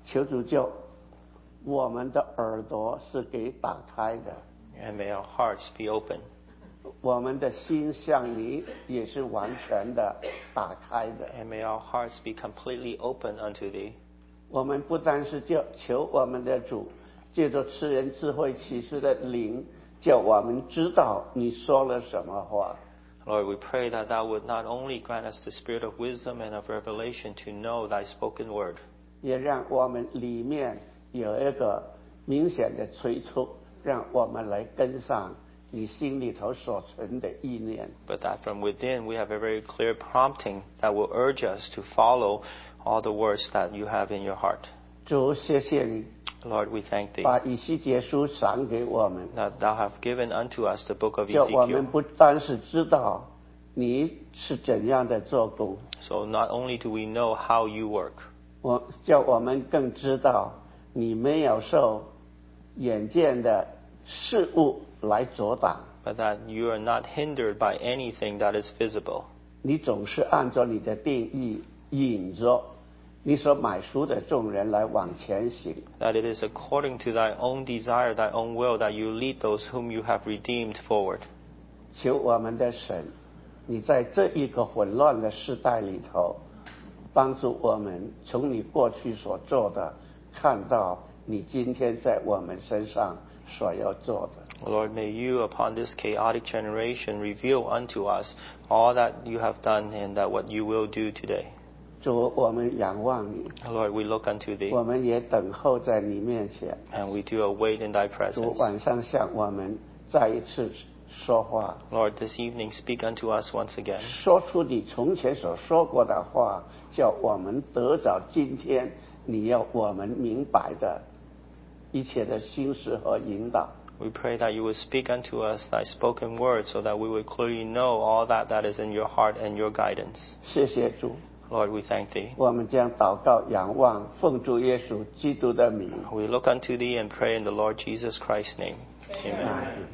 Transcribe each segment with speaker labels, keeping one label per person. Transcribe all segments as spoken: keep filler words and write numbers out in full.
Speaker 1: 求主救我们的耳朵是给打开的
Speaker 2: And may our hearts be open.
Speaker 1: 我们的心向你也是完全的打开的
Speaker 2: And may our hearts be completely open unto thee.
Speaker 1: 我们不单是叫求我们的主借着赐人智慧启示的灵叫我们知道你说了什么话
Speaker 2: Lord, we pray that thou would not only grant us the spirit of wisdom and of revelation to know thy spoken word,
Speaker 1: 也让我们里面有一个明显的催促让我们来跟上你心里头所存的意念
Speaker 2: but that from within we have a very clear prompting that will urge us to follow all the words that you have in your heart.
Speaker 1: 主谢谢你
Speaker 2: Lord, we thank thee
Speaker 1: 把以西结书赏给我们
Speaker 2: that thou hast given unto us the book of
Speaker 1: 叫我们
Speaker 2: Ezekiel.
Speaker 1: 不单是知道你是怎样的做工
Speaker 2: So not only do we know how you work,
Speaker 1: 我叫我们更知道你没有受眼见的事物来阻挡
Speaker 2: but that you are not hindered by anything that is visible.
Speaker 1: 你总是按照你的定义引着你所买书的众人来往前行
Speaker 2: That it is according to thy own desire, thy own will, that you lead those whom you have redeemed forward.
Speaker 1: 求我们的神你在这一个混乱的时代里头帮助我们从你过去所做的看到你今天在我们身上所要做的
Speaker 2: Lord, may you upon this chaotic generation reveal unto us all that you have done and that what you will do today.
Speaker 1: 主我们仰望你
Speaker 2: Lord, we look unto thee
Speaker 1: 我们也等候在你面前
Speaker 2: and we do await in thy
Speaker 1: 主
Speaker 2: presence.
Speaker 1: 晚上向我们再一次说话
Speaker 2: Lord, this evening speak unto us once again.
Speaker 1: 说出你从前所说过的话叫我们得着今天你要我们明白的一切的心事和引导
Speaker 2: We pray that you will speak unto us thy spoken word so that we will clearly know all that that is in your heart and your guidance.
Speaker 1: 谢谢主
Speaker 2: Lord, we thank thee.
Speaker 1: 我们将祷告仰望奉主耶稣基督的名
Speaker 2: We look unto thee and pray in the Lord Jesus Christ's name. Amen.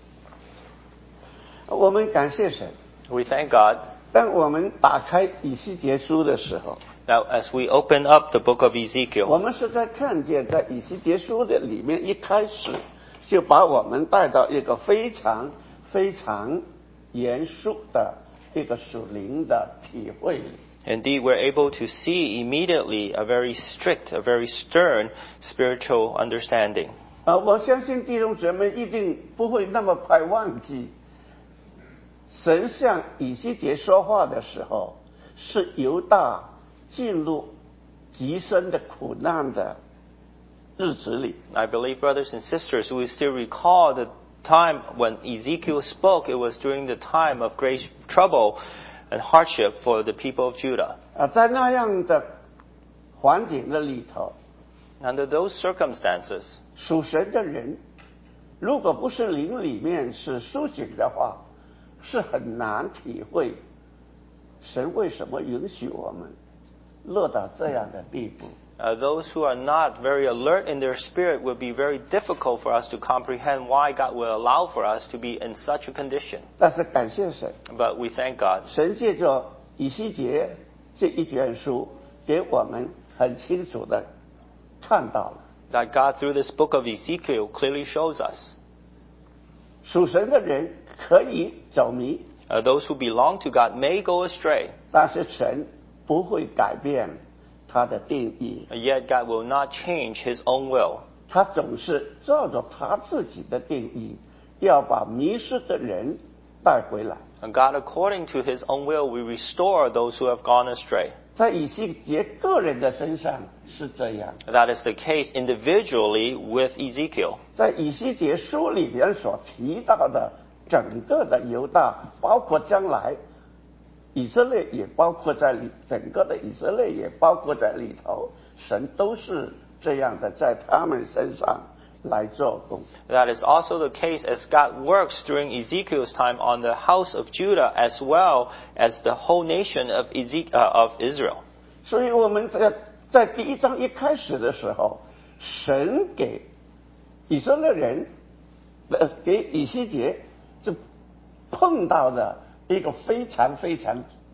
Speaker 1: 我们感谢神
Speaker 2: We thank God.
Speaker 1: 当我们打开以西结书的时候
Speaker 2: Now, as we open up the book of
Speaker 1: 我
Speaker 2: Ezekiel,
Speaker 1: 们是在看见在以西结书的里面一开始就把我们带到一个非常非常严肃的一个属灵的体会里
Speaker 2: indeed, we're able to see immediately a very strict, a very stern spiritual understanding.
Speaker 1: 呃，我相信弟兄姊妹一定不会那么快忘记神向以西结说话的时候是犹大进入极深的苦难的日子里
Speaker 2: I believe, brothers and sisters, we still recall the time when Ezekiel spoke. It was during the time of great trouble and hardship for the people of Judah.
Speaker 1: 啊，在那样的环境的里头
Speaker 2: Under those circumstances,
Speaker 1: 属神的人如果不是灵里面是苏醒的话是很难体会神为什么允许我们落到这样的地步
Speaker 2: uh, those who are not very alert in their spirit will be very difficult for us to comprehend why God will allow for us to be in such a condition.
Speaker 1: 但是感谢神
Speaker 2: But we thank God
Speaker 1: 神借着以西结这一卷书给我们很清楚的看到了
Speaker 2: that God, through this book of Ezekiel, clearly shows us
Speaker 1: 属神的人可以走迷
Speaker 2: uh, those who belong to God may go astray,
Speaker 1: 但是神不会改变他的定义
Speaker 2: yet God will not change His own will.
Speaker 1: 他总是照着他自己的定义要把迷失的人带回来
Speaker 2: And God, according to His own will, will restore those who have gone astray.
Speaker 1: 在以西结个人的身上是这样
Speaker 2: That is the case individually with Ezekiel.
Speaker 1: 在以西结书里边所提到的整个的犹大包括将来以色列也包括在里整个的以色列也包括在里头神都是这样的在他们身上来做工
Speaker 2: That is also the case as God works during Ezekiel's time on the house of Judah as well as the whole nation of, Ezek- uh, of Israel.
Speaker 1: 所以我们在在第一章一开始的时候神给以色列人呃给以西结就碰到的一个非常非常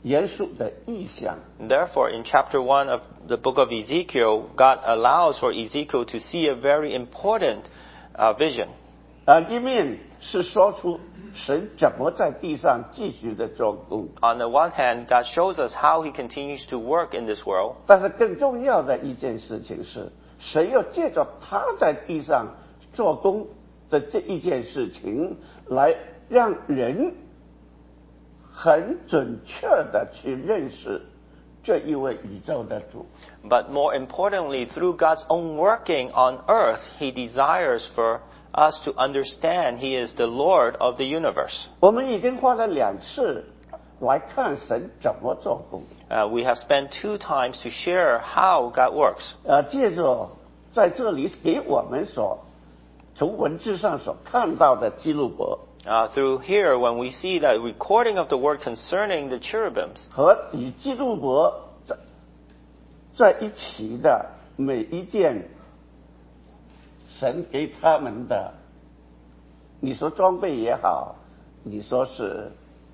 Speaker 1: 严肃的意象。
Speaker 2: Therefore, in chapter one of the book of Ezekiel, God allows for Ezekiel to see a very important uh, vision.
Speaker 1: 啊，一面是说出神怎么在地上继续的做工，
Speaker 2: On the one hand, God shows us how He continues to work in this world.
Speaker 1: 但是更重要的一件事情是，神要借着他在地上做工的这一件事情，来让人很准确的去认识这一位宇宙的主。
Speaker 2: But more importantly, through God's own working on earth, He desires for us to understand He is the Lord of the universe.
Speaker 1: 我们已经花了两次来看神怎么做工，
Speaker 2: Uh, we have spent two times to share how God works.
Speaker 1: 呃，借着在这里给我们所从文字上所看到的基路伯
Speaker 2: Uh, through here, when we see that recording of the word concerning the cherubims,
Speaker 1: 和与基路伯在在一起的每一件神给他们的，你说装备也好，你说是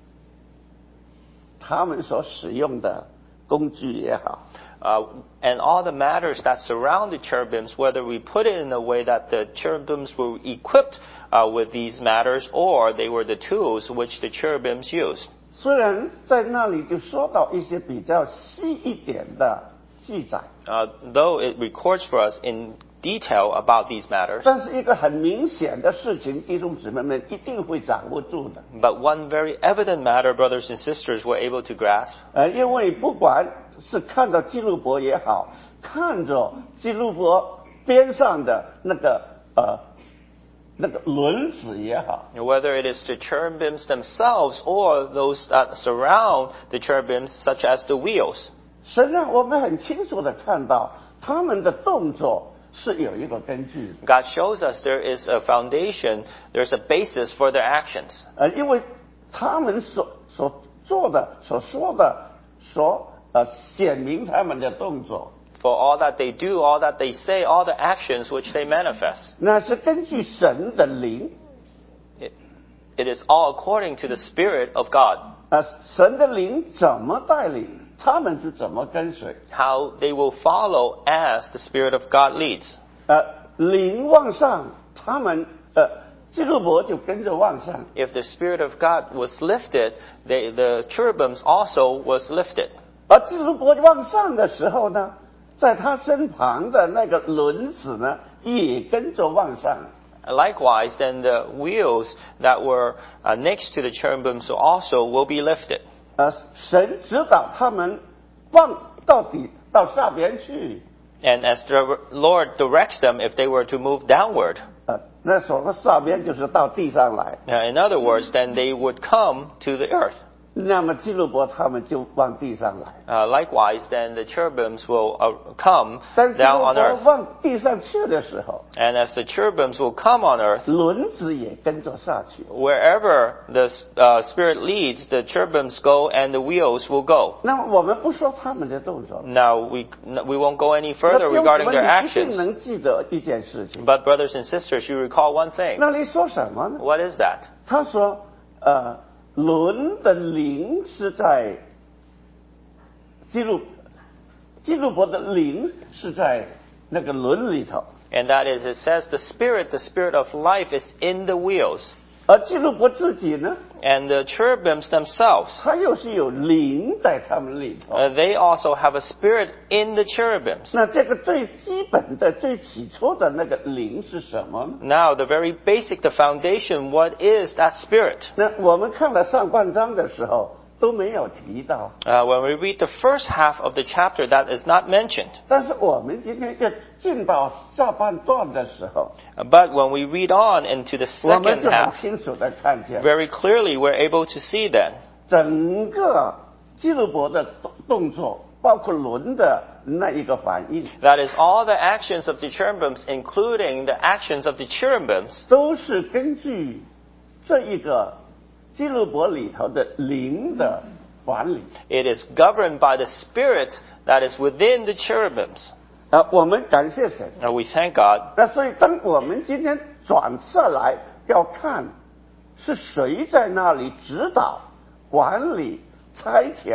Speaker 1: 他们所使用的工具也好，
Speaker 2: uh, and all the matters that surround the cherubims, whether we put it in a way that the cherubims were equipped uh, with these matters or they were the tools which the cherubims used.
Speaker 1: 虽然在那里就说到一些比较细一点的记载，
Speaker 2: Uh, though it records for us in detail about these matters,
Speaker 1: 但是一个很明显的事情，弟兄姊妹们一定会掌握住的。
Speaker 2: but one very evident matter, brothers and sisters, were able to grasp.
Speaker 1: 呃，因为不管是看到基路伯也好，看着基路伯边上的那个呃那个轮子也好，
Speaker 2: Whether it is the cherubims themselves or those that surround the cherubims, such as the wheels.
Speaker 1: 神让我们很清楚的看到他们的动作是有一个根据的。
Speaker 2: God shows us there is a foundation, there's a basis for their actions.
Speaker 1: 呃，因为他们所所做的、所说的、所呃显明他们的动作，
Speaker 2: For all that they do, all that they say, all the actions which they manifest.
Speaker 1: 那是根据神的灵，
Speaker 2: It, it is all according to the Spirit of God.
Speaker 1: 呃，神的灵怎么带领，他们就怎么跟随。
Speaker 2: How they will follow as the Spirit of God leads.
Speaker 1: 呃，灵往上，他们呃基路伯就跟着往上。
Speaker 2: If the Spirit of God was lifted, they, the cherubims also was lifted.
Speaker 1: 而基路伯往上的时候呢，在他身旁的那个轮子呢，也跟着往上。
Speaker 2: Likewise, then the wheels that were uh, next to the cherubims also will be lifted.
Speaker 1: 呃，神指导他们往到底到下边去。
Speaker 2: And as the Lord directs them, if they were to move downward,
Speaker 1: 呃，那所谓下边就是到地上来。
Speaker 2: uh, in other words, then they would come to the earth.
Speaker 1: 那么基路伯他们就往地上来。
Speaker 2: Uh, likewise, then the cherubims will uh, come
Speaker 1: 但基
Speaker 2: down
Speaker 1: 路
Speaker 2: on
Speaker 1: 伯
Speaker 2: earth.
Speaker 1: 往地上去的时候，
Speaker 2: And as the cherubims will come on earth,
Speaker 1: 轮子也跟着下去。
Speaker 2: wherever the uh, Spirit leads, the cherubims go and the wheels will go.
Speaker 1: 那么我们不说他们的动作，
Speaker 2: Now, we, we won't go any
Speaker 1: 那
Speaker 2: further
Speaker 1: 弟兄姊
Speaker 2: regarding
Speaker 1: 妹
Speaker 2: their
Speaker 1: 你一定
Speaker 2: actions.
Speaker 1: 能记得一件事情。
Speaker 2: But brothers and sisters, you recall one thing.
Speaker 1: 那里说什么呢？
Speaker 2: What is that?
Speaker 1: 他说，呃，轮的灵是在基路，基路伯的灵是在那个轮里头，
Speaker 2: And that is, it says the Spirit, the Spirit of life is in the wheels.
Speaker 1: 而基路伯自己呢，
Speaker 2: And the cherubims themselves,
Speaker 1: 他又是有灵在他们里头。
Speaker 2: uh, they also have a spirit in the cherubims.
Speaker 1: 那这个最基本的、最起初的那个灵是什么呢？
Speaker 2: Now, the very basic, the foundation, what is that spirit?
Speaker 1: 那我们看了上半章的时候都没有提到，
Speaker 2: Uh, when we read the first half of the chapter, that is not mentioned.
Speaker 1: 但是我们今天要进到下半段的时候，
Speaker 2: But when we read on into the
Speaker 1: 我们
Speaker 2: second
Speaker 1: 就很
Speaker 2: half,
Speaker 1: 清楚的看见，
Speaker 2: very clearly we're able to see then
Speaker 1: 整个基路伯的动动作，包括轮的那一个反应，
Speaker 2: that is all the actions of the cherubims, including the actions of the cherubims,
Speaker 1: 都是根据这一个基路伯里头的灵的管理。
Speaker 2: it is governed by the spirit that is within the cherubims.
Speaker 1: 啊，我们感谢神。
Speaker 2: Now we thank God.
Speaker 1: 那所以，当我们今天转下来要看是谁在那里指导、管理、差遣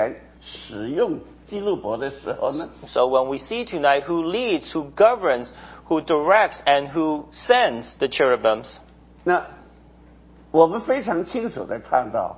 Speaker 1: 使用基路伯的时候呢？
Speaker 2: So when we see tonight who leads, who governs, who directs, and who sends the cherubims,
Speaker 1: 那我们非常清楚的看到，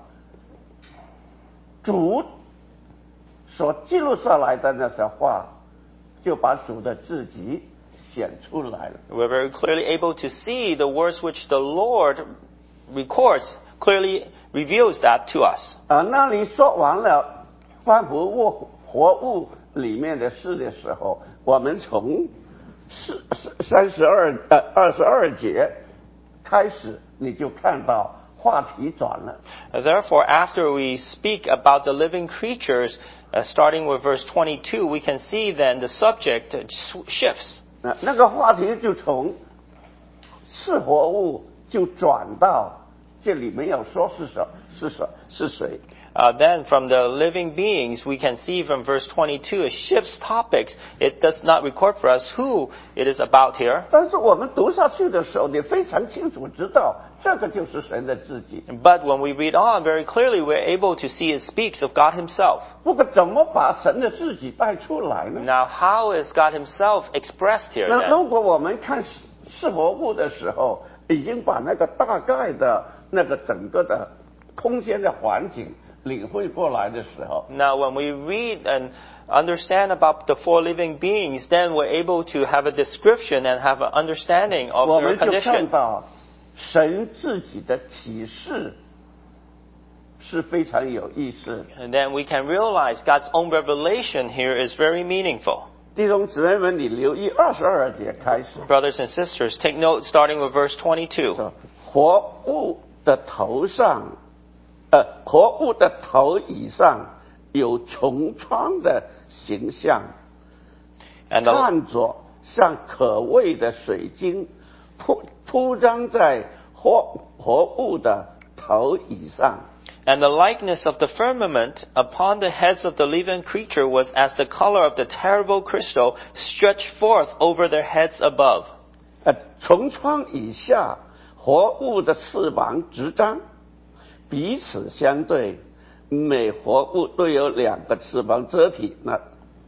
Speaker 1: 主所记录下来的那些话，就把主的自己显出来了。
Speaker 2: we're very clearly able to see the words which the Lord records, clearly reveals that to us.
Speaker 1: 啊，那你说完了关乎物活物里面的事的时候，我们从四三十二呃二十二节开始，你就看到话题转了。
Speaker 2: Therefore, after we speak about the living creatures, uh, starting with verse twenty-two, we can see then the subject shifts.
Speaker 1: 那那个话题就从是活物就转到这里没有说是什是什是谁。
Speaker 2: Uh, then from the living beings, we can see from verse twenty-two, it shifts topics. It does not record for us who it is about here.
Speaker 1: 但是我们读下去的时候，你非常清楚知道这个就是神的自己。
Speaker 2: But when we read on very clearly, we're able to see it speaks of God Himself.
Speaker 1: 不过怎么把神的自己带出来呢？
Speaker 2: Now, how is God Himself expressed here
Speaker 1: 那
Speaker 2: then?
Speaker 1: 如果我们看是是活物的时候，已经把那个大概的那个整个的空间的环境领会过来的时候，
Speaker 2: Now, when we read and understand about the four living beings, then we're able to have a description and have an understanding of
Speaker 1: 我
Speaker 2: their
Speaker 1: 们就看
Speaker 2: condition.
Speaker 1: 到神自己的启示是非常有意思。
Speaker 2: And then we can realize God's own revelation here is very meaningful.
Speaker 1: 弟兄姊妹们，你留意二十二节开始，
Speaker 2: Brothers and sisters, take note starting with verse twenty-two.
Speaker 1: 说活物的头上，呃，活物的头以上有穹苍的形象，
Speaker 2: And the,
Speaker 1: 看着像可畏的水晶铺铺张在活活物的头以上。
Speaker 2: and the likeness of the firmament upon the heads of the living creature was as the color of the terrible crystal stretched forth over their heads above.
Speaker 1: 呃，穹苍以下，活物的翅膀直张，彼此相对，每活物都有两个翅膀遮体。那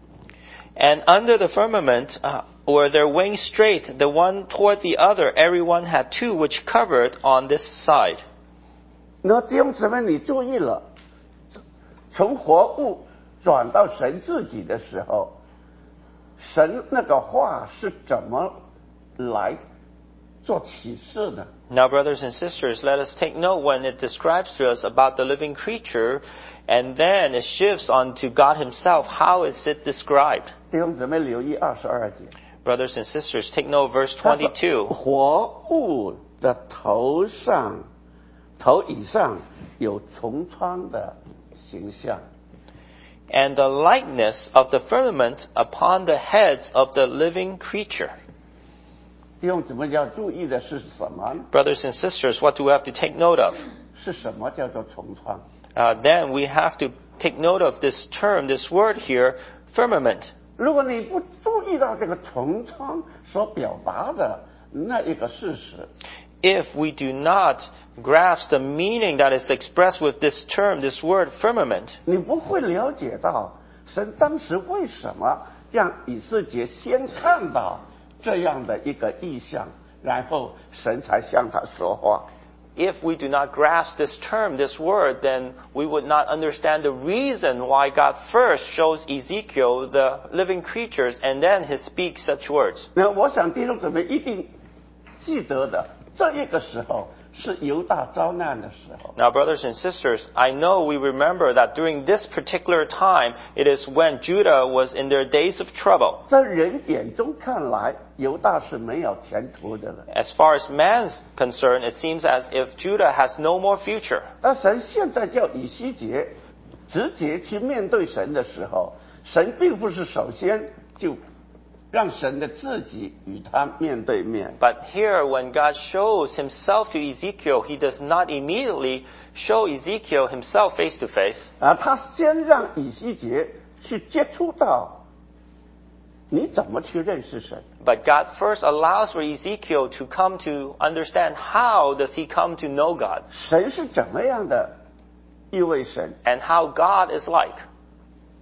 Speaker 2: And under the firmament uh, were their wings straight, the one toward the other. Every one had two which covered on this side.
Speaker 1: 那弟兄姊妹，你注意了，从活物转到神自己的时候，神那个话是怎么来做启示的？
Speaker 2: Now, brothers and sisters, let us take note when it describes to us about the living creature, and then it shifts on to God Himself. How is it described?
Speaker 1: 弟兄姊妹留意二十二节，
Speaker 2: Brothers and sisters, take note of verse
Speaker 1: 他说
Speaker 2: twenty-two.
Speaker 1: 活物的头上、头以上有穹苍的形象。
Speaker 2: And the likeness of the firmament upon the heads of the living creature.
Speaker 1: 弟兄姊妹要注意的是什么？
Speaker 2: Brothers and sisters, what do we have to take note of?
Speaker 1: 是什么叫做穹苍？
Speaker 2: Uh, then we have to take note of this term, this word here, firmament.
Speaker 1: 如果你不注意到这个穹苍所表达的那一个事实，
Speaker 2: If we do not grasp the meaning that is expressed with this term, this word firmament,
Speaker 1: 你不会了解到神当时为什么让以色列先看到这样的一个意象，然后神才向他说话。
Speaker 2: if we do not grasp this term, this word, then we would not understand the reason why God first shows Ezekiel the living creatures and then He speaks such words.
Speaker 1: 那我想弟兄姊妹一定记得的，这一个时候是犹大遭难的时候。
Speaker 2: Now, brothers and sisters, I know we remember that during this particular time, it is when Judah was in their days of trouble.
Speaker 1: 在人眼中看来，犹大是没有前途的了。
Speaker 2: As far as man's concerned, it seems as if Judah has no more future.
Speaker 1: 但神现在叫以西结直接去面对神的时候，神并不是首先就让神的自己与他面对面。
Speaker 2: But here, when God shows Himself to Ezekiel, He does not immediately show Ezekiel Himself face to face.
Speaker 1: 啊，他先让以西结去接触到你怎么去认识神。
Speaker 2: But God first allows for Ezekiel to come to understand how does he come to know God
Speaker 1: 神是怎么样的一位神？
Speaker 2: and how God is like.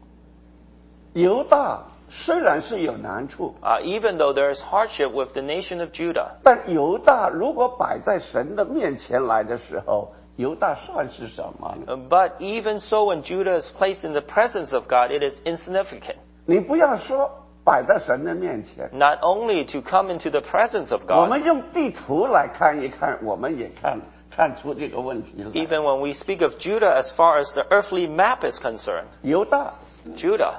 Speaker 1: 犹大虽然是有难处，
Speaker 2: Uh, even though there is hardship with the nation of Judah.
Speaker 1: 但犹大如果摆在神的面前来的时候，犹大算是什么呢？
Speaker 2: Uh, But even so, when Judah is placed in the presence of God, it is insignificant.
Speaker 1: 你不要说摆在神的面前，
Speaker 2: Not only to come into the presence of
Speaker 1: 我
Speaker 2: God,
Speaker 1: 们用地图来看一看，我们也看看出这个问题来。
Speaker 2: even when we speak of Judah as far as the earthly map is concerned,
Speaker 1: 犹大
Speaker 2: Judah,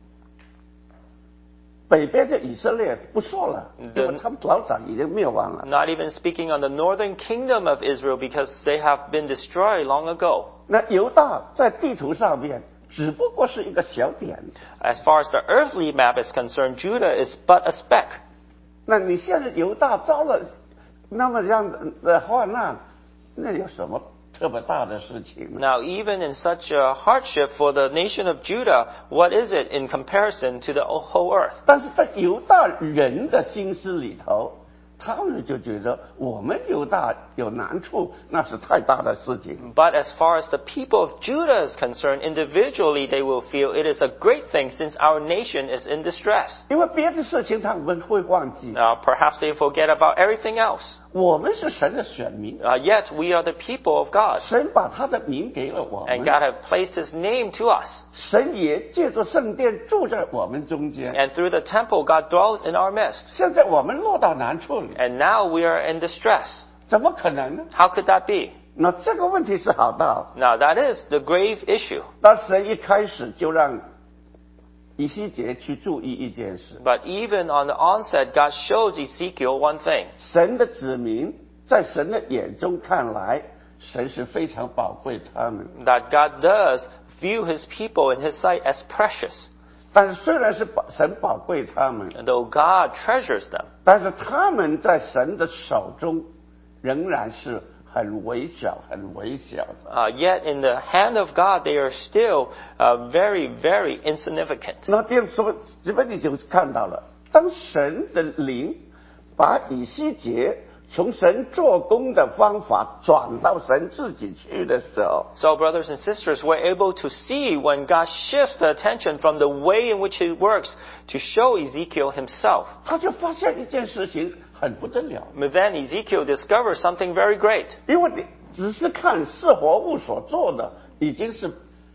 Speaker 1: 北边的以色列不说了，
Speaker 2: 对
Speaker 1: 因为他们老早已经灭亡了。
Speaker 2: not even speaking on the northern kingdom of Israel because they have been destroyed long ago.
Speaker 1: 那犹大在地图上面只不过是一个小点。
Speaker 2: As far as the earthly map is concerned, Judah is but a speck.
Speaker 1: 那你现在犹大遭了那么样的患难，那有什么特别大的事情呢？
Speaker 2: Now, even in such a hardship for the nation of Judah, what is it in comparison to the whole earth?
Speaker 1: 但是在犹大人的心思里头，他们就觉得我们犹大有难处，那是太大的事情。
Speaker 2: But as far as the people of Judah is concerned, individually they will feel it is a great thing since our nation is in distress.
Speaker 1: 因为别的事情他们会忘记，
Speaker 2: Now, perhaps they forget about everything else.
Speaker 1: 我们是神的选民，
Speaker 2: Uh, yet we are the people of God.
Speaker 1: 神把他的名给了我
Speaker 2: And
Speaker 1: 们，
Speaker 2: God have placed His name to us.
Speaker 1: 神也借着圣殿住在我们中间。
Speaker 2: And through the temple, God dwells in our midst.
Speaker 1: 现在我们落到难处里，
Speaker 2: And now we are in distress.
Speaker 1: 怎么可能呢？
Speaker 2: How could that be?
Speaker 1: 那这个问题是好大，
Speaker 2: Now, that is the grave issue.
Speaker 1: 但神一开始就让以西结去注意一件事：
Speaker 2: But even on the onset, God shows Ezekiel one thing.
Speaker 1: 神的子民在神的眼中看来，神是非常宝贵他们。
Speaker 2: That God does view His people in His sight as precious.
Speaker 1: 但是虽然是宝神宝贵他们，
Speaker 2: And though God treasures them,
Speaker 1: 但是他们在神的手中仍然是很微小、很微小的。
Speaker 2: uh, yet in the hand of God, they are still uh, very, very insignificant.
Speaker 1: 那这样说，这边你就看到了，当神的灵把以西结从神做工的方法转到神自己去的时候，
Speaker 2: So, brothers and sisters, we're able to see when God shifts the attention from the way in which He works to show Ezekiel himself.
Speaker 1: 他就发现一件事情很不得了，
Speaker 2: But then Ezekiel discovers something very great.
Speaker 1: 因为你只是看是活物所做的，已经是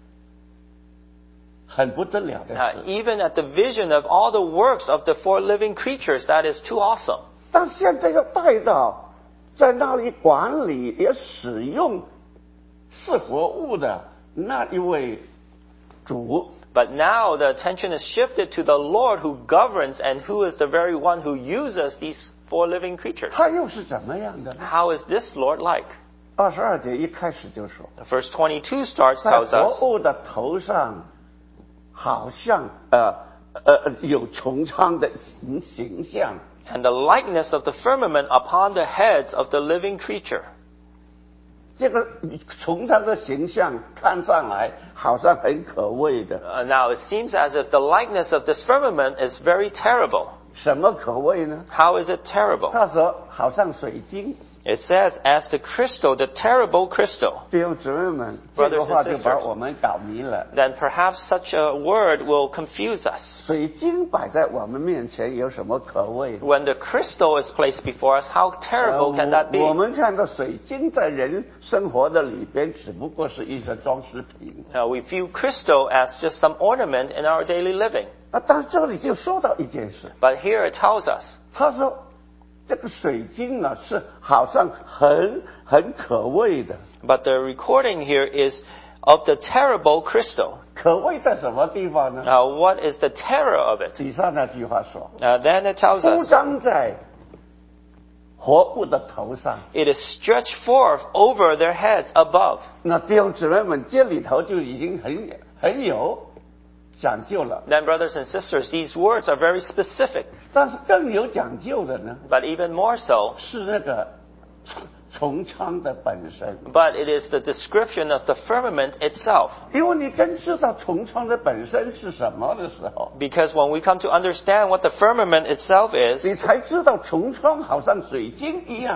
Speaker 1: 很不得了的
Speaker 2: Uh,
Speaker 1: 事。
Speaker 2: even at the vision of all the works of the four living creatures, that is too awesome.
Speaker 1: 但现在要带到在那里管理也使用是活物的那一位主，
Speaker 2: But now the attention is shifted to the Lord who governs and who is the very one who uses these four living creatures.
Speaker 1: 他又是怎么样的呢？
Speaker 2: How is this Lord like?
Speaker 1: 二十二节一开始就说，
Speaker 2: Verse twenty-two starts
Speaker 1: 在
Speaker 2: tells us,
Speaker 1: 活物的头上好像呃呃有穹苍的形形象。
Speaker 2: and the likeness of the firmament upon the heads of the living creature.
Speaker 1: 这个穹苍的形象看上来好像很可畏的，
Speaker 2: Uh, now it seems as if the likeness of this firmament is very terrible.
Speaker 1: 什么可畏呢？
Speaker 2: How is it terrible?
Speaker 1: 他说好像水晶。
Speaker 2: It says, as the crystal, the terrible crystal.
Speaker 1: 弟兄姊妹们，这
Speaker 2: Brothers
Speaker 1: 个
Speaker 2: and
Speaker 1: 话就把
Speaker 2: sisters.
Speaker 1: 我们搞迷了。
Speaker 2: Then perhaps such a word will confuse us.
Speaker 1: 水晶摆在我们面前有什么可畏的？
Speaker 2: When the crystal is placed before us, how terrible can that
Speaker 1: 呃我我
Speaker 2: be?
Speaker 1: 们看到水晶在人生活的里边，只不过是一些装饰品。
Speaker 2: Now, we view crystal as just some ornament in our daily living.
Speaker 1: 啊，但这里就说到一件事，
Speaker 2: But here it tells us
Speaker 1: 他说这个水晶啊是好像很很可畏的，
Speaker 2: But the recording here is of the terrible crystal.
Speaker 1: 可畏在什么地方呢？
Speaker 2: Now, what is the terror of it?
Speaker 1: 底下那句话说，
Speaker 2: Uh, then it tells
Speaker 1: 铺
Speaker 2: us
Speaker 1: 张在活物的头上。
Speaker 2: it is stretched forth over their heads above.
Speaker 1: 那弟兄姊妹们，这里头就已经很很有讲究了。
Speaker 2: Then, brothers and sisters, these words are very specific.
Speaker 1: 但是更有讲究的呢，
Speaker 2: But even more so,
Speaker 1: 是那个穹苍的本身。
Speaker 2: but it is the description of the firmament itself.
Speaker 1: 因为你真知道穹苍的本身是什么的时候，
Speaker 2: Because when we come to understand what the firmament itself is,
Speaker 1: 你才知道穹苍好像水晶一样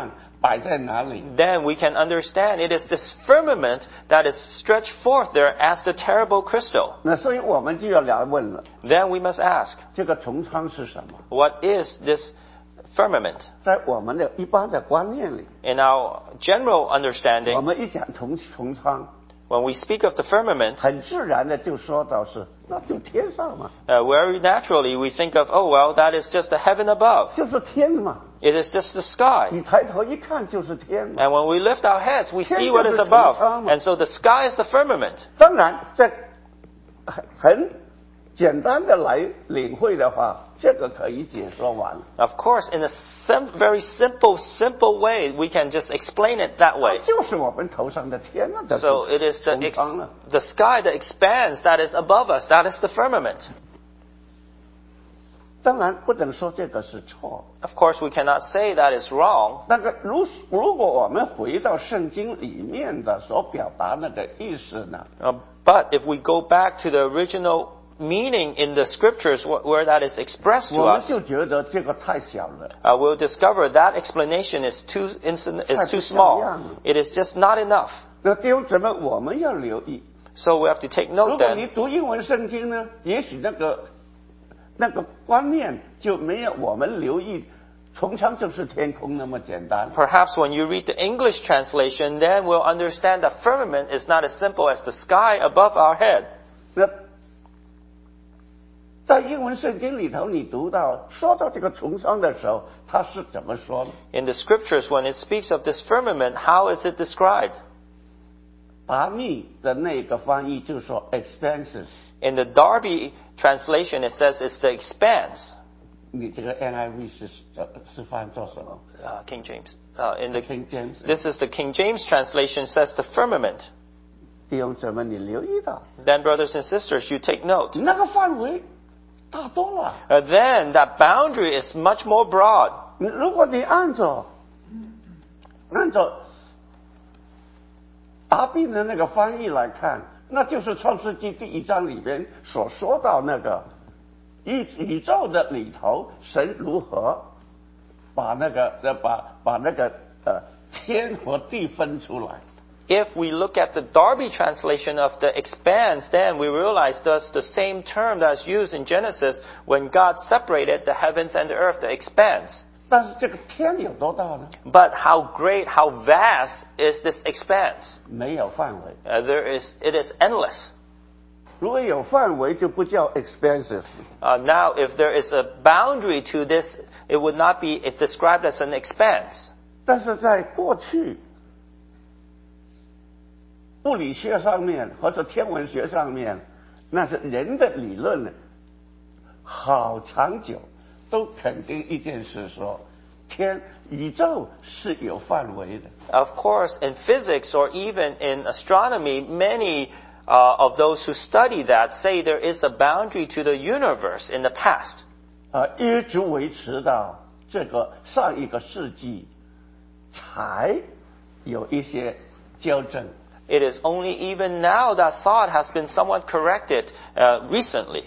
Speaker 1: 摆在哪里。
Speaker 2: then we can understand it is this firmament that is stretched forth there as the terrible crystal.
Speaker 1: 那所以我们就要来问了，
Speaker 2: Then we must ask,
Speaker 1: 这个穹苍是什么？
Speaker 2: what is this firmament?
Speaker 1: 在我们的一般的观念里，
Speaker 2: In our general
Speaker 1: 我
Speaker 2: understanding,
Speaker 1: 们一讲穹穹苍，
Speaker 2: when we speak of the firmament,
Speaker 1: 很自然的就说到是，那就天上嘛，
Speaker 2: uh, very naturally we think of, oh, well, that is just the heaven above.
Speaker 1: 就是天嘛。
Speaker 2: It is just the sky.
Speaker 1: 你抬头一看就是天嘛。
Speaker 2: And when we lift our heads, we see
Speaker 1: 天
Speaker 2: what
Speaker 1: 就
Speaker 2: is
Speaker 1: 是
Speaker 2: above.
Speaker 1: 穹苍嘛。
Speaker 2: And so the sky is the firmament.
Speaker 1: 当然，在很很简单的来领会的话，这个可以解说完。
Speaker 2: Of course, in a sim- very simple, simple way, we can just explain it that
Speaker 1: 它
Speaker 2: way.
Speaker 1: 就是我们头上的天啊，这
Speaker 2: So
Speaker 1: 就
Speaker 2: it is the,
Speaker 1: 穹
Speaker 2: ex-
Speaker 1: 苍了。
Speaker 2: the sky that expands, that is above us, that is the firmament.
Speaker 1: 当然不能说这个是错。
Speaker 2: Of course, we cannot say that is wrong.
Speaker 1: 那个如如果我们回到圣经里面的所表达那个意思呢？
Speaker 2: Uh, but if we go back to the original meaning in the scriptures wh- where that is expressed to
Speaker 1: 我们
Speaker 2: us,
Speaker 1: 就觉得这个太小了。
Speaker 2: uh, we'll discover that explanation is too, insin- is too
Speaker 1: 太不像
Speaker 2: small.
Speaker 1: 样了。
Speaker 2: It is just not enough.
Speaker 1: 那弟兄姊妹，我们要留意。
Speaker 2: So we have to take
Speaker 1: 如
Speaker 2: note
Speaker 1: 果你
Speaker 2: then,
Speaker 1: 读英文圣经呢，也许那个那个观念就没有我们留意穹苍就是天空那么简单。
Speaker 2: perhaps when you read the English translation, then we'll understand that firmament is not as simple as the sky above our head.
Speaker 1: 那在英文圣经里头，你读到说到这个穹苍的时候，他是怎么说呢？
Speaker 2: In the scriptures, when it speaks of this firmament, how is it described?
Speaker 1: 达密的那个翻译就说 expanses。
Speaker 2: In the Darby translation, it says it's the expanse.
Speaker 1: 你这个 N I V 是是翻做什么
Speaker 2: Uh, King James. Uh, in the
Speaker 1: ？King James。
Speaker 2: This is the King James translation, says the firmament.
Speaker 1: 弟兄姊妹，你留意到
Speaker 2: Then, brothers and sisters, you take note.
Speaker 1: 那个范围大多了。
Speaker 2: Uh, then that boundary is much more broad.
Speaker 1: 你如果你按照按照达宾的那个翻译来看，那就是创世纪第一章里边所说到那个宇宇宙的里头，神如何把那个呃把把那个呃天和地分出来。
Speaker 2: If we look at the Darby translation of the expanse, then we realize that's the same term that's used in Genesis when God separated the heavens and the earth, the expanse.
Speaker 1: 但是这个天有多大呢？
Speaker 2: But how great, how vast is this expanse?
Speaker 1: 没有范围。
Speaker 2: Uh, there is, it is endless.
Speaker 1: 如果有范围，就不叫 expanses。
Speaker 2: Uh, now, if there is a boundary to this, it would not be it's described as an expanse.
Speaker 1: 但是在过去，物理学上面或者天文学上面，那是人的理论，好长久都肯定一件事说，天宇宙是有范围的。
Speaker 2: Of course, in physics or even in astronomy, many uh, of those who study that say there is a boundary to the universe in the past.
Speaker 1: 啊，一直维持到这个上一个世纪，才有一些纠正。
Speaker 2: It is only even now that thought has been somewhat corrected uh, recently.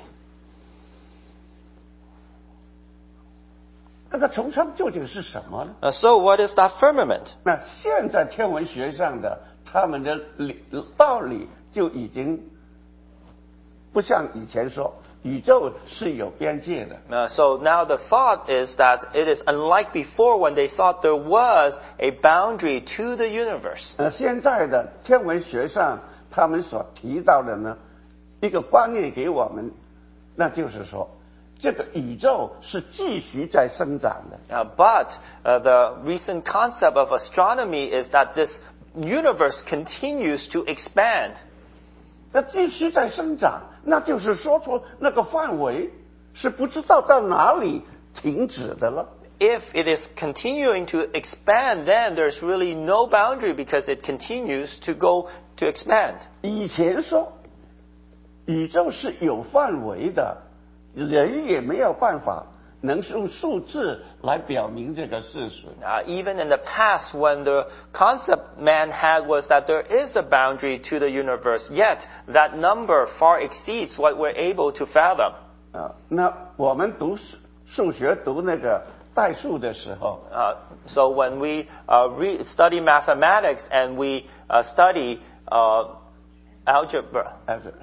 Speaker 1: 那个穹苍究竟是什么呢？
Speaker 2: Uh, so, what is that firmament?
Speaker 1: 那现在天文学上的他们的理道理就已经不像以前说宇宙是有边界的。
Speaker 2: Uh, so now the thought is that it is unlike before when they thought there was a boundary to the universe.
Speaker 1: 呃，现在的天文学上他们所提到的呢，一个观念给我们，那就是说，这个宇宙是继续在生长的。
Speaker 2: Uh, but uh, the recent concept of astronomy is that this universe continues to expand.
Speaker 1: 那继续在生长，那就是说出那个范围是不知道到哪里停止的了。
Speaker 2: If it is continuing to expand, then there's really no boundary because it continues to go to expand.
Speaker 1: 以前说宇宙是有范围的，人也没有办法能用数字来表明这个事实。
Speaker 2: Uh, even in the past, when the concept man had was that there is a boundary to the universe, yet that number far exceeds what we're able to fathom.
Speaker 1: 啊，那我们读数数学读那个代数的时候，
Speaker 2: Uh, so when we uh, re- study mathematics and we uh, study uh, algebra,
Speaker 1: 哎，是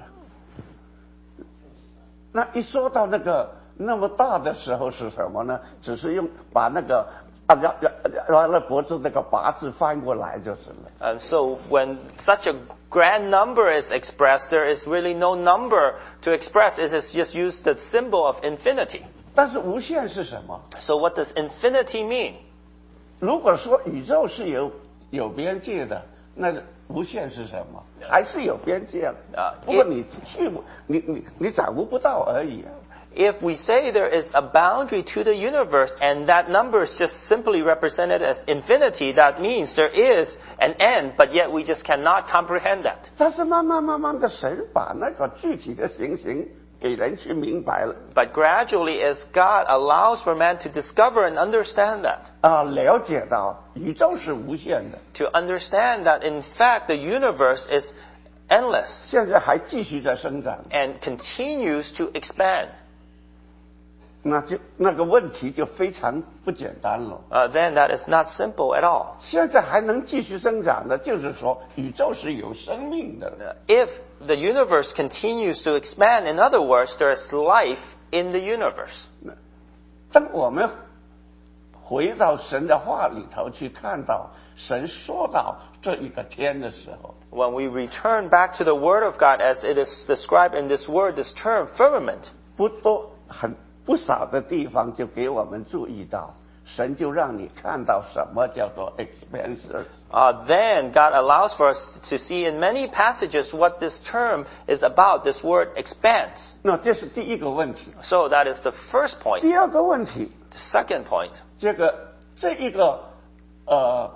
Speaker 1: 那一说到那个那么大的时候是什么呢？只是用把那个啊让让让那脖子那个八字翻过来就是了。
Speaker 2: and so when such a grand number is expressed, there is really no number to express. It is just used the symbol of infinity.
Speaker 1: 但是无限是什么？
Speaker 2: So what does infinity mean?
Speaker 1: 如果说宇宙是有有边界的，那无限是什么？还是有边界的
Speaker 2: 啊
Speaker 1: 不过你去你你你掌握不到而已。
Speaker 2: If we say there is a boundary to the universe and that number is just simply represented as infinity, that means there is an end, but yet we just cannot comprehend that.
Speaker 1: 但是慢慢慢慢的，神把那个具体的情形给人去明白了
Speaker 2: But gradually, as God allows for man to discover and understand that,
Speaker 1: 啊，了解到宇宙是无限的，
Speaker 2: to understand that in fact the universe is endless
Speaker 1: 现在还继续在生长，
Speaker 2: and continues to expand,
Speaker 1: 那就那个问题就非常不简单了。
Speaker 2: uh, then that is not simple at all.
Speaker 1: 现在还能继续生长的，就是说宇宙是有生命的。
Speaker 2: If the universe continues to expand, in other words, there is life in the universe.
Speaker 1: 当我们回到神的话里头去看到神说到这一个天的时候，
Speaker 2: When we return back to the Word of God as it is described in this word, this term, firmament,
Speaker 1: 不多很不少的地方就给我们注意到，神就让你看到什么叫做 expansion。
Speaker 2: uh, then God allows for us to see in many passages what this term is about. This word expands.
Speaker 1: 那这是第一个问题。
Speaker 2: So that is the first point.
Speaker 1: 第二个问题，
Speaker 2: The second point,
Speaker 1: 这个这一个呃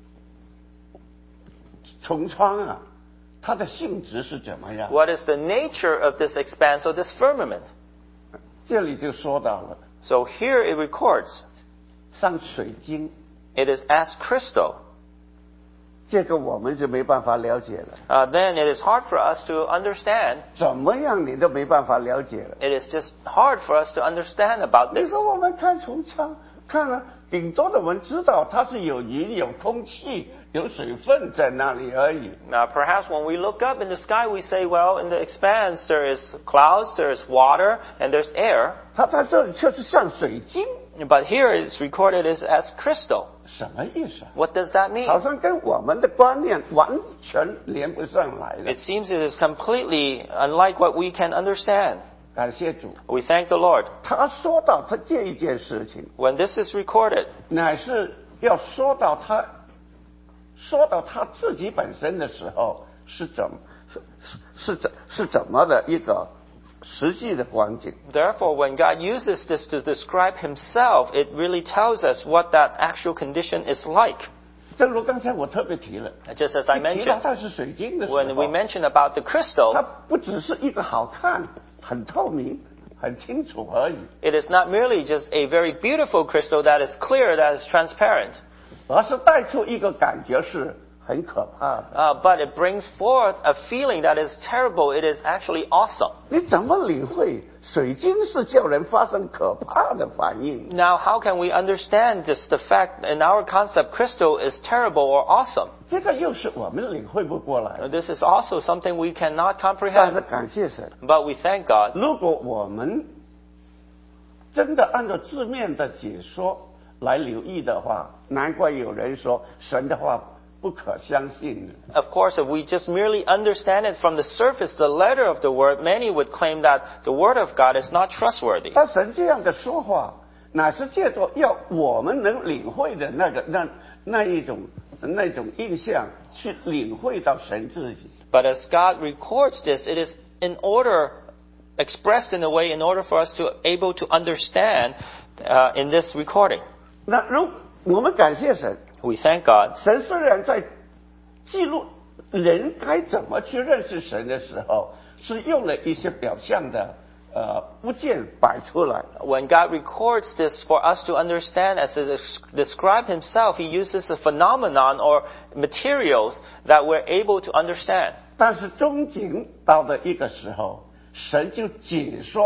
Speaker 1: 重创啊，它的性质是怎么样？
Speaker 2: what is the nature of this expanse or this firmament?
Speaker 1: 这里就说到了，
Speaker 2: So here it records,
Speaker 1: 像水晶，
Speaker 2: it is as crystal.
Speaker 1: 这个我们就没办法了解了，
Speaker 2: Uh, then it is hard for us to understand.
Speaker 1: 怎么样你都没办法了解了。
Speaker 2: It is just hard for us to understand about
Speaker 1: 你
Speaker 2: this.
Speaker 1: 说我们看重仓，看了顶多的我们知道它是有云、有空气、有水分在那里而已。
Speaker 2: Now, perhaps when we look up in the sky, we say, well, in the expanse there is clouds, there is water, and there's air.
Speaker 1: 它在这里却是像水晶，
Speaker 2: But here it's recorded as, as crystal.
Speaker 1: 什么意思啊？
Speaker 2: What does that mean?
Speaker 1: 好像跟我们的观念完全连不上来了
Speaker 2: It。seems it is completely unlike what we can understand.
Speaker 1: 感谢主，
Speaker 2: We thank the Lord.
Speaker 1: 他说到他这一件事情，
Speaker 2: When this is recorded,
Speaker 1: 乃是要说到他，说到他自己本身的时候是怎么是是是怎是怎么的一个实际的光景。
Speaker 2: therefore, when God uses this to describe himself, it really tells us what that actual condition is like.
Speaker 1: 正如刚才我特别提了，
Speaker 2: Just as I
Speaker 1: 一提到
Speaker 2: mentioned,
Speaker 1: 它是水晶的时
Speaker 2: when we
Speaker 1: 候，
Speaker 2: mention about the crystal,
Speaker 1: 它不只是一个好看、很透明、很清楚而已，
Speaker 2: it is not merely just a very beautiful crystal that is clear, that is transparent,
Speaker 1: 而是带出一个感觉是很可怕的。
Speaker 2: uh, but it brings forth a feeling that is terrible. It is actually awesome.
Speaker 1: 你怎么领会水晶是叫人发生可怕的反应？
Speaker 2: Now, how can we understand just the fact in our concept crystal is terrible or awesome?
Speaker 1: 这个又是我们领会不过来的。
Speaker 2: This is also something we cannot
Speaker 1: 但是
Speaker 2: comprehend,
Speaker 1: 感谢神，
Speaker 2: but we thank God.
Speaker 1: 如果我们真的按照字面的解说来留意的话，难怪有人说神的话不可相信。
Speaker 2: Of course, if we just merely understand it from the surface, the letter of the word, many would claim that the word of God is not trustworthy.
Speaker 1: 但神这样的说话，乃是借着要我们能领会的那个那那一种那种印象，去领会到神自己。
Speaker 2: But as God records this, it is in order, expressed in a way in order for us to able to understand uh, in this recording.
Speaker 1: 那如我们感谢神，
Speaker 2: We thank God.
Speaker 1: 神虽然在记录人该怎么去认识神的时候，是用了一些表象的呃物件摆出来。
Speaker 2: When God records this for us to understand, as it is described himself, he uses a phenomenon or materials that we're able to understand.
Speaker 1: 但是终景到的一个时候，神就解说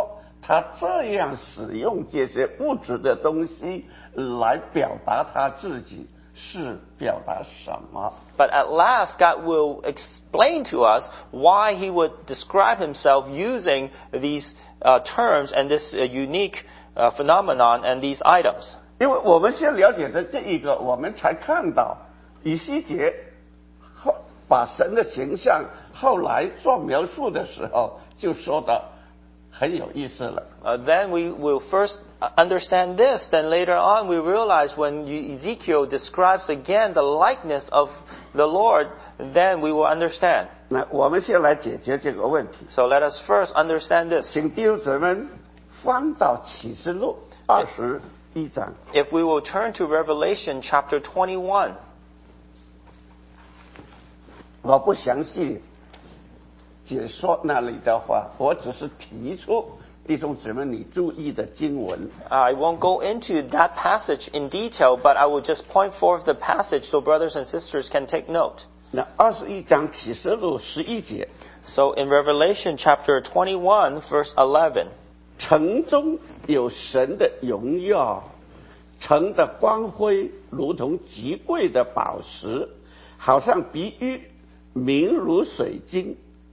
Speaker 1: 他这样使用这些物质的东西来表达他自己是表达什么。
Speaker 2: But at last, God will explain to us why He would describe Himself using these uh, terms and this uh, unique uh, phenomenon and these items.
Speaker 1: 因为我们先了解的这一个，我们才看到以西结后把神的形象后来做描述的时候，就说的很有意思了。
Speaker 2: Uh, then we will first understand this. Then later on, we realize when Ezekiel describes again the likeness of the Lord, then we will understand.
Speaker 1: 那我们先来解决这个问题。
Speaker 2: So let us first understand this.
Speaker 1: 请弟兄姊妹翻到启示录二十一章。
Speaker 2: If we will turn to Revelation chapter twenty-one.
Speaker 1: 我不详细解说那里的话，我只是提出弟兄姊妹你注意的经文。
Speaker 2: I won't go into that passage in detail, but I will just point forth the passage so brothers and sisters can take note.
Speaker 1: 那二十一章启示录十一节，
Speaker 2: So in Revelation chapter twenty-one, verse eleven,
Speaker 1: 城中有神的荣耀，城的光辉如同极贵的宝石，好像比喻明如水晶。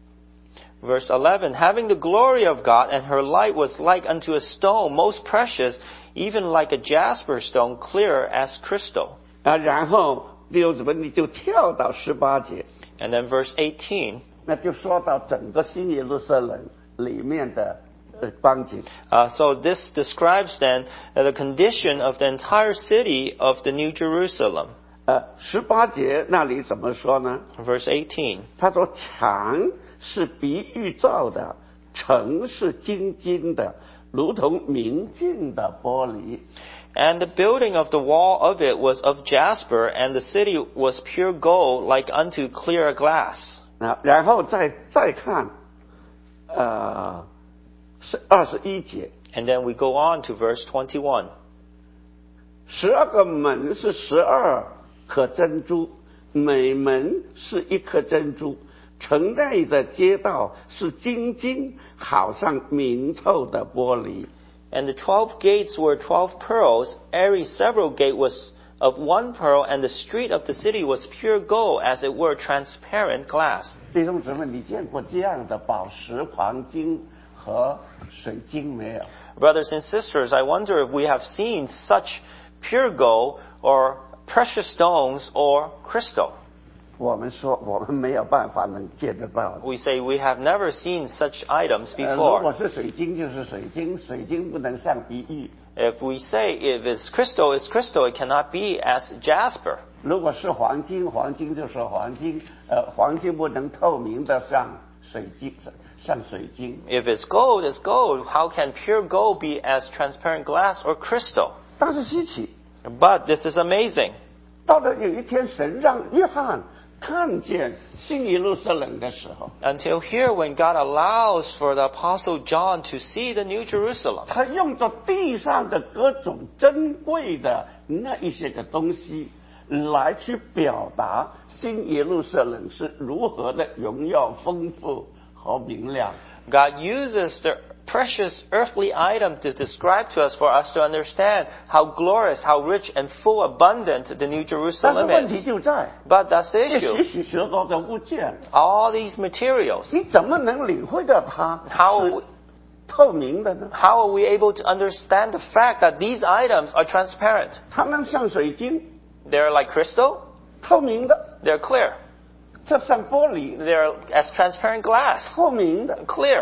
Speaker 2: verse eleven, having the glory of God, and her light was like unto a stone most precious, even like a jasper stone, clear as crystal.
Speaker 1: 啊，然后弟兄姊妹你就跳到十八节，
Speaker 2: And then verse eighteen,
Speaker 1: 那就说到整个新耶路撒冷里面的呃光景。
Speaker 2: uh, so this describes then uh, the condition of the entire city of the New Jerusalem.
Speaker 1: 呃，十八节那里怎么说呢？
Speaker 2: Verse eighteen,
Speaker 1: 他说墙是比喻造的，城是晶晶的，如同明镜的玻璃。
Speaker 2: and the building of the wall of it was of jasper, and the city was pure gold, like unto clear glass.
Speaker 1: 啊，然后再再看，呃，是二十一节，
Speaker 2: And then we go on to verse twenty-one.
Speaker 1: 十二个门是十二颗珍珠，每门是一颗珍珠。城内的街道是晶晶，好像明透的玻璃。
Speaker 2: And the twelve gates were twelve pearls. Every several gate was of one pearl, and the street of the city was pure gold, as it were transparent glass.
Speaker 1: 弟兄姊妹，你见过这样的宝石、黄金和水晶没有？
Speaker 2: Brothers and sisters, I wonder if we have seen such pure gold or precious stones or crystal.
Speaker 1: 我们说我们没有办法能见得到的。
Speaker 2: We say we have never seen such items
Speaker 1: 呃如果
Speaker 2: before.
Speaker 1: 是水晶就是水晶，水晶不能像比喻。
Speaker 2: If we say if it's crystal, it's crystal, it cannot be as jasper.
Speaker 1: 如果是黄金，黄金就是黄金，呃，黄金不能透明的像水晶，像水晶。
Speaker 2: If it's gold, it's gold. How can pure gold be as transparent glass or crystal?
Speaker 1: 但是稀奇，
Speaker 2: But this is amazing.
Speaker 1: 到了有一天，神让约翰看见新耶路撒冷的时候，
Speaker 2: Until here, when God allows for the Apostle John to see the New Jerusalem,
Speaker 1: 他用着地上的各种珍贵的那一些个东西，来去表达新耶路撒冷是如何的荣耀、丰富和明亮。
Speaker 2: God uses the precious earthly item to describe to us for us to understand how glorious, how rich and full abundant the New
Speaker 1: 但是
Speaker 2: Jerusalem
Speaker 1: 问题
Speaker 2: is.
Speaker 1: 就在
Speaker 2: But that's the
Speaker 1: 这
Speaker 2: issue.
Speaker 1: 许许许多的物件，
Speaker 2: All these materials,
Speaker 1: 你怎么能领会到它
Speaker 2: how
Speaker 1: 是透明的呢？
Speaker 2: how are we able to understand the fact that these items are transparent?
Speaker 1: 它能像水晶
Speaker 2: They're like crystal,
Speaker 1: 透明的，
Speaker 2: they're clear.
Speaker 1: 就像玻璃
Speaker 2: They're as transparent glass,
Speaker 1: 透明的。
Speaker 2: clear.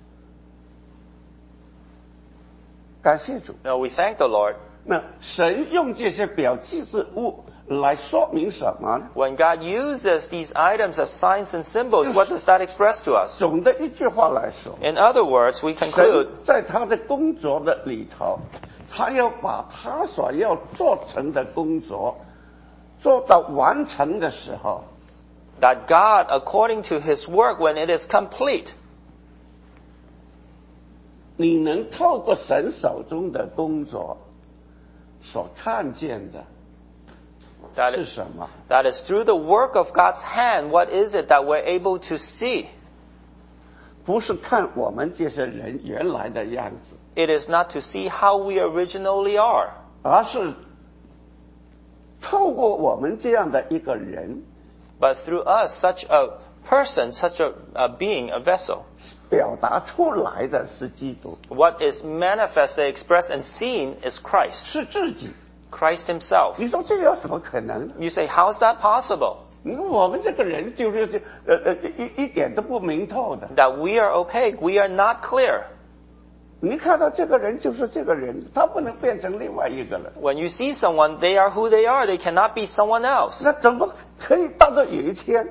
Speaker 1: 感谢主。
Speaker 2: No, we thank the Lord.
Speaker 1: 那神用这些表记之物来说明什么呢？
Speaker 2: When God uses these items as signs and symbols, what does that express to us?
Speaker 1: 总的一句话来说，
Speaker 2: In other words, we
Speaker 1: 神
Speaker 2: conclude
Speaker 1: 在他的工作的里头，他要把他所要做成的工作做到完成的时候，
Speaker 2: that God, according to His work, when it is complete,
Speaker 1: 你能透过神手中的工作所看见的
Speaker 2: that
Speaker 1: 是
Speaker 2: is,
Speaker 1: 什么？
Speaker 2: that is through the work of God's hand, what is it that we're able to see?
Speaker 1: 不是看我们这些人原来的样子，
Speaker 2: It is not to see how we originally are,
Speaker 1: 而是透过我们这样的一个人，
Speaker 2: but through us, such a person, such a, a being, a vessel.
Speaker 1: 表达出来的是基督，
Speaker 2: What is manifested, expressed, and seen is Christ,
Speaker 1: 是自己。
Speaker 2: Christ himself.
Speaker 1: 你说这有什么可能呢？
Speaker 2: You say, how is that possible?
Speaker 1: 我们这个人就是这呃呃一一点都不明透的。
Speaker 2: That we are opaque, we are not clear.
Speaker 1: 你看到这个人就是这个人，他不能变成另外一个人。
Speaker 2: When you see someone, they are who they are. They cannot be someone else.
Speaker 1: 那怎么可以到这有一天，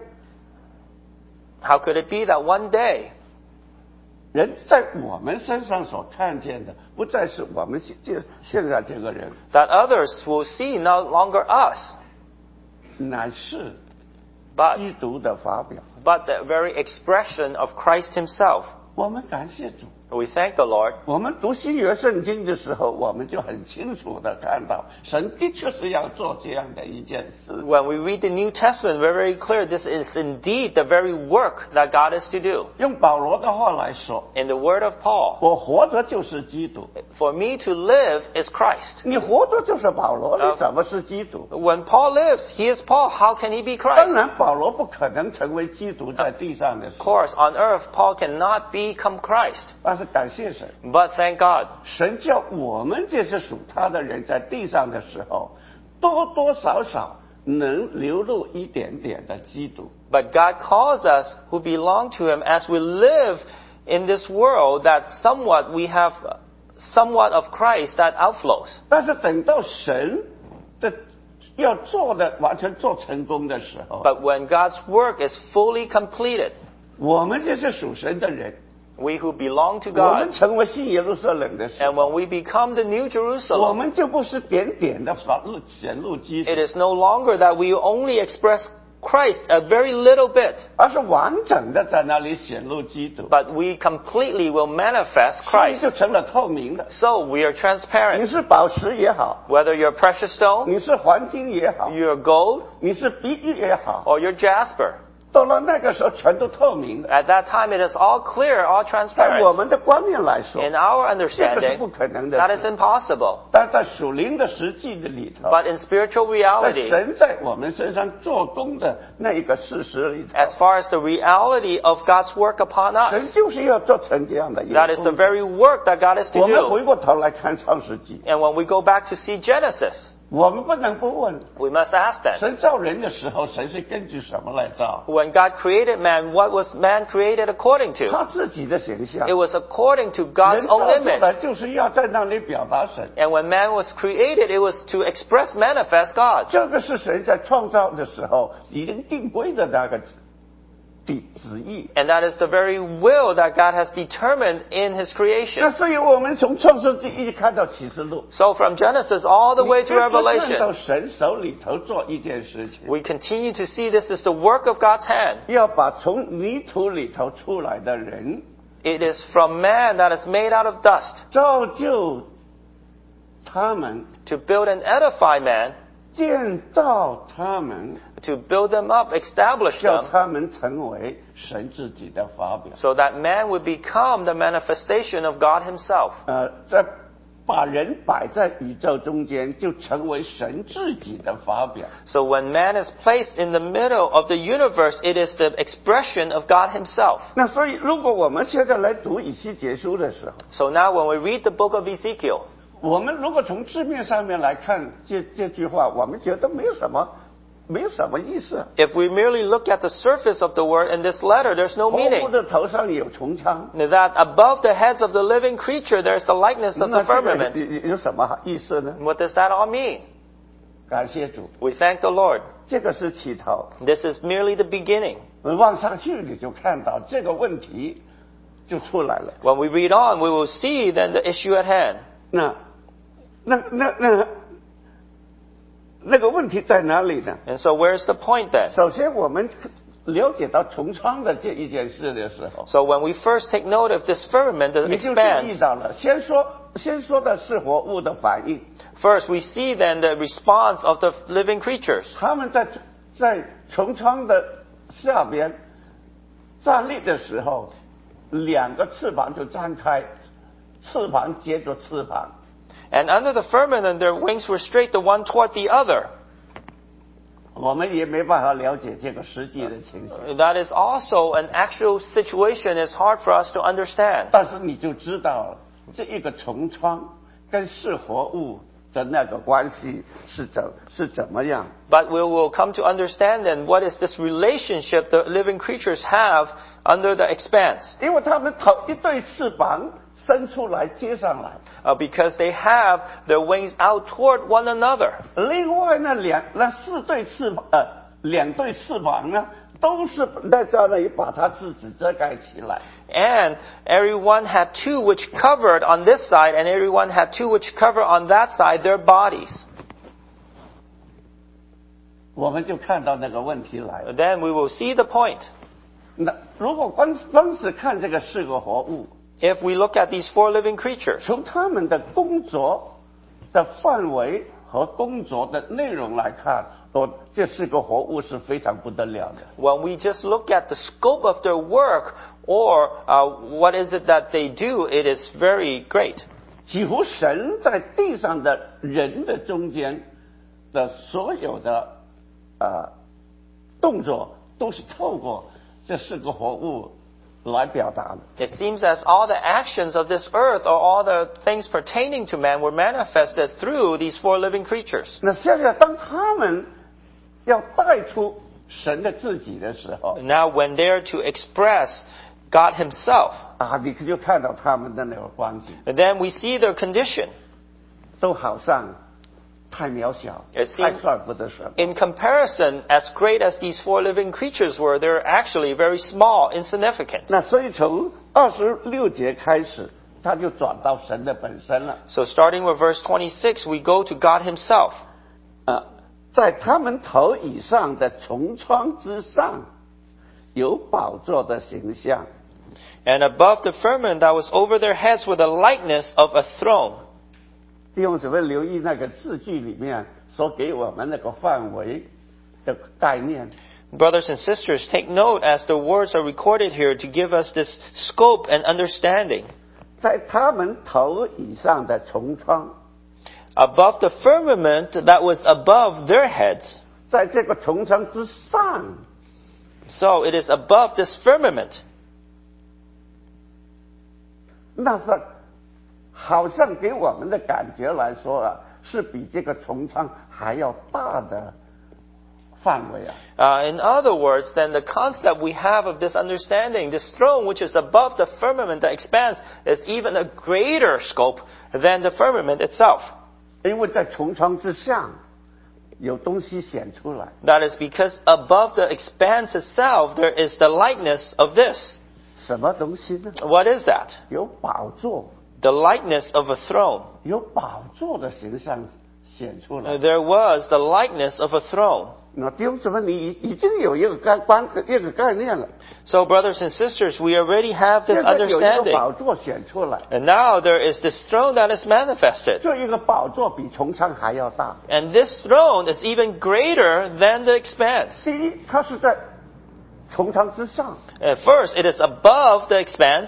Speaker 2: How could it be that one day
Speaker 1: 人在我们身上所看见的，不再是我们现这现在这个人，
Speaker 2: that others will see no longer us,
Speaker 1: 乃是
Speaker 2: but,
Speaker 1: 基督的发表。
Speaker 2: but the very expression of Christ himself?
Speaker 1: 我们感谢主。
Speaker 2: We thank the Lord.
Speaker 1: 我们读新约圣经的时候，我们就很清楚的看到，神的确是要做这样的一件事。
Speaker 2: When we read the New Testament, we're very clear this is indeed the very work that God is to do.
Speaker 1: 用保罗的话来说，
Speaker 2: In the word of Paul,
Speaker 1: 我活着就是基督。
Speaker 2: for me to live is Christ.
Speaker 1: 你活着就是保罗，
Speaker 2: 呃
Speaker 1: 你怎么是基督？
Speaker 2: When Paul lives, he is Paul. How can he be
Speaker 1: 当
Speaker 2: Christ?
Speaker 1: 然，保罗不可能成为基督在地上的
Speaker 2: Of
Speaker 1: 时候，
Speaker 2: course, on earth, Paul cannot become Christ.
Speaker 1: 但是感谢神，
Speaker 2: But thank God,
Speaker 1: 神叫我们这些属他的人在地上的时候，多多少少能流露一点点的基督。
Speaker 2: but God calls us who belong to him as we live in this world that somewhat we have somewhat of Christ that outflows.
Speaker 1: 但是等到神的要做的完全做成功的时候，
Speaker 2: But when God's work is fully completed,
Speaker 1: 我们这些属神的人，
Speaker 2: we who belong to
Speaker 1: 我们
Speaker 2: God,
Speaker 1: 成为新耶路撒冷的时
Speaker 2: and
Speaker 1: 候，
Speaker 2: when we become the New
Speaker 1: 我
Speaker 2: Jerusalem,
Speaker 1: 们就不是点点的发露显露基督
Speaker 2: it，is no longer that we only express Christ a very little bit,
Speaker 1: 而是完整的在那里显露基督，
Speaker 2: but we completely will manifest
Speaker 1: 所以
Speaker 2: Christ.
Speaker 1: 就成了透明的。
Speaker 2: So we are
Speaker 1: 你
Speaker 2: transparent.
Speaker 1: 是宝石也好，
Speaker 2: Whether you're precious stone,
Speaker 1: 你是黄金也好，
Speaker 2: you're gold,
Speaker 1: 你是碧玉也好，
Speaker 2: or you're jasper.
Speaker 1: 到了那个时候全都透明的。
Speaker 2: At that time, it is all clear, all
Speaker 1: 在我
Speaker 2: transparent.
Speaker 1: 们的观念来说，
Speaker 2: In our
Speaker 1: 这个是
Speaker 2: understanding,
Speaker 1: 不可能的
Speaker 2: that is
Speaker 1: 事。
Speaker 2: impossible.
Speaker 1: 但在属灵的实际的里头，
Speaker 2: But in spiritual
Speaker 1: 在
Speaker 2: reality,
Speaker 1: 神在我们身上做工的那一个事实里头，
Speaker 2: as far as the reality of God's work upon
Speaker 1: 神
Speaker 2: us,
Speaker 1: 就是要做成这样的一个
Speaker 2: that is
Speaker 1: 工
Speaker 2: the
Speaker 1: 作。
Speaker 2: very work that God is
Speaker 1: 我
Speaker 2: to
Speaker 1: 们
Speaker 2: do.
Speaker 1: 回过头来看创世纪，
Speaker 2: And when we go back to see Genesis,
Speaker 1: 我们不能不问：
Speaker 2: we must ask then,
Speaker 1: 神造人的时候，神是根据什么来造？
Speaker 2: when God created man, what was man created according to?
Speaker 1: 他自己的形象。
Speaker 2: It was according to God's
Speaker 1: 人
Speaker 2: own
Speaker 1: 造出
Speaker 2: image.
Speaker 1: 来就是要在那里表达神。
Speaker 2: And when man was created, it was to express, manifest God.
Speaker 1: 这个是神在创造的时候已经定规的那个旨旨意。
Speaker 2: And that is the very will that God has determined in His
Speaker 1: 那
Speaker 2: creation.
Speaker 1: 所以我们从创世纪一直看到启示录，
Speaker 2: So from Genesis all the way
Speaker 1: 你
Speaker 2: to
Speaker 1: 一直看到
Speaker 2: Revelation,
Speaker 1: 神手里头做一件事情，
Speaker 2: we continue to see this is the work of God's hand.
Speaker 1: 要把从泥土里头出来的人
Speaker 2: It is from man that is made out of dust
Speaker 1: 造就他们，
Speaker 2: to build and edify man,
Speaker 1: 建造他们，
Speaker 2: to build them up, establish
Speaker 1: 叫
Speaker 2: them,
Speaker 1: 他们成为神自己的发表。
Speaker 2: so that man would become the manifestation of God Himself.
Speaker 1: 呃，在把人摆在宇宙中间，就成为神自己的发表。
Speaker 2: So when man is placed in the middle of the universe, it is the expression of God Himself.
Speaker 1: 那所以，如果我们现在来读以西结书的时候，
Speaker 2: So now when we read the book of Ezekiel,
Speaker 1: 我们如果从字面上面来看这这句话，我们觉得没有什么，没有什么意思。
Speaker 2: if we merely look at the surface of the word in this letter, there's no
Speaker 1: 头
Speaker 2: meaning.
Speaker 1: 部的头上有穹苍，
Speaker 2: That above the heads of the living creature, there's the likeness of
Speaker 1: 那
Speaker 2: the
Speaker 1: 这个
Speaker 2: firmament.
Speaker 1: 有有什么意思呢？
Speaker 2: What does that all mean?
Speaker 1: 感谢主，
Speaker 2: We thank the Lord.
Speaker 1: 这个是起头，
Speaker 2: This is merely the beginning.
Speaker 1: 望上去你就看到这个问题就出来了。
Speaker 2: When we read on, we will see then the issue at hand.
Speaker 1: 那那那那那个问题在哪里呢？
Speaker 2: And so where's the point then?
Speaker 1: 首先，我们了解到穹苍的这一件事的时候，
Speaker 2: So when we first take note of this firmament that
Speaker 1: 你就注意
Speaker 2: expands,
Speaker 1: 到了。先说先说的是活物的反应，
Speaker 2: first we see then the response of the living creatures.
Speaker 1: 他们在在穹苍的下边站立的时候， 两个翅膀就张开，翅膀接着翅膀。
Speaker 2: And under the firmament, their wings were straight, the one toward the other.
Speaker 1: 我们也没办法了解这个实际的情形。
Speaker 2: That is also an actual situation. It's hard for us to understand.
Speaker 1: 但是你就知道这一个虫疮跟是活物的那个关系是怎是怎么样。
Speaker 2: But we will come to understand then what is this relationship the living creatures have under the expanse.
Speaker 1: 因为他们头一对翅膀伸出来接上来，
Speaker 2: Uh, because they have their wings out toward one another.
Speaker 1: 另外那两那四对翅膀呃两对翅膀呢，都是在这里把它自己遮盖起来。
Speaker 2: And everyone had two which covered on this side, and everyone had two which cover on that side their bodies.
Speaker 1: 我们就看到那个问题来了。
Speaker 2: Then we will see the point.
Speaker 1: 那如果光光是看这个四个活物，
Speaker 2: If we look at these four living creatures,
Speaker 1: 从他们的工作的范围和工作的内容来看，哦，这四个活物是非常不得了的。
Speaker 2: when we just look at the scope of their work, or uh, what is it that they do, it is very great.
Speaker 1: 几乎神在地上的人的中间的所有的呃动作，都是透过这四个活物来表达的。
Speaker 2: It seems as all the actions of this earth, or all the things pertaining to man, were manifested through these four living creatures.
Speaker 1: 那现在当他们要带出神的自己的时候，
Speaker 2: Now, when they're to express God Himself,
Speaker 1: 啊，你就看到他们的那个光景，
Speaker 2: then we see their condition.
Speaker 1: 都好像太渺小，
Speaker 2: It seems-
Speaker 1: 太算不得什么。
Speaker 2: In comparison, as great as these four living creatures were, they're actually very small, insignificant.
Speaker 1: 那所以从二十六节开始，他就转到神的本身了。
Speaker 2: So starting with verse twenty-six, we go to God Himself.
Speaker 1: 啊，在他们头以上的穹苍之上，有宝座的形象。
Speaker 2: And above the firmament that was over their heads were the likeness of a throne.
Speaker 1: 弟兄姊妹留意那个字句里面所给我们那个范围的概念。
Speaker 2: Brothers and sisters, take note as the words are recorded here to give us this scope and understanding.
Speaker 1: 在他们头以上的穹苍，
Speaker 2: Above the firmament that was above their heads.
Speaker 1: 在这个穹苍之上，
Speaker 2: So it is above this firmament.
Speaker 1: 那是好像给我们的感觉来说啊，是比这个穹苍还要大的范围啊。
Speaker 2: Uh, in other words, then the concept we have of this understanding, this throne which is above the firmament, the expanse, is even a greater scope than the firmament itself.
Speaker 1: 因为在穹苍之上有东西显出来，
Speaker 2: That is because above the expanse itself, there is the likeness of this.
Speaker 1: 什么东西呢？
Speaker 2: What is that?
Speaker 1: 有宝座，
Speaker 2: The likeness of a throne.
Speaker 1: 有宝座的形象显出来。
Speaker 2: There was the likeness of a throne.
Speaker 1: 那弟兄姊妹，你已已经有一个概观一个概念了。
Speaker 2: So, brothers and sisters, we already have this
Speaker 1: 现在有一个
Speaker 2: understanding.
Speaker 1: 宝座显出来，
Speaker 2: And now there is this throne that is manifested.
Speaker 1: 这一个宝座比穹苍还要大。
Speaker 2: And this throne is even greater than the expanse.
Speaker 1: 第一，它是在穹苍之上，
Speaker 2: At first, it is above the expanse.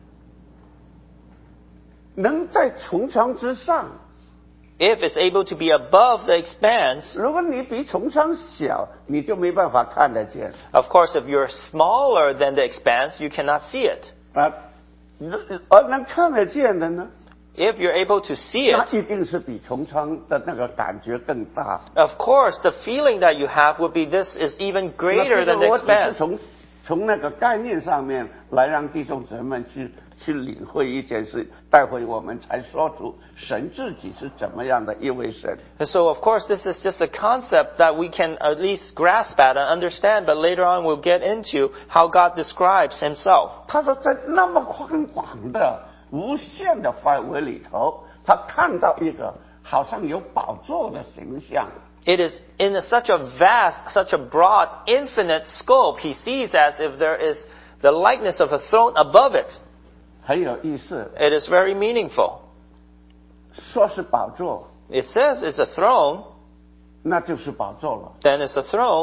Speaker 1: 能在穹苍之上。
Speaker 2: If it's able to be above the expanse,
Speaker 1: 如果你比穹苍小，你就没办法看得见
Speaker 2: of course, if you're smaller than the expanse, you cannot see it.
Speaker 1: 啊。而能看得见的呢，
Speaker 2: If you're able to see
Speaker 1: 那
Speaker 2: it,
Speaker 1: 一定是比穹苍的那个感觉更大。
Speaker 2: of course, the feeling that you have would be this is even
Speaker 1: 那
Speaker 2: greater
Speaker 1: 这
Speaker 2: than
Speaker 1: 个
Speaker 2: the
Speaker 1: 我只是
Speaker 2: expanse.
Speaker 1: 从从那个概念上面来让弟兄姊妹去去领会一件事，待会我们才说出神自己是怎么样的一位神。
Speaker 2: And so, of course, this is just a concept that we can at least grasp at and understand, but later on we'll get into how God describes Himself.
Speaker 1: 他说，在那么宽广的、无限的范围里头，他看到一个好像有宝座的形象。
Speaker 2: It is in a, such a vast, such a broad, infinite scope, He sees as if there is the likeness of a throne above it.
Speaker 1: 很有意思，
Speaker 2: It is very meaningful.
Speaker 1: 说是宝座，
Speaker 2: It says it's a throne,
Speaker 1: 那就是宝座了。
Speaker 2: then it's a throne.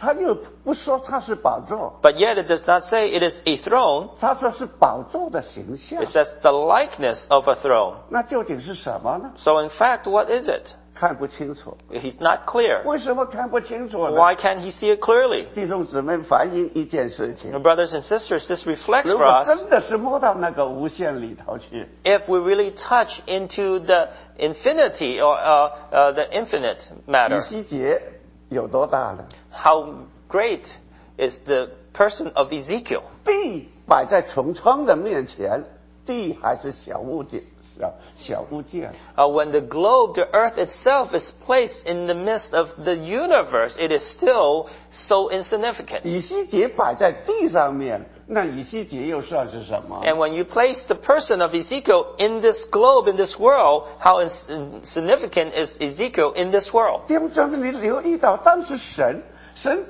Speaker 1: 他又不说它是宝座，
Speaker 2: But yet it does not say it is a throne.
Speaker 1: 他说是宝座的形象。
Speaker 2: It says the likeness of a throne.
Speaker 1: 那究竟是什么呢？
Speaker 2: So in fact, what is it?
Speaker 1: 看不清楚。
Speaker 2: He's not clear.
Speaker 1: 为什么看不清楚呢？
Speaker 2: Why can't he see it clearly?
Speaker 1: 弟兄姊妹反映一件事情，
Speaker 2: Brothers and sisters, this reflects
Speaker 1: 如
Speaker 2: for
Speaker 1: 果
Speaker 2: us
Speaker 1: 真的是摸到那个无限里头去，
Speaker 2: if we really touch into the infinity or uh, uh, the infinite
Speaker 1: 以
Speaker 2: matter.
Speaker 1: 西结有多大呢？
Speaker 2: How great is the person of Ezekiel?
Speaker 1: 地摆在穹苍的面前，地还是小物件，小小物件。
Speaker 2: Uh, when the globe, the earth itself, is placed in the midst of the universe, it is still so insignificant.
Speaker 1: 以西结摆在地上面，那以西结又算是什么？
Speaker 2: And when you place the person of Ezekiel in this globe, in this world, how ins- insignificant is Ezekiel in this world?
Speaker 1: 弟兄姊妹，你留意到，当时神神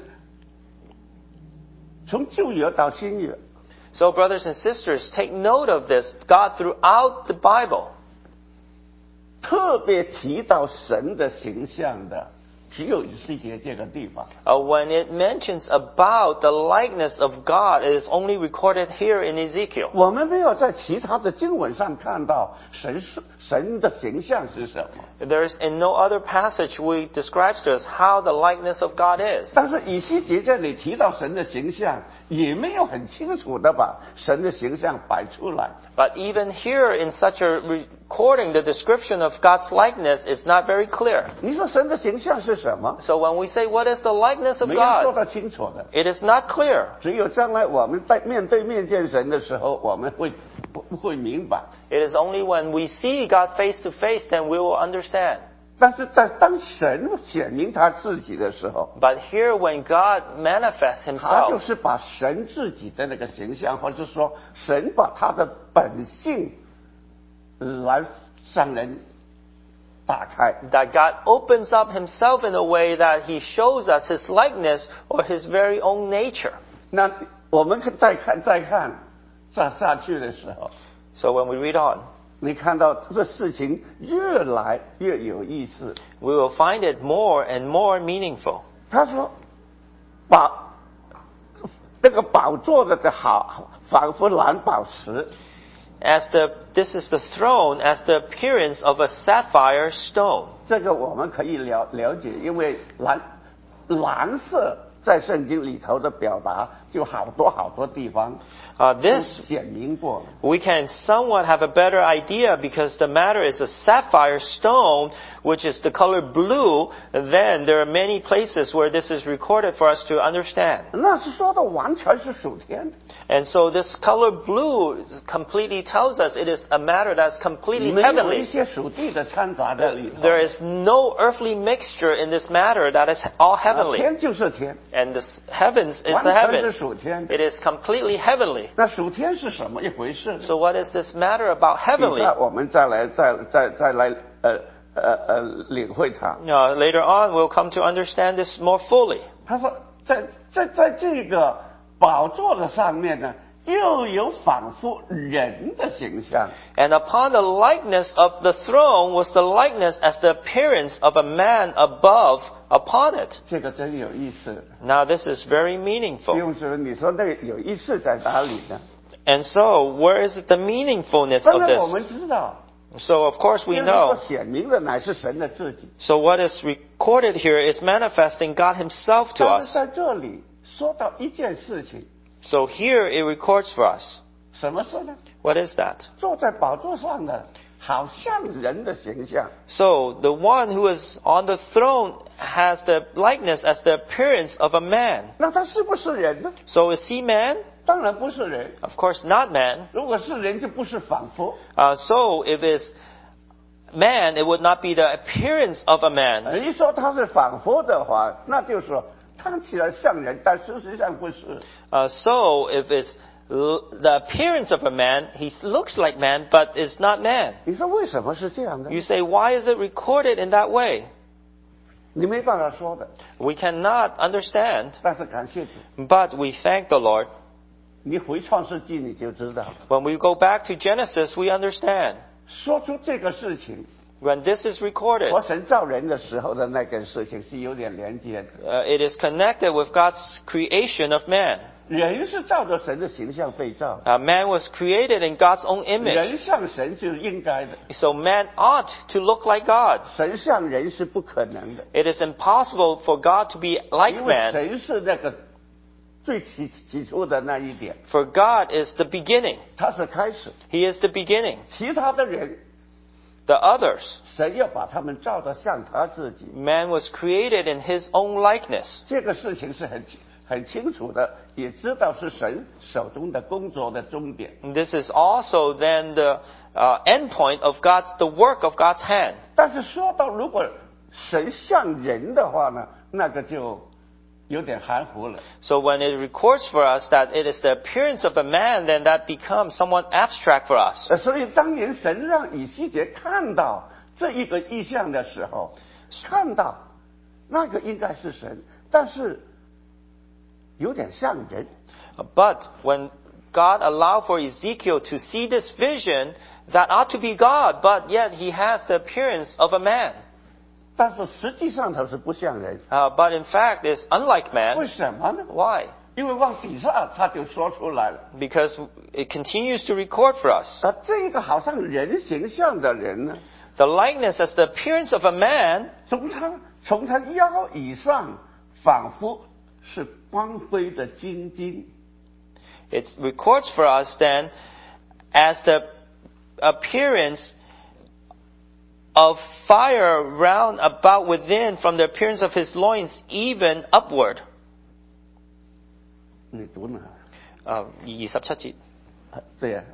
Speaker 1: 从旧约到新约，
Speaker 2: So, brothers and sisters, take note of this. God, throughout the Bible,
Speaker 1: 特别提到神的形象的，只有以西结这个地方。
Speaker 2: uh, when it mentions about the likeness of God, it is only recorded here in Ezekiel.
Speaker 1: 我们没有在其他的经文上看到神是神的形象是什么。
Speaker 2: There is in no other passage we describes to us how the likeness of God is.
Speaker 1: 但是以西结这里提到神的形象，也没有很清楚的把神的形象摆出来。
Speaker 2: But even here in such a recording, the description of God's likeness is not very clear.
Speaker 1: 你说神的形象是什么？
Speaker 2: So when we say what is the likeness of
Speaker 1: 没人说
Speaker 2: God,
Speaker 1: 得清楚的。
Speaker 2: it is not clear.
Speaker 1: 只有将来我们在面对面见神的时候，我们会不会明白。
Speaker 2: It is only when we see God face to face then we will understand.
Speaker 1: 但是在当神显明他自己的时候，
Speaker 2: But here when God manifests
Speaker 1: 他就
Speaker 2: himself,
Speaker 1: 是把神自己的那个形象，或者说神把他的本性来向人打开。
Speaker 2: that God opens up himself in a way that he shows us his likeness or his very own nature.
Speaker 1: 那我们再看再看再下去的时候，
Speaker 2: So when we read on,
Speaker 1: 你看到这事情越来越有意思。
Speaker 2: we will find it more and more meaningful.
Speaker 1: 他说，宝这个宝座的这好，仿佛蓝宝石。
Speaker 2: As the, this is the throne as the appearance of a sapphire stone.
Speaker 1: 这个我们可以了了解，因为蓝蓝色在圣经里头的表达，就好多好多地方
Speaker 2: Uh,
Speaker 1: 都
Speaker 2: this
Speaker 1: 显明过了。
Speaker 2: we can somewhat have a better idea because the matter is a sapphire stone, which is the color blue. Then there are many places where this is recorded for us to understand.
Speaker 1: 那是说的完全是属天的，
Speaker 2: And so this color blue completely tells us it is a matter that's completely
Speaker 1: 没有一
Speaker 2: heavenly.
Speaker 1: 些属地的掺杂在里头。
Speaker 2: There is no earthly mixture in this matter that is all
Speaker 1: 啊
Speaker 2: heavenly.
Speaker 1: 天就是天，
Speaker 2: And the heavens is
Speaker 1: 完
Speaker 2: the
Speaker 1: 全是
Speaker 2: heaven.
Speaker 1: 属天的。
Speaker 2: It is completely heavenly.
Speaker 1: 那属天是什么一回事呢？
Speaker 2: So what is this matter about
Speaker 1: 底
Speaker 2: heavenly?
Speaker 1: 下我们再来再再再来呃呃呃领会它。
Speaker 2: Uh, later on, we'll come to understand this more fully.
Speaker 1: 他说，在在在这个宝座的上面呢，又有仿佛人的形象。
Speaker 2: And upon the likeness of the throne was the likeness as the appearance of a man above upon it.
Speaker 1: 这个真有意思。
Speaker 2: Now this is very
Speaker 1: 弟
Speaker 2: meaningful.
Speaker 1: 兄姊妹，你说那个有意思在哪里呢？
Speaker 2: And so, where is the meaningfulness
Speaker 1: 当
Speaker 2: of
Speaker 1: 然我
Speaker 2: this?
Speaker 1: 们知道，
Speaker 2: So of course we
Speaker 1: 因为
Speaker 2: know.
Speaker 1: 说显明的乃是神的自己。
Speaker 2: So what is recorded here is manifesting God himself to
Speaker 1: 但是
Speaker 2: us.
Speaker 1: 在这里说到一件事情，
Speaker 2: So here it records for us.
Speaker 1: 什么事呢？
Speaker 2: What is that?
Speaker 1: 坐在宝座上的，好像人的形象。
Speaker 2: So the one who is on the throne has the likeness as the appearance of a man.
Speaker 1: 那他是不是人呢？
Speaker 2: So is he man?
Speaker 1: 当然不是人。
Speaker 2: Of course not man.
Speaker 1: 如果是人，就不是仿佛。
Speaker 2: Uh, so if it's man, it would not be the appearance of a man.
Speaker 1: 一说他是仿佛的话，那就是说看起来像人，但事实上不是。
Speaker 2: Uh, so if it's l- the appearance of a man, he looks like man, but is not man.
Speaker 1: 你说为什么是这样的？
Speaker 2: You say, why is it recorded in that way?
Speaker 1: 你没办法说的。
Speaker 2: We cannot understand,
Speaker 1: 但是感谢主，
Speaker 2: but we thank the Lord.
Speaker 1: 你回创世纪你就知道了。
Speaker 2: When we go back to Genesis, we understand.
Speaker 1: 说出这个事情，
Speaker 2: When this is recorded,
Speaker 1: 和神造人的时候的那件事情是有点连接的。
Speaker 2: uh, it is connected with God's creation of man.
Speaker 1: 人是照着神的形象被造，
Speaker 2: Uh, man was created in God's own
Speaker 1: 人
Speaker 2: image.
Speaker 1: 像神就是应该的，
Speaker 2: So man ought to look like God.
Speaker 1: 神像人是不可能的，
Speaker 2: It is impossible for God to be like
Speaker 1: 因为
Speaker 2: man.
Speaker 1: 神是那个最起起初的那一点，
Speaker 2: For God is the beginning.
Speaker 1: 他是开始，
Speaker 2: He is the beginning.
Speaker 1: 其他的人
Speaker 2: The others,
Speaker 1: 神要把他们造得像他自己，
Speaker 2: man was created in his own likeness.
Speaker 1: 这个事情是很很清楚的，也知道是神手中的工作的终点。
Speaker 2: And this is also then the uh, end point of God's, the work of God's hand.
Speaker 1: 但是说到如果神像人的话呢，那个就有点含糊了。
Speaker 2: So when it records for us that it is the appearance of a man, then that becomes somewhat abstract for us.
Speaker 1: 呃所以当年神让以西结看到这一个意象的时候，看到那个应该是神，但是有点像人。
Speaker 2: But when God allowed for Ezekiel to see this vision, that ought to be God, but yet he has the appearance of a man.
Speaker 1: 但是实际上他是不像人，
Speaker 2: Uh, but in fact, it's unlike
Speaker 1: 为
Speaker 2: man.
Speaker 1: 什么呢？
Speaker 2: Why?
Speaker 1: 因为往底下他就说出来了，
Speaker 2: Because it continues to record for us.
Speaker 1: 啊，这个好像人形象的人呢，
Speaker 2: The likeness as the appearance of a man,
Speaker 1: 从他从他腰以上，仿佛是光辉的金金。
Speaker 2: it records for us then as the appearance of fire round about within from the appearance of his loins even upward.
Speaker 1: 你读哪？
Speaker 2: Uh, 二十七節。
Speaker 1: 啊对呀、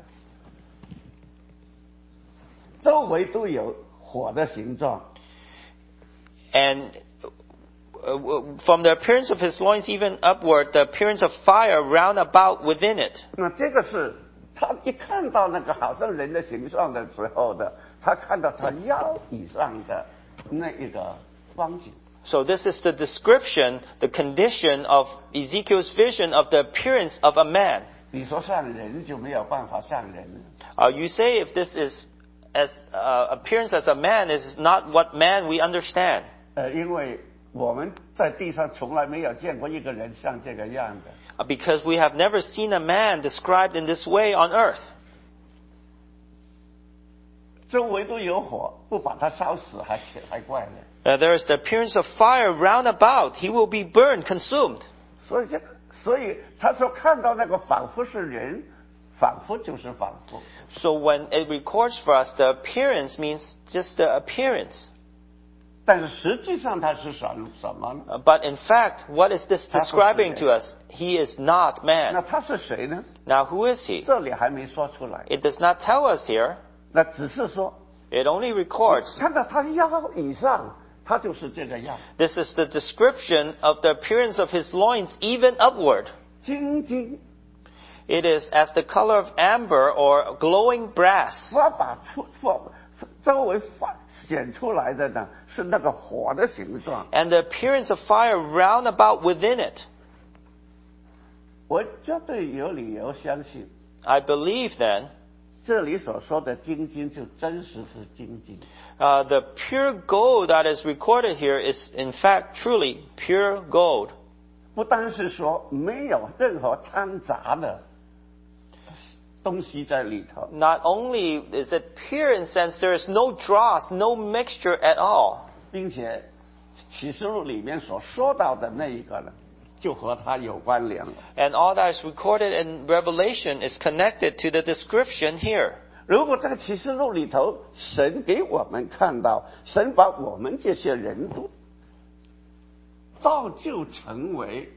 Speaker 1: 周围都有火的形状，
Speaker 2: And uh, from the appearance of his loins even upward, the appearance of fire round about within it.
Speaker 1: 那这个是他一看到那个好像人的形状的时候的，他看到他腰以上的那一个光景。
Speaker 2: So this is the description, the condition of Ezekiel's vision of the appearance of a man.
Speaker 1: 你说像人就没有办法像人，
Speaker 2: Uh, you say if this is as uh, appearance as a man is not what man we understand.
Speaker 1: 呃，因为我们在地上从来没有见过一个人像这个样的。
Speaker 2: Uh, because we have never seen a man described in this way on earth.
Speaker 1: 周围都有火，不把它烧死还还怪呢。
Speaker 2: Uh, there is the appearance of fire round about. He will be burned, consumed.
Speaker 1: 所以这，所以他说看到那个仿佛是人，仿佛就是仿佛。
Speaker 2: So when it records for us, the appearance means just the appearance.
Speaker 1: 但是实际上他是什什么呢？
Speaker 2: Uh, but in fact, what is this
Speaker 1: 他不是
Speaker 2: describing
Speaker 1: 人。
Speaker 2: to us? He is not
Speaker 1: 那
Speaker 2: man.
Speaker 1: 他是谁呢？
Speaker 2: Now who is he?
Speaker 1: 这里还没说出来。
Speaker 2: It does not tell us here.
Speaker 1: 那只是说
Speaker 2: It only records.
Speaker 1: 看到他腰以上，他就是这个样，
Speaker 2: This is the description of the appearance of his loins even upward.
Speaker 1: 晶晶
Speaker 2: It is as the color of amber or glowing brass.
Speaker 1: 发把出发周围发显出来的呢，是那个火的形状。
Speaker 2: And the appearance of fire round about within it.
Speaker 1: 我绝对有理由相信，
Speaker 2: I believe then
Speaker 1: 这里所说的晶晶就真实是晶晶。
Speaker 2: uh, the pure gold that is recorded here is in fact truly pure gold.
Speaker 1: 不单是说没有任何掺杂的东西在里头，
Speaker 2: Not only is it pure in sense there is no dross, no mixture at all.
Speaker 1: 并且启示录里面所说到的那一个呢，就和它有关联了。
Speaker 2: And all that is recorded in Revelation is connected to the description here.
Speaker 1: 如果在启示录里头，神给我们看到，神把我们这些人都造就成为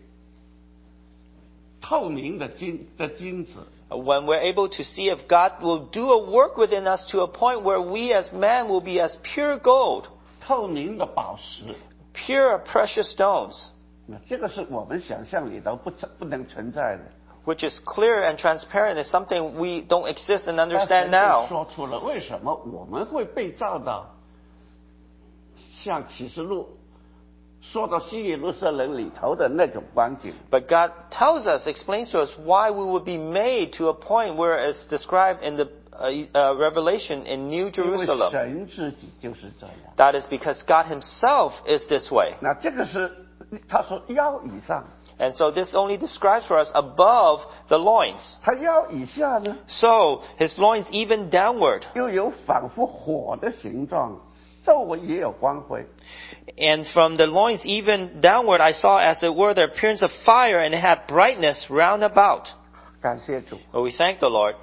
Speaker 1: 透明的金的金子，
Speaker 2: When we're able to see if God will do a work within us to a point where we as man will be as pure gold,
Speaker 1: 透明的宝石，
Speaker 2: pure precious stones,
Speaker 1: 那这个是我们想象里头不不能存在的。
Speaker 2: which is clear and transparent, is something we don't exist and
Speaker 1: 但
Speaker 2: understand
Speaker 1: 神
Speaker 2: now.
Speaker 1: 就说出了为什么我们会被造到像启示录说到新耶路撒冷里头的那种光景。
Speaker 2: But God tells us, explains to us why we would be made to a point where it's described in the uh, uh, revelation in New
Speaker 1: 因为
Speaker 2: Jerusalem.
Speaker 1: 神自己就是这样。
Speaker 2: That is because God Himself is this way.
Speaker 1: 那这个是他说腰以上，
Speaker 2: And so this only describes for us above the loins.
Speaker 1: 他腰以下呢，
Speaker 2: So His loins even downward.
Speaker 1: 又有仿佛火的形状，周围也有光辉。
Speaker 2: And from the loins even downward I saw as it were the appearance of fire, and it had brightness round about.
Speaker 1: 感谢主，
Speaker 2: Well, we thank the Lord.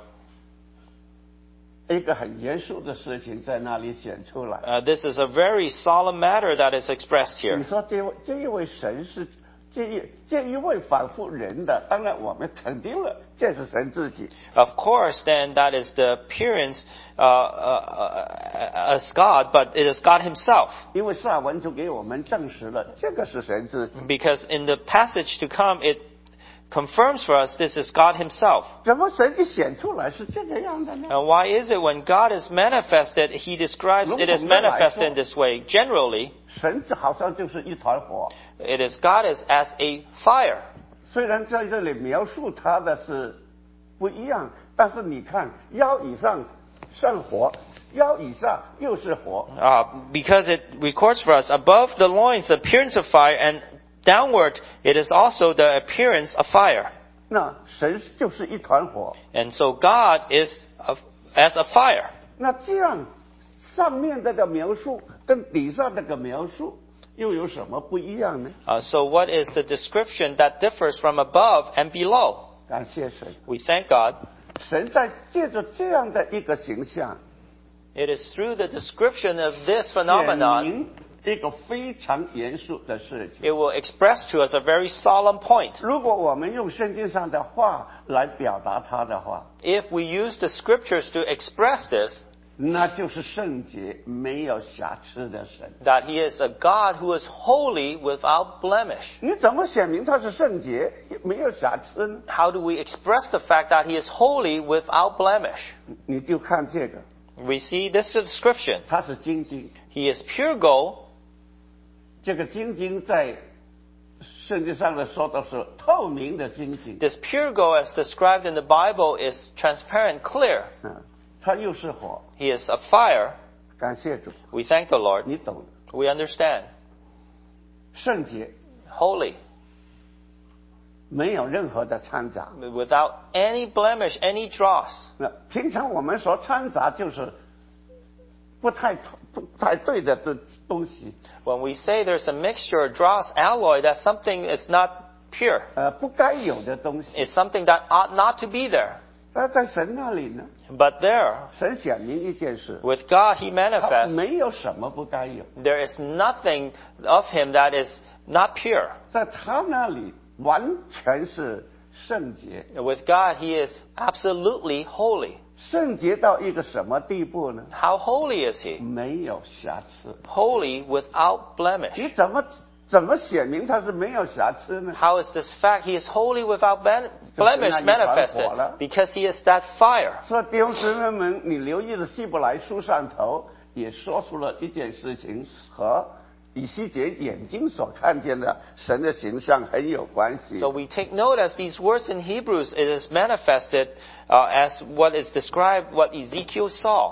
Speaker 1: 一个很严肃的事情在那里显出来。
Speaker 2: Uh, this is a very solemn matter that is expressed
Speaker 1: 你
Speaker 2: here.
Speaker 1: 说这位这一位神是这一这一位仿佛人的，当然我们肯定了，这是神自己。
Speaker 2: Of course, then that is the appearance uh, uh, as God, but it is God Himself.
Speaker 1: 因为萨文就给我们证实了，这个是神自己。
Speaker 2: Because in the passage to come, it confirms for us this is God Himself.
Speaker 1: 怎么神一显出来是这个样的呢？
Speaker 2: Now, why is it when God is manifested, He describes it as manifested in this way? Generally,
Speaker 1: 神好像就是一团火，
Speaker 2: it is God is as a fire.
Speaker 1: 虽然在这里描述他的是不一样，但是你看腰以上上火，腰以下又是火。
Speaker 2: Uh, because it records for us above the loins the appearance of fire, and downward it is also the appearance of fire.
Speaker 1: 那神就是一团火。
Speaker 2: And so God is a, as a fire.
Speaker 1: 那这样上面这个描述跟底下这个描述又有什么不一样呢？
Speaker 2: Uh, so what is the description that differs from above and below?
Speaker 1: 感谢神，
Speaker 2: We thank God.
Speaker 1: 神在借着这样的一个形象，
Speaker 2: It is through the description of this
Speaker 1: 显
Speaker 2: phenomenon,
Speaker 1: 明一个非常严肃的事情。
Speaker 2: it will express to us a very solemn point.
Speaker 1: 如果我们用圣经上的话来表达它的话，
Speaker 2: If we use the scriptures to express this,
Speaker 1: 那就是圣洁没有瑕疵的神。
Speaker 2: that He is a God who is holy without blemish.
Speaker 1: 你怎么显明他是圣洁没有瑕疵呢？
Speaker 2: How do we express the fact that He is holy without blemish?
Speaker 1: 你就看这个，
Speaker 2: We see this description.
Speaker 1: 它是金晶，
Speaker 2: He is pure gold.
Speaker 1: 这个金晶在圣经上的说的是透明的金晶，
Speaker 2: This pure gold, as described in the Bible, is transparent, clear.
Speaker 1: 嗯，它又是火。
Speaker 2: He is a fire.
Speaker 1: 感谢主，
Speaker 2: We thank the Lord.
Speaker 1: 你懂的。
Speaker 2: We understand.
Speaker 1: 圣洁
Speaker 2: Holy,
Speaker 1: 没有任何的掺杂。
Speaker 2: without any blemish, any dross.
Speaker 1: 那平常我们说掺杂就是不太不太对的东东西，
Speaker 2: When we say there's a mixture or dross alloy, that something is not pure.
Speaker 1: 呃，不该有的东西。
Speaker 2: It's something that ought not to be there.
Speaker 1: 但在神那里呢，
Speaker 2: But there,
Speaker 1: 神显明一件事，
Speaker 2: with God, He
Speaker 1: 他
Speaker 2: manifests.
Speaker 1: 没有什么不该有，
Speaker 2: There is nothing of Him that is not pure.
Speaker 1: 在他那里完全是圣洁。
Speaker 2: With God, He is absolutely holy.
Speaker 1: 圣洁到一个什么地步呢？
Speaker 2: How holy is He?
Speaker 1: 没有瑕疵。
Speaker 2: Holy without blemish.
Speaker 1: 你怎么怎么显明他是没有瑕疵呢？
Speaker 2: How is this fact He is holy without ben- blemish manifested? Because He is that fire.
Speaker 1: 所以弟兄姊妹们，你留意的希伯来书上头也说出了一件事情，和以西结眼睛所看见的神的形象很有关系。
Speaker 2: So we take note as these words in Hebrews, it is manifested uh, as what is described, what Ezekiel saw.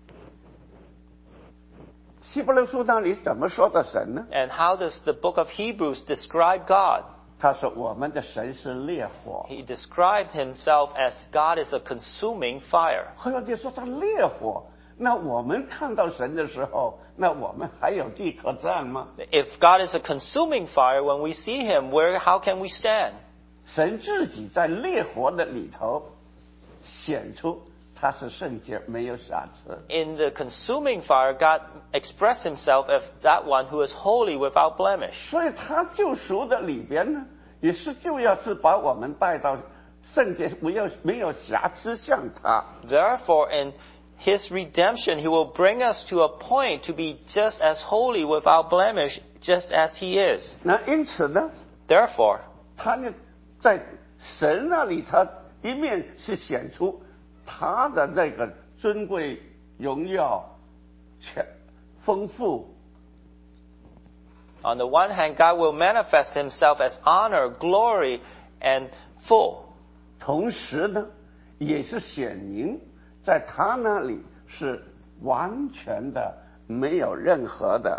Speaker 1: 希伯来书那里怎么说的神呢？
Speaker 2: And how does the book of Hebrews describe God?
Speaker 1: 他说我们的神是烈火。
Speaker 2: He described Himself as God is a consuming fire.
Speaker 1: 后来就说他烈火，那我们看到神的时候，那我们还有地可站吗？
Speaker 2: If God is a consuming fire, when we see Him, where, how can we stand?
Speaker 1: 神自己在烈火的里头显出他是圣洁，没有瑕疵。
Speaker 2: In the consuming fire, God expressed Himself as that one who is holy without blemish.
Speaker 1: 所以他救赎的里边呢，也是就要是把我们带到圣洁，没有没有瑕疵，像他。
Speaker 2: Therefore, in His redemption, He will bring us to a point to be just as holy without blemish, just as He is.
Speaker 1: 那因此呢，
Speaker 2: Therefore,
Speaker 1: 他呢在神那里，他一面是显出他的那个尊贵、荣耀、全丰富。
Speaker 2: on the one hand, God will manifest Himself as honor, glory, and full.
Speaker 1: 同时呢，也是显明在他那里是完全的，没有任何的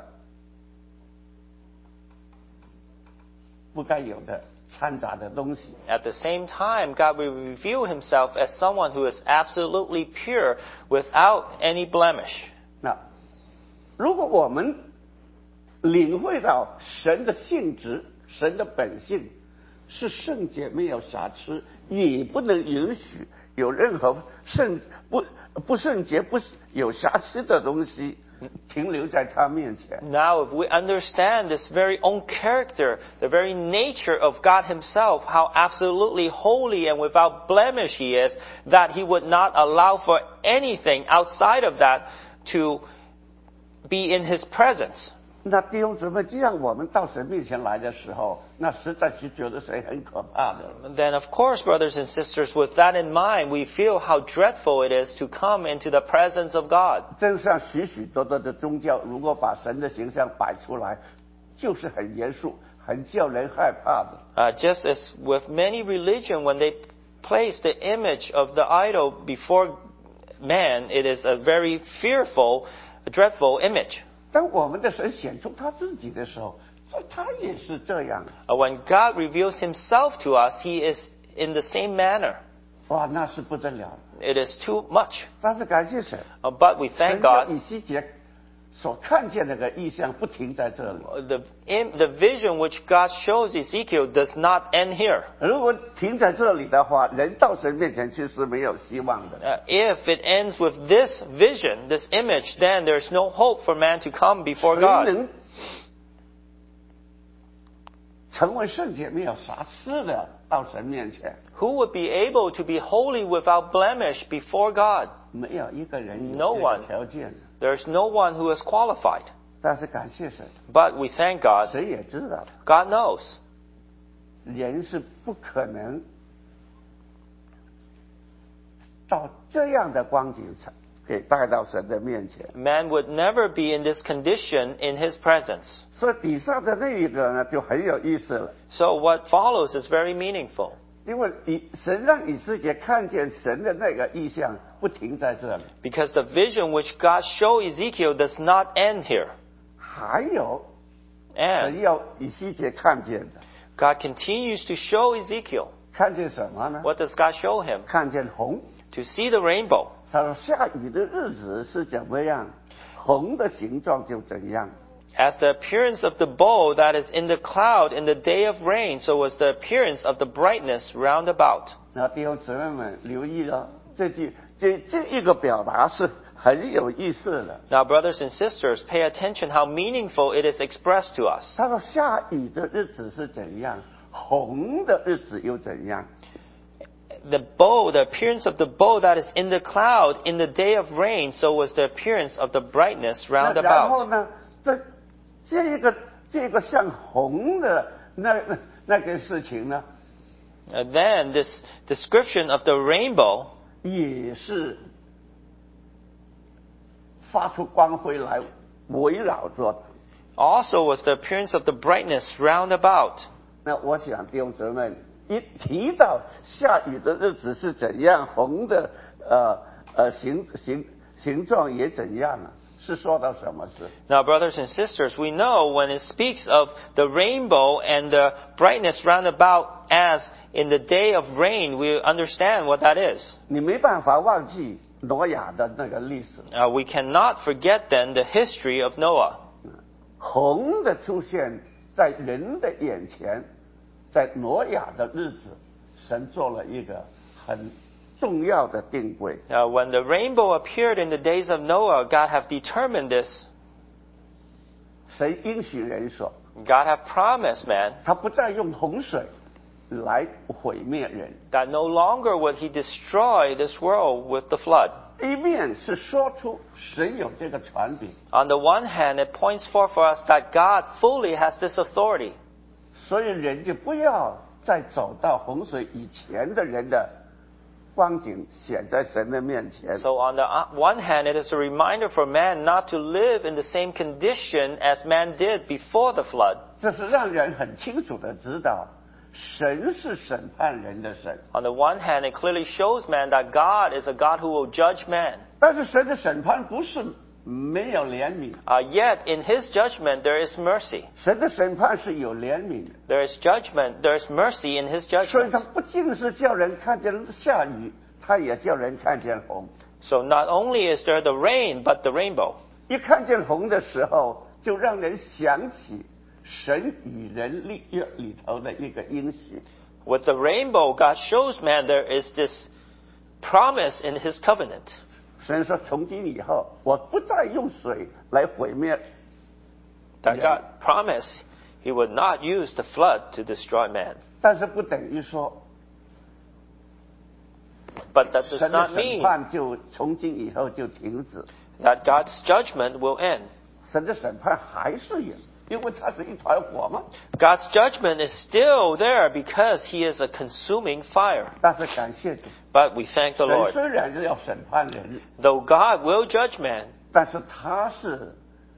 Speaker 1: 不该有的掺杂的东西。
Speaker 2: At the same time, God will reveal himself as someone who is absolutely pure without any blemish.
Speaker 1: 那如果我们领会到神的性质，神的本性是圣洁没有瑕疵，也不能允许有任何圣不不圣洁不有瑕疵的东西停留在他面前。
Speaker 2: Now, if we understand this very own character, the very nature of God himself, how absolutely holy and without blemish he is, that he would not allow for anything outside of that to be in his presence.
Speaker 1: 那弟兄姊妹，这样我们到神面前来的时候，那实在是觉得神很可怕的。
Speaker 2: Then, of course, brothers and sisters, with that in mind, we feel how dreadful it is to come into the presence of God.
Speaker 1: 真像许许多多的宗教，如果把神的形象摆出来，就是很严肃、很叫人害怕的。
Speaker 2: Uh, just as with many religion, when they place the image of the idol before man, it is a very fearful, dreadful image.
Speaker 1: 当我们的神显出他自己的时候，他也是这样。
Speaker 2: Uh, when God reveals himself to us, he is in the same manner.
Speaker 1: 哇，那是不得了。
Speaker 2: It is too much.
Speaker 1: 但是感谢神，
Speaker 2: Uh, but we thank
Speaker 1: 神叫
Speaker 2: God.
Speaker 1: 以西结所看见那个意象不停在这里。
Speaker 2: The, in, the vision which God shows Ezekiel does not end here.
Speaker 1: 如果停在这里的话，人到神面前去是没有希望的。
Speaker 2: Uh, if it ends with this vision, this image, then there's no hope for man to come before
Speaker 1: 谁
Speaker 2: God.
Speaker 1: 能成为圣洁没有瑕疵的到神面前？
Speaker 2: Who would be able to be holy without blemish before God?
Speaker 1: 没有一个人
Speaker 2: No
Speaker 1: 有这
Speaker 2: one.
Speaker 1: 个条件。
Speaker 2: There's no one who is qualified.
Speaker 1: 但是感谢神，
Speaker 2: But we thank God.
Speaker 1: 谁也知道，
Speaker 2: God knows.
Speaker 1: 人是不可能到这样的光景才给带到神的面前。
Speaker 2: Man would never be in this condition in his presence.
Speaker 1: 所以底下的那一个呢，就很有意思了。
Speaker 2: So what follows is very meaningful.
Speaker 1: 因为以神让以斯帖看见神的那个意象，不停在这里。
Speaker 2: Because the vision which God showed Ezekiel does not end here.
Speaker 1: 还有神
Speaker 2: And
Speaker 1: 要以西结看见的，
Speaker 2: God continues to show Ezekiel.
Speaker 1: 看见什么呢？
Speaker 2: What does God show him?
Speaker 1: 看见红。
Speaker 2: To see the rainbow.
Speaker 1: 他说下雨的日子是怎么样，红的形状就怎样。
Speaker 2: As the appearance of the bow that is in the cloud in the day of rain, so was the appearance of the brightness round about.
Speaker 1: 那弟兄姊妹们留意了，这句这这一个表达是很有意思的。
Speaker 2: Now, brothers and sisters, pay attention how meaningful it is expressed to us.
Speaker 1: 他说下雨的日子是怎样，红的日子又怎样。
Speaker 2: The bow, the appearance of the bow that is in the cloud in the day of rain, so was the appearance of the brightness
Speaker 1: 那
Speaker 2: round
Speaker 1: 然后
Speaker 2: about.
Speaker 1: 呢，这这一个这个像红的那那那个事情呢，
Speaker 2: And then this description of the rainbow
Speaker 1: 也是发出光辉来围绕着的。
Speaker 2: also was the appearance of the brightness round about.
Speaker 1: 那我想弟兄姊妹一提到下雨的日子是怎样，红的呃呃形形形状也怎样啊？是说到什么事？
Speaker 2: Now, brothers and sisters, we know when it speaks of the rainbow and the brightness round about as in the day of rain, we understand what that is.
Speaker 1: 你没办法忘记挪亚的那个历史。
Speaker 2: Uh, we cannot forget then the history of Noah.
Speaker 1: 红的出现在人的眼前，在挪亚的日子，神做了一个很重要的定规。
Speaker 2: Now, when the rainbow appeared in the days of Noah, God have determined this.
Speaker 1: 神应许人说，
Speaker 2: God have promised man
Speaker 1: 他不再用洪水来毁灭人。
Speaker 2: that no longer would he destroy this world with the flood.
Speaker 1: 一面是说出神有这个权柄，
Speaker 2: On the one hand, it points forth for us that God fully has this authority.
Speaker 1: 所以人就不要再走到洪水以前的人的光景显在神的面前。
Speaker 2: So on the one hand, it is a reminder for man not to live in the same condition as man did before the flood.
Speaker 1: 这是让人很清楚的知道， 神是审判人的神，
Speaker 2: On the one hand, it clearly shows man that God is a God who will judge man.
Speaker 1: 但是神的审判不是没有怜悯，
Speaker 2: Uh, yet, in His judgment, there is mercy.
Speaker 1: 神的审判是有怜悯的，
Speaker 2: There is judgment. There is mercy in His
Speaker 1: 所以
Speaker 2: judgment.
Speaker 1: 他不仅是叫人看见下雨，他也叫人看见红。
Speaker 2: So not only is there the rain, but the rainbow.
Speaker 1: 一看见红的时候，就让人想起神与人立约里头的一个应许。
Speaker 2: With the rainbow, God shows man there is this promise in His covenant.
Speaker 1: 神说：“从今以后，我不再用水来毁灭。
Speaker 2: That God promised He would not use the flood to destroy man. ”
Speaker 1: 但是不等于说
Speaker 2: But that does
Speaker 1: 神的
Speaker 2: not
Speaker 1: 审
Speaker 2: mean
Speaker 1: 判就从今以后就停止。
Speaker 2: that God's judgment will end.
Speaker 1: 神的审判还是有，因为它是一团火嘛。
Speaker 2: God's judgment is still there because He is a consuming fire.
Speaker 1: 但是感谢主，
Speaker 2: But we thank the
Speaker 1: 神
Speaker 2: Lord.
Speaker 1: 虽然是要审判人，
Speaker 2: Though God will judge man,
Speaker 1: 但是他是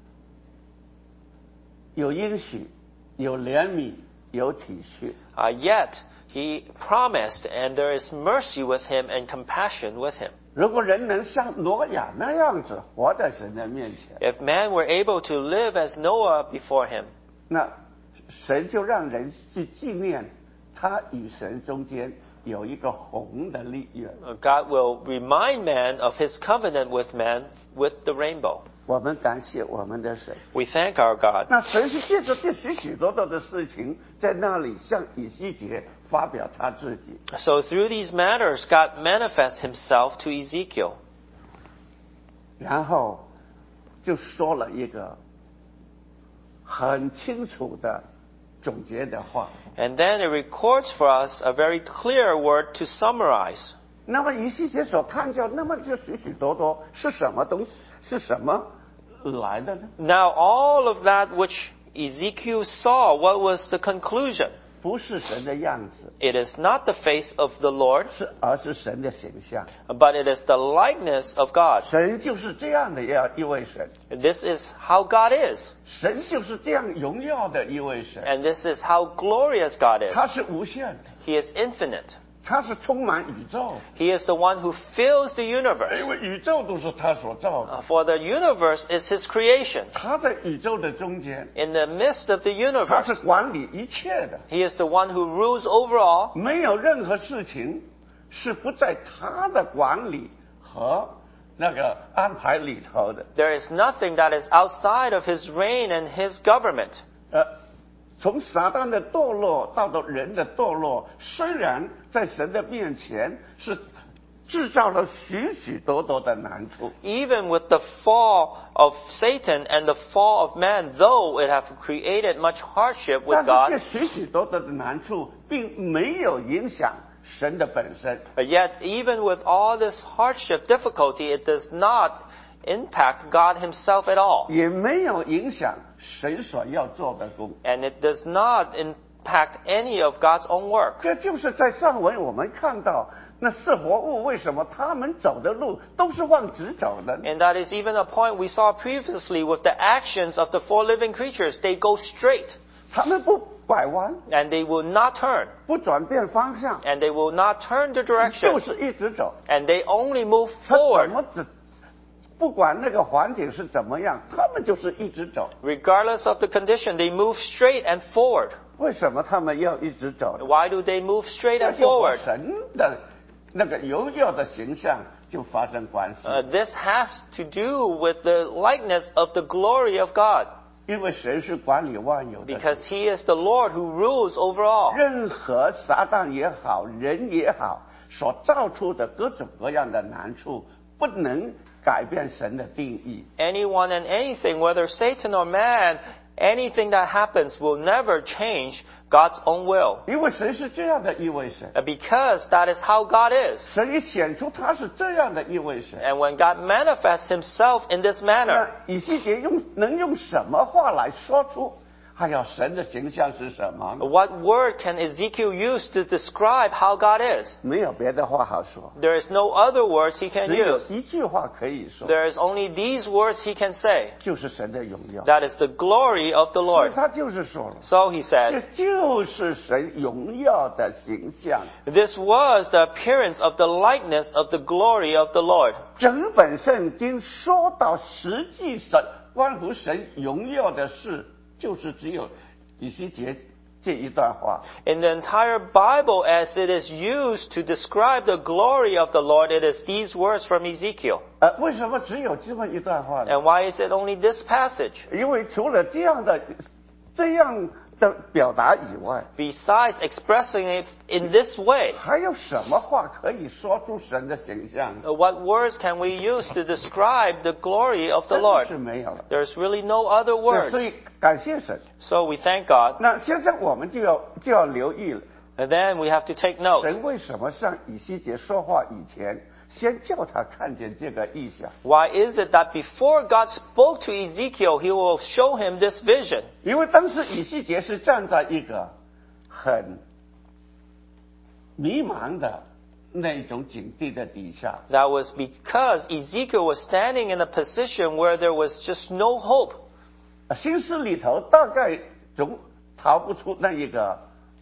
Speaker 1: 有应许、有怜悯、有体恤。
Speaker 2: uh, yet He promised, and there is mercy with Him and compassion with Him.
Speaker 1: 如果人能像挪亚那样子活在神的面前，
Speaker 2: If man were able to live as Noah before Him,
Speaker 1: 那神就让人去纪念他与神中间有一个红的立约。
Speaker 2: uh, God will remind man of His covenant with man with the rainbow.
Speaker 1: 我们感谢我们的神。
Speaker 2: We thank our God.
Speaker 1: 那神是借着这许许多多的事情，在那里向以西结发表他自己。
Speaker 2: So through these matters, God manifests Himself to Ezekiel.
Speaker 1: 然后就说了一个很清楚的总结的话。
Speaker 2: And then it records for us a very clear word to summarize.
Speaker 1: 那么以西结所看见，那么这许许多多是什么东西？是什么来的呢？
Speaker 2: Now all of that which Ezekiel saw, what was the conclusion?
Speaker 1: 不是神的样子，
Speaker 2: It is not the face of the Lord,
Speaker 1: 是而是神的形象。
Speaker 2: but it is the likeness of God.
Speaker 1: 神就是这样的要一位神，
Speaker 2: This is how God is.
Speaker 1: 神就是这样荣耀的一位神，
Speaker 2: And this is how glorious God is.
Speaker 1: 他是无限的，
Speaker 2: He is infinite.
Speaker 1: 他是充满宇宙，
Speaker 2: He is the one who fills the universe.
Speaker 1: 因为宇宙都是他所造的。
Speaker 2: Uh, For the universe is His creation.
Speaker 1: 他在宇宙的中间，
Speaker 2: In the midst of the
Speaker 1: 他是
Speaker 2: universe,
Speaker 1: 管理一切的，
Speaker 2: He is the one who rules over all.
Speaker 1: 没有任何事情是不在他的管理和那个安排里头的。
Speaker 2: There is nothing that is outside of His reign and His government.
Speaker 1: 呃，从撒旦的堕落到到人的堕落，虽然在神的面前是制造了许许多多的难处，
Speaker 2: Even with the fall of Satan and the fall of man, though it have created much hardship with
Speaker 1: 但是
Speaker 2: God,
Speaker 1: 这许许多多的难处并没有影响神的本身。
Speaker 2: but yet even with all this hardship, difficulty, it does not impact God Himself at all.
Speaker 1: 也没有影响神所要做的工。
Speaker 2: And it does not impact any of God's own work.
Speaker 1: 这就是在上文我们看到那四活物为什么他们走的路都是往直走的。
Speaker 2: And that is even a point we saw previously with the actions of the four living creatures. They go straight
Speaker 1: 他们不拐弯，
Speaker 2: and they will not turn.
Speaker 1: 不转变方向，
Speaker 2: And they will not turn the
Speaker 1: 就
Speaker 2: direction.
Speaker 1: 是一直走。
Speaker 2: And they only move
Speaker 1: 他怎
Speaker 2: forward.
Speaker 1: 么只不管那个环境是怎么样，他们就是一直走。
Speaker 2: Regardless of the condition, they move straight and forward.
Speaker 1: 为什么他们要一直走呢？
Speaker 2: Why do they move straight
Speaker 1: 那
Speaker 2: and
Speaker 1: 就和
Speaker 2: forward?
Speaker 1: 神的那个荣耀的形象就发生关系。
Speaker 2: Uh, this has to do with the likeness of the glory of God.
Speaker 1: 因为神是管理万有的，
Speaker 2: Because He is the Lord who rules over all.
Speaker 1: 任何撒旦也好，人也好，所造出的各种各样的难处，不能改变神的定义。
Speaker 2: Anyone and anything, whether Satan or man, anything that happens will never change God's own will.
Speaker 1: 因为神是这样的一位神，
Speaker 2: Uh, Because that is how God is.
Speaker 1: 神也显出他是这样的一位神。
Speaker 2: And when God manifests Himself in this
Speaker 1: 那
Speaker 2: manner,
Speaker 1: 以西结用能用什么话来说出还有神的形象是什么？
Speaker 2: What word can Ezekiel use to describe how God is?
Speaker 1: 没有别的话好说，
Speaker 2: There is no other words he can
Speaker 1: 只有
Speaker 2: use.
Speaker 1: 一句话可以说，
Speaker 2: There is only these words he can say.
Speaker 1: 就是神的荣耀。
Speaker 2: That is the glory of the
Speaker 1: 所以
Speaker 2: Lord.
Speaker 1: 他就是说了，
Speaker 2: So he
Speaker 1: 这
Speaker 2: says,
Speaker 1: 就是神荣耀的形象。
Speaker 2: this was the appearance of the likeness of the glory of the Lord.
Speaker 1: 整本圣经说到实际神关乎神荣耀的事，就是只有以西结这一段话。
Speaker 2: In the entire Bible, as it is used to describe the glory of the Lord, it is these words from Ezekiel.
Speaker 1: 呃，为什么只有这么一段话呢？
Speaker 2: And why is it only this passage?
Speaker 1: 因为除了这样的这样的表达以外，
Speaker 2: Besides expressing it in this way,
Speaker 1: 还有什么话可以说出神的形象？
Speaker 2: uh, what words can we use to describe the glory of the
Speaker 1: 真的
Speaker 2: Lord?
Speaker 1: 是没有了。
Speaker 2: There's really no other
Speaker 1: 对
Speaker 2: words.
Speaker 1: 所以感谢神。
Speaker 2: So we thank God.
Speaker 1: 那现在我们就要就要留意了，
Speaker 2: And then we have to take note.
Speaker 1: 神为什么向以西结说话以前，先叫他看见这个意象？
Speaker 2: Why is it that before God spoke to Ezekiel, he will show him this vision?
Speaker 1: 因为当时以西结是站在一个很迷茫的那种境地的底下，
Speaker 2: That was because Ezekiel was standing in a position where there was just no hope.
Speaker 1: 心思里头大概总逃不出那一个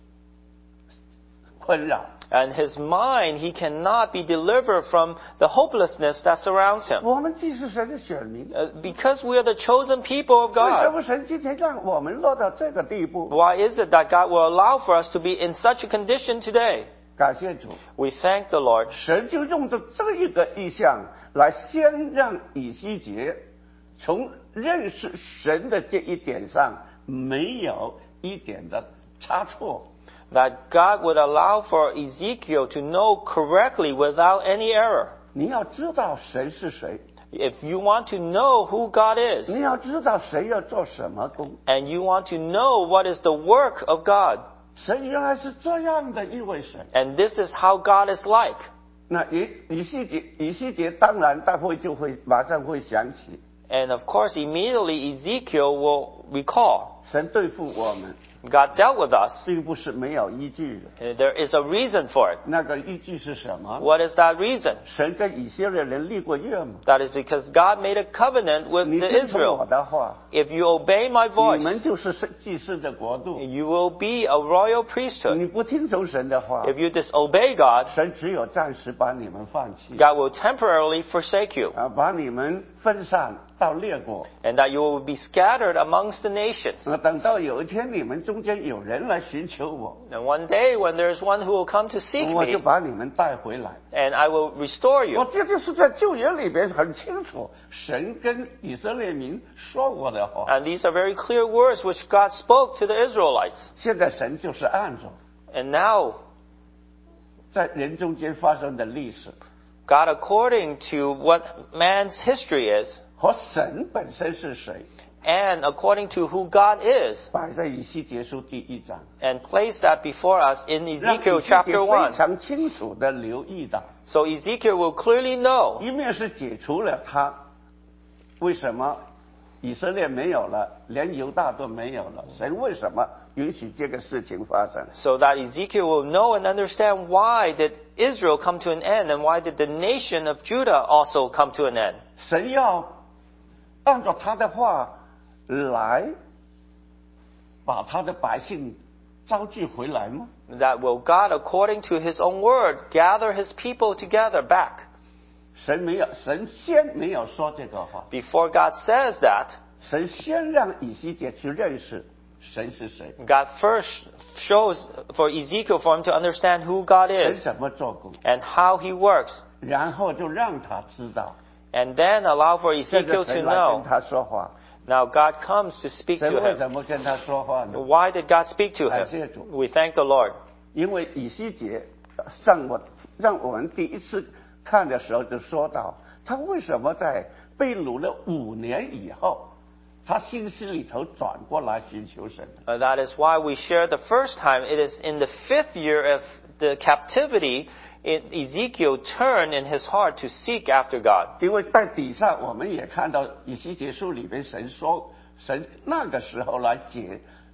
Speaker 1: 困扰。
Speaker 2: And his mind, he cannot be delivered from the hopelessness that surrounds him.
Speaker 1: 我们既是神的选民，
Speaker 2: Uh, because we are the chosen people of
Speaker 1: 为什
Speaker 2: God.
Speaker 1: 么神今天让我们落到这个地步？
Speaker 2: Why is it that God will allow for us to be in such a condition today?
Speaker 1: 感谢主，
Speaker 2: We thank the Lord.
Speaker 1: 神就用着这一个意象来先让以西结从认识神的这一点上没有一点的差错。
Speaker 2: That God would allow for Ezekiel to know correctly without any error.
Speaker 1: 你要知道神是谁，
Speaker 2: If you want to know who God is,
Speaker 1: 你要知道谁要做什么工。
Speaker 2: and you want to know what is the work of God,
Speaker 1: 神原来是这样的一位神。
Speaker 2: and this is how God is like.
Speaker 1: 那以以西结以西结当然大会就会马上会想起，
Speaker 2: And of course, immediately Ezekiel will recall
Speaker 1: 神对付我们
Speaker 2: God dealt with us.
Speaker 1: 并不是没有依据的。
Speaker 2: Uh, There is a reason for it.
Speaker 1: 那个依据是什么？
Speaker 2: What is that reason?
Speaker 1: 神跟以色列人立过约吗？
Speaker 2: That is because God made a covenant with
Speaker 1: 你
Speaker 2: the
Speaker 1: 听从我
Speaker 2: Israel.
Speaker 1: 的话，
Speaker 2: If you obey my
Speaker 1: 你
Speaker 2: voice,
Speaker 1: 们就是祭司的国度。
Speaker 2: you will be a royal priesthood.
Speaker 1: 你不听从神的话，
Speaker 2: If you disobey God,
Speaker 1: 神只有暂时把你们放弃，
Speaker 2: God will temporarily forsake you,
Speaker 1: 啊，把你们分散到列国。
Speaker 2: and that you will be scattered amongst the nations.
Speaker 1: 那等到有一天你们中间有人来寻求我，
Speaker 2: And one day, when there's one who will come to seek
Speaker 1: 我就
Speaker 2: me,
Speaker 1: 把你们带回来。
Speaker 2: and I will restore
Speaker 1: 我
Speaker 2: you.
Speaker 1: 这就是在旧约里边很清楚，神跟以色列民说过的话。
Speaker 2: And these are very clear words which God spoke to the Israelites.
Speaker 1: 现在神就是按照
Speaker 2: And now,
Speaker 1: 在人中间发生的历史
Speaker 2: God, according to what man's history is,
Speaker 1: 和神本身是谁，
Speaker 2: and according to who God is,
Speaker 1: 摆在以西结书第一章，
Speaker 2: and place that before us in
Speaker 1: 让以
Speaker 2: Ezekiel
Speaker 1: 西结
Speaker 2: chapter
Speaker 1: 非
Speaker 2: one.
Speaker 1: 常清楚的留意到，
Speaker 2: So Ezekiel will clearly know
Speaker 1: 一面是解除了他为什么以色列没有了，连犹大都没有了，神为什么允许这个事情发生？
Speaker 2: so that Ezekiel will know and understand why did Israel come to an end and why did the nation of Judah also come to an end.
Speaker 1: 神要按照他的话来把他的百姓招聚回来吗？
Speaker 2: That will God, according to his own word, gather his people together back.
Speaker 1: 神没有，神先没有说这个话，
Speaker 2: Before God says that,
Speaker 1: 神先让以西结去认识神是谁，
Speaker 2: God first shows for Ezekiel for him to understand who God
Speaker 1: 神
Speaker 2: is
Speaker 1: 怎么做工，
Speaker 2: and how he works.
Speaker 1: 然后就让他知道，
Speaker 2: And then allow for
Speaker 1: 这个
Speaker 2: Ezekiel to
Speaker 1: 神来跟
Speaker 2: know.
Speaker 1: 他说话。
Speaker 2: Now God comes to speak
Speaker 1: 神
Speaker 2: to
Speaker 1: 为
Speaker 2: him.
Speaker 1: 什么跟他说话呢？
Speaker 2: Why did God speak to
Speaker 1: 感谢主。
Speaker 2: him? We thank the Lord.
Speaker 1: 因为以西结上我让我们第一次看的时候就说到，他为什么在被掳了五年以后，他心思里头转过来寻求神。
Speaker 2: Uh, that is why we shared the first time. It is in the fifth year of the captivity, it, Ezekiel turned in his heart to seek after God.
Speaker 1: 因为在底下我们也看到以西结书里边神说，神那个时候来解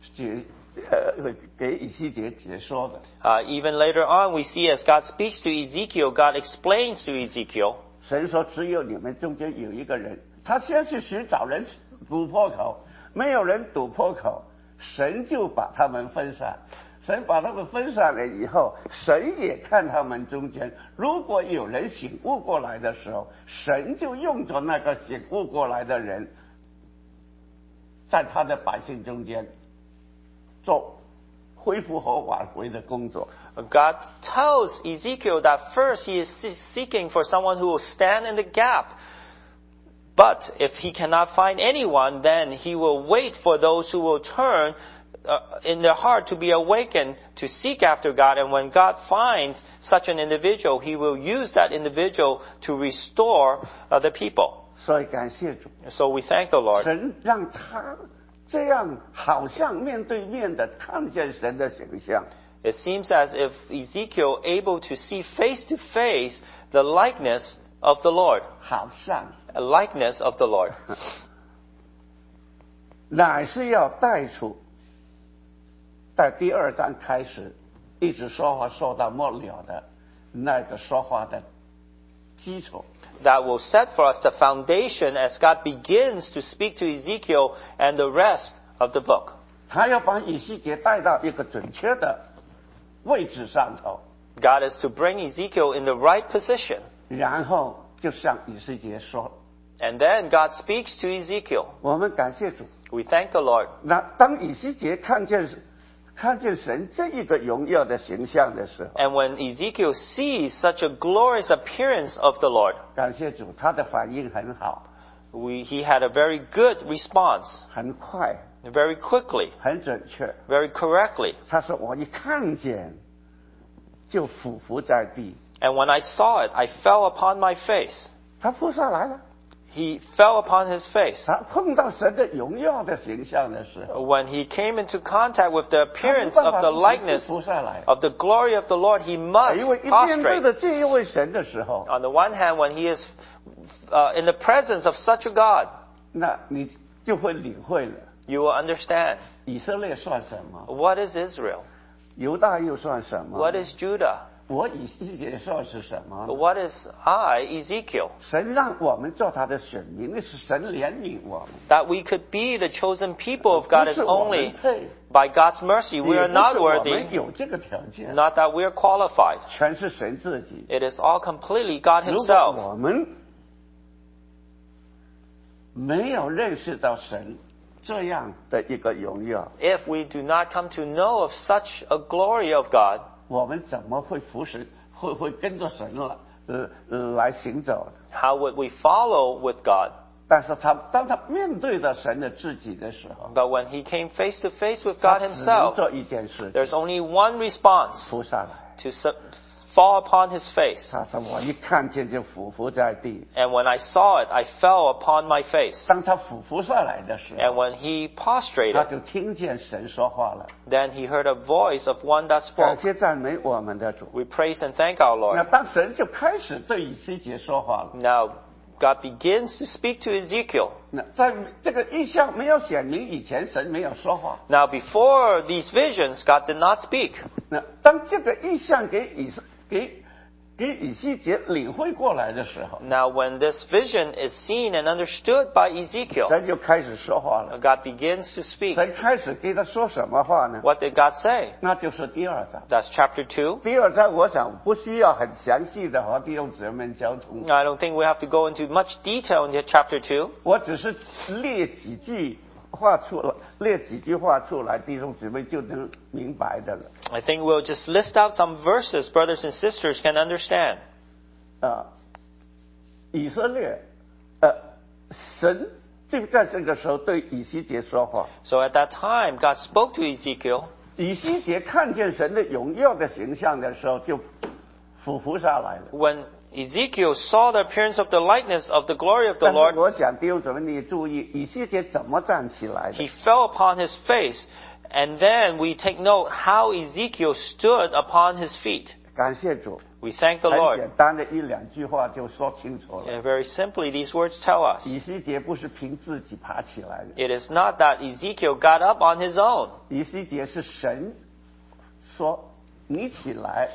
Speaker 1: 解呃给以西结解说的。
Speaker 2: Uh, even later on, we see as God speaks to Ezekiel, God explains to Ezekiel.
Speaker 1: 神说只有你们中间有一个人，他先去寻找人堵破口，没有人堵破口，神就把他们分散。神把他们分散了以后，神也看他们中间，如果有人醒悟过来的时候，神就用着那个醒悟过来的人，在他的百姓中间做恢复和挽回的工作。
Speaker 2: God tells Ezekiel that first he is seeking for someone who will stand in the gap. But if he cannot find anyone, then he will wait for those who will turn uh, in their heart to be awakened to seek after God. And when God finds such an individual, he will use that individual to restore uh, the people.
Speaker 1: 所以感谢主，
Speaker 2: So we thank the Lord.
Speaker 1: 神让他这样好像面对面的看见神的形象。
Speaker 2: It seems as if Ezekiel able to see face to face the likeness of the Lord.
Speaker 1: 好像
Speaker 2: A likeness of the Lord.
Speaker 1: 乃是要带出，在第二章开始，一直说话说到末了的那个说话的基础。
Speaker 2: That will set for us the foundation as God begins to speak to Ezekiel and the rest of the book.
Speaker 1: 他要把以西结带到一个准确的位置上头，
Speaker 2: God is to bring Ezekiel in the right position.
Speaker 1: 然后就向以西结说。
Speaker 2: And then God speaks to Ezekiel.
Speaker 1: 我们感谢主。
Speaker 2: We thank the Lord.
Speaker 1: 那当以西结看见看见神这一个荣耀的形象的时候，
Speaker 2: And when Ezekiel sees such a glorious appearance of the Lord,
Speaker 1: 感谢主，他的反应很好，
Speaker 2: we, he had a very good response,
Speaker 1: 很快，
Speaker 2: very quickly,
Speaker 1: 很准确。
Speaker 2: very correctly.
Speaker 1: 他说：“我一看见，就俯伏在地。
Speaker 2: And when I saw it, I fell upon my face. ”
Speaker 1: 他伏下来了。
Speaker 2: He fell upon his face.
Speaker 1: 他碰到神的荣耀的形象的时候，
Speaker 2: When he came into contact with the appearance of the likeness
Speaker 1: 伏下来。
Speaker 2: of the glory of the Lord, he must
Speaker 1: 因为一面对
Speaker 2: prostrate.
Speaker 1: 着这一位神的时候，
Speaker 2: On the one hand, when he is uh, in the presence of such a God,
Speaker 1: 那你就会领会了，
Speaker 2: you will understand
Speaker 1: 以色列算什么？
Speaker 2: what is Israel,
Speaker 1: 犹大又算什么？
Speaker 2: what is Judah,
Speaker 1: 我以西结算是什么？
Speaker 2: what is I, Ezekiel,
Speaker 1: 神让我们做他的选民，那是神怜悯我们。
Speaker 2: that we could be the chosen people of God
Speaker 1: 不
Speaker 2: is
Speaker 1: 是我们
Speaker 2: only
Speaker 1: 配，
Speaker 2: by God's mercy. We
Speaker 1: 也
Speaker 2: are
Speaker 1: 不
Speaker 2: not
Speaker 1: 是我们
Speaker 2: worthy,
Speaker 1: 有这个条件，
Speaker 2: not that we are qualified.
Speaker 1: 全是神自己。
Speaker 2: It is all completely God
Speaker 1: 如果
Speaker 2: himself.
Speaker 1: 我们没有认识到神这样的一个荣耀，
Speaker 2: If we do not come to know of such a glory of God,
Speaker 1: 我们怎么会服侍，会会跟着神来呃呃来行走的？
Speaker 2: how would we follow with God?
Speaker 1: 但是他当他面对到神的自己的时候，
Speaker 2: But when he came face to face with
Speaker 1: 他
Speaker 2: God
Speaker 1: 只能
Speaker 2: himself,
Speaker 1: 做一件事
Speaker 2: there's
Speaker 1: 情，
Speaker 2: only one response,
Speaker 1: 伏下来。
Speaker 2: to su- fall upon his face.
Speaker 1: 他说：“我一看见就俯伏在地。
Speaker 2: And when I saw it, I fell upon my face.
Speaker 1: 当他俯伏下来的时
Speaker 2: And
Speaker 1: 候，
Speaker 2: when he
Speaker 1: 他
Speaker 2: prostrated,
Speaker 1: 就听见神说话了。
Speaker 2: then he heard a voice of one that
Speaker 1: 感
Speaker 2: spoke.
Speaker 1: 谢赞美我们的主。
Speaker 2: We praise and thank our
Speaker 1: 那
Speaker 2: Lord.
Speaker 1: 当神就开始对以西结说话了。
Speaker 2: Now, God begins to speak to Ezekiel.
Speaker 1: 那在这个意象没有显明以前，神没有说话。
Speaker 2: Now, before these visions, God did not speak.
Speaker 1: 那当这个意象给以给给以西结领会过来的时候，
Speaker 2: Now, when this vision is seen and understood by Ezekiel,
Speaker 1: 神就开始说话了。
Speaker 2: God begins to speak.
Speaker 1: 神开始给他说什么话呢？
Speaker 2: What did God say?
Speaker 1: 那就是第二章。
Speaker 2: That's chapter two.
Speaker 1: 第二章我想不需要很详细的和弟兄姊妹交通，
Speaker 2: I don't think we have to go into much detail into chapter two.
Speaker 1: 我只是列几句话出来，列几句话出来，弟兄姊妹就能明白的了。
Speaker 2: I think we'll just list out some verses brothers and sisters can understand.
Speaker 1: 啊，以色列，呃，神就在这个时候对以西结说话。
Speaker 2: So at that time, God spoke to Ezekiel.
Speaker 1: 以西结看见神的荣耀的形象的时候，就俯伏下来了。
Speaker 2: When Ezekiel saw the appearance of the likeness of the glory of the
Speaker 1: 但是
Speaker 2: Lord,
Speaker 1: 我想弟兄姊妹你注意，以西结怎么站起来的？
Speaker 2: he fell upon his face. And then we take note how Ezekiel stood upon his feet.
Speaker 1: 感谢主，
Speaker 2: We thank the
Speaker 1: 很
Speaker 2: Lord.
Speaker 1: 简单的一两句话就说清楚了。
Speaker 2: And very simply, these words tell us.
Speaker 1: 以西结不是凭自己爬起来的，
Speaker 2: It is not that Ezekiel got up on his own.
Speaker 1: 以西结是神说你起来，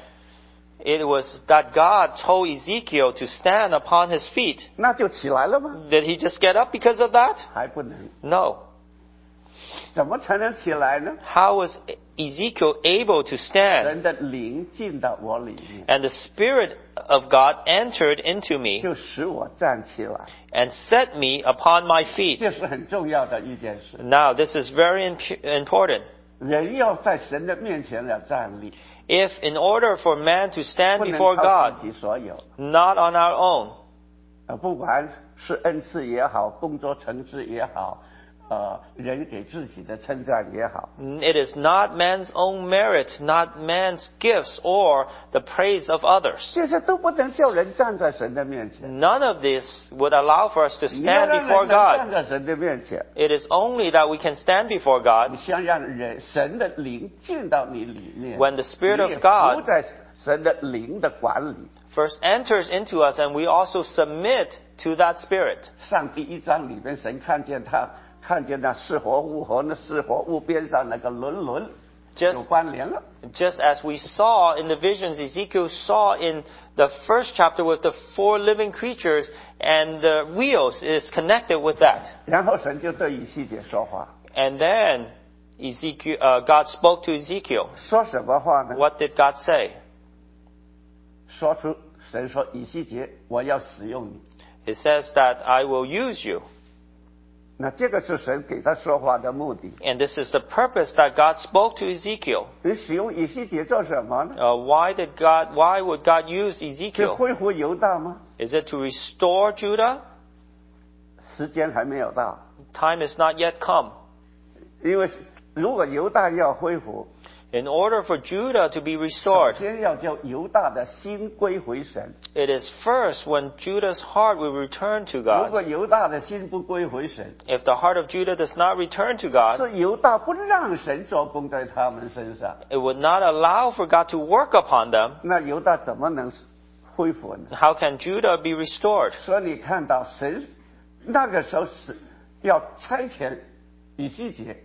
Speaker 2: It was that God told Ezekiel to stand upon his feet.
Speaker 1: 那就起来了吗？
Speaker 2: Did he just get up because of that?
Speaker 1: 还不能，
Speaker 2: No.
Speaker 1: 怎么才能起来呢？
Speaker 2: How was Ezekiel able to stand?
Speaker 1: 神的灵进到我里面，
Speaker 2: And the Spirit of God entered into me
Speaker 1: 就使我站起来，
Speaker 2: and set me upon my feet.
Speaker 1: 这是很重要的一件事。
Speaker 2: Now, this is very imp- important.
Speaker 1: 人要在神的面前来站立，
Speaker 2: If in order for man to stand
Speaker 1: 不能
Speaker 2: before
Speaker 1: 靠
Speaker 2: God,
Speaker 1: 自己所有，
Speaker 2: not on our own,
Speaker 1: 呃，不管是恩赐也好，工作成绩也好，呃，人给自己的称赞也好，
Speaker 2: it is not man's own merit, not man's gifts or the praise of others.
Speaker 1: 这些都不能叫人站在神的面前。
Speaker 2: None of this would allow for us to
Speaker 1: 你要
Speaker 2: stand
Speaker 1: 让人
Speaker 2: before
Speaker 1: 能站
Speaker 2: God.
Speaker 1: 在神的面前，
Speaker 2: It is only that we can stand before
Speaker 1: 你
Speaker 2: God
Speaker 1: 先让人神的灵进到你里面。
Speaker 2: when the Spirit of
Speaker 1: 你也
Speaker 2: God
Speaker 1: 服在神的灵的管理。
Speaker 2: first enters into us, and we also submit to that Spirit.
Speaker 1: 上第一章里面，神看见他，看见那四活物和那四活物边上那个轮轮
Speaker 2: Just
Speaker 1: 有关联了。
Speaker 2: Just as we saw in the visions Ezekiel saw in the first chapter with the four living creatures, and the wheels is connected with that.
Speaker 1: 然后神就对以西结说话，
Speaker 2: And then Ezekiel, uh, God spoke to Ezekiel.
Speaker 1: 说什么话呢？
Speaker 2: What did God say?
Speaker 1: 说出神说以西结，我要使用你。
Speaker 2: It says that I will use you.
Speaker 1: 那这个是神给他说话的目的。
Speaker 2: And this is the purpose that God spoke to Ezekiel.
Speaker 1: 你使用以西结做什么呢？
Speaker 2: Uh, why did God, why would God use
Speaker 1: 是
Speaker 2: Ezekiel?
Speaker 1: 恢复犹大吗？
Speaker 2: Is it to restore Judah?
Speaker 1: 时间还没有到，
Speaker 2: Time is not yet come.
Speaker 1: 因为如果犹大要恢复，
Speaker 2: In order for Judah to be
Speaker 1: 首
Speaker 2: restored,
Speaker 1: 先要叫犹大的心归回神。
Speaker 2: it is first when Judah's heart will return to
Speaker 1: 如
Speaker 2: God.
Speaker 1: 果犹大的心不归回神，
Speaker 2: If the heart of Judah does not return to God,
Speaker 1: 是犹大不让神做工在他们身上，
Speaker 2: it would not allow for God to work upon them.
Speaker 1: 那犹大怎么能恢复呢？
Speaker 2: How can Judah be restored?
Speaker 1: 所以你看到神那个时候是要差遣以西结，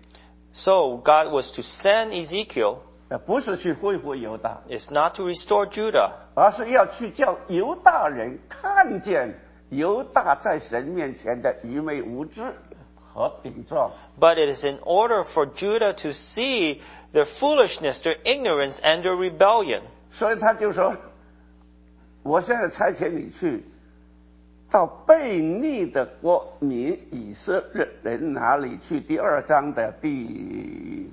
Speaker 2: So God was to send Ezekiel.
Speaker 1: 呃，不是去恢复犹大，
Speaker 2: It's not to restore Judah,
Speaker 1: 而是要去叫犹大人看见犹大在神面前的愚昧无知和顶撞。
Speaker 2: but it is in order for Judah to see their foolishness, their ignorance, and their rebellion.
Speaker 1: 所以他就说：“我现在差遣你去到悖逆的国民以色列人哪里去？”第二章的第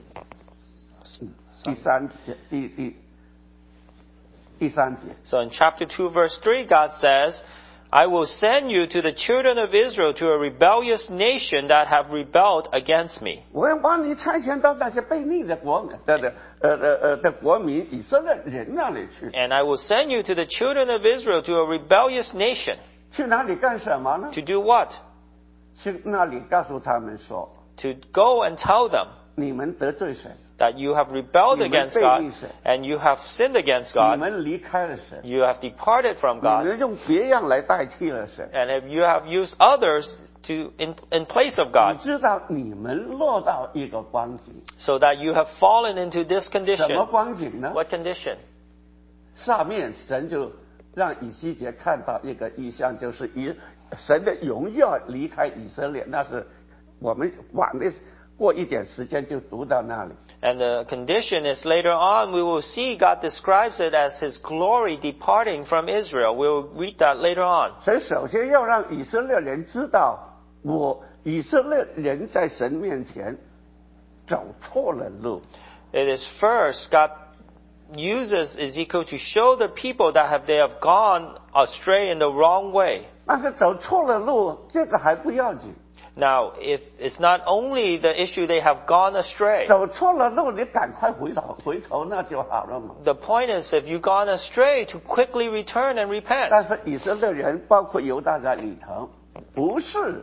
Speaker 1: 第三节，第第第三节。
Speaker 2: So in chapter two, verse three, God says, I will send you to the children of Israel, to a rebellious nation that have rebelled against me.
Speaker 1: 我要把你差遣到那些悖逆的国民的的呃呃呃的国民以色列人那里去，
Speaker 2: And I will send you to the children of Israel, to a rebellious nation.
Speaker 1: 去哪里干什么呢？
Speaker 2: To do what?
Speaker 1: 去那里告诉他们说，
Speaker 2: To go and tell them
Speaker 1: 你们得罪神，
Speaker 2: that you have rebelled
Speaker 1: 你们
Speaker 2: against God
Speaker 1: 背逆神，
Speaker 2: and you have sinned against
Speaker 1: 你
Speaker 2: God.
Speaker 1: 们离开了神，
Speaker 2: You have departed from
Speaker 1: 你
Speaker 2: God.
Speaker 1: 们用别样来代替了神。
Speaker 2: And if you have used others to in, in place of
Speaker 1: 你
Speaker 2: God,
Speaker 1: 知道你们落到一个光景，
Speaker 2: so that you have fallen into this
Speaker 1: 什么
Speaker 2: condition.
Speaker 1: 光景呢？
Speaker 2: What condition?
Speaker 1: 上面神就让以西结看到一个异象，就是以神的荣耀离开以色列，那是我们晚的过一点时间就读到那里。
Speaker 2: And the condition is later on we will see God describes it as His glory departing from Israel. We'll read that later on.
Speaker 1: 神首先要让以色列人知道，我以色列人在神面前走错了路。
Speaker 2: It is first God uses Ezekiel to show the people that have they have gone astray in the wrong way.
Speaker 1: 但是走错了路，这个还不要紧。
Speaker 2: Now, if it's not only the issue they have gone astray.
Speaker 1: 走错了路，你赶快回头，回头那就好了嘛。
Speaker 2: The point is, if you've gone astray, to quickly return and repent.
Speaker 1: 但是以色列人，包括犹大在里头，不是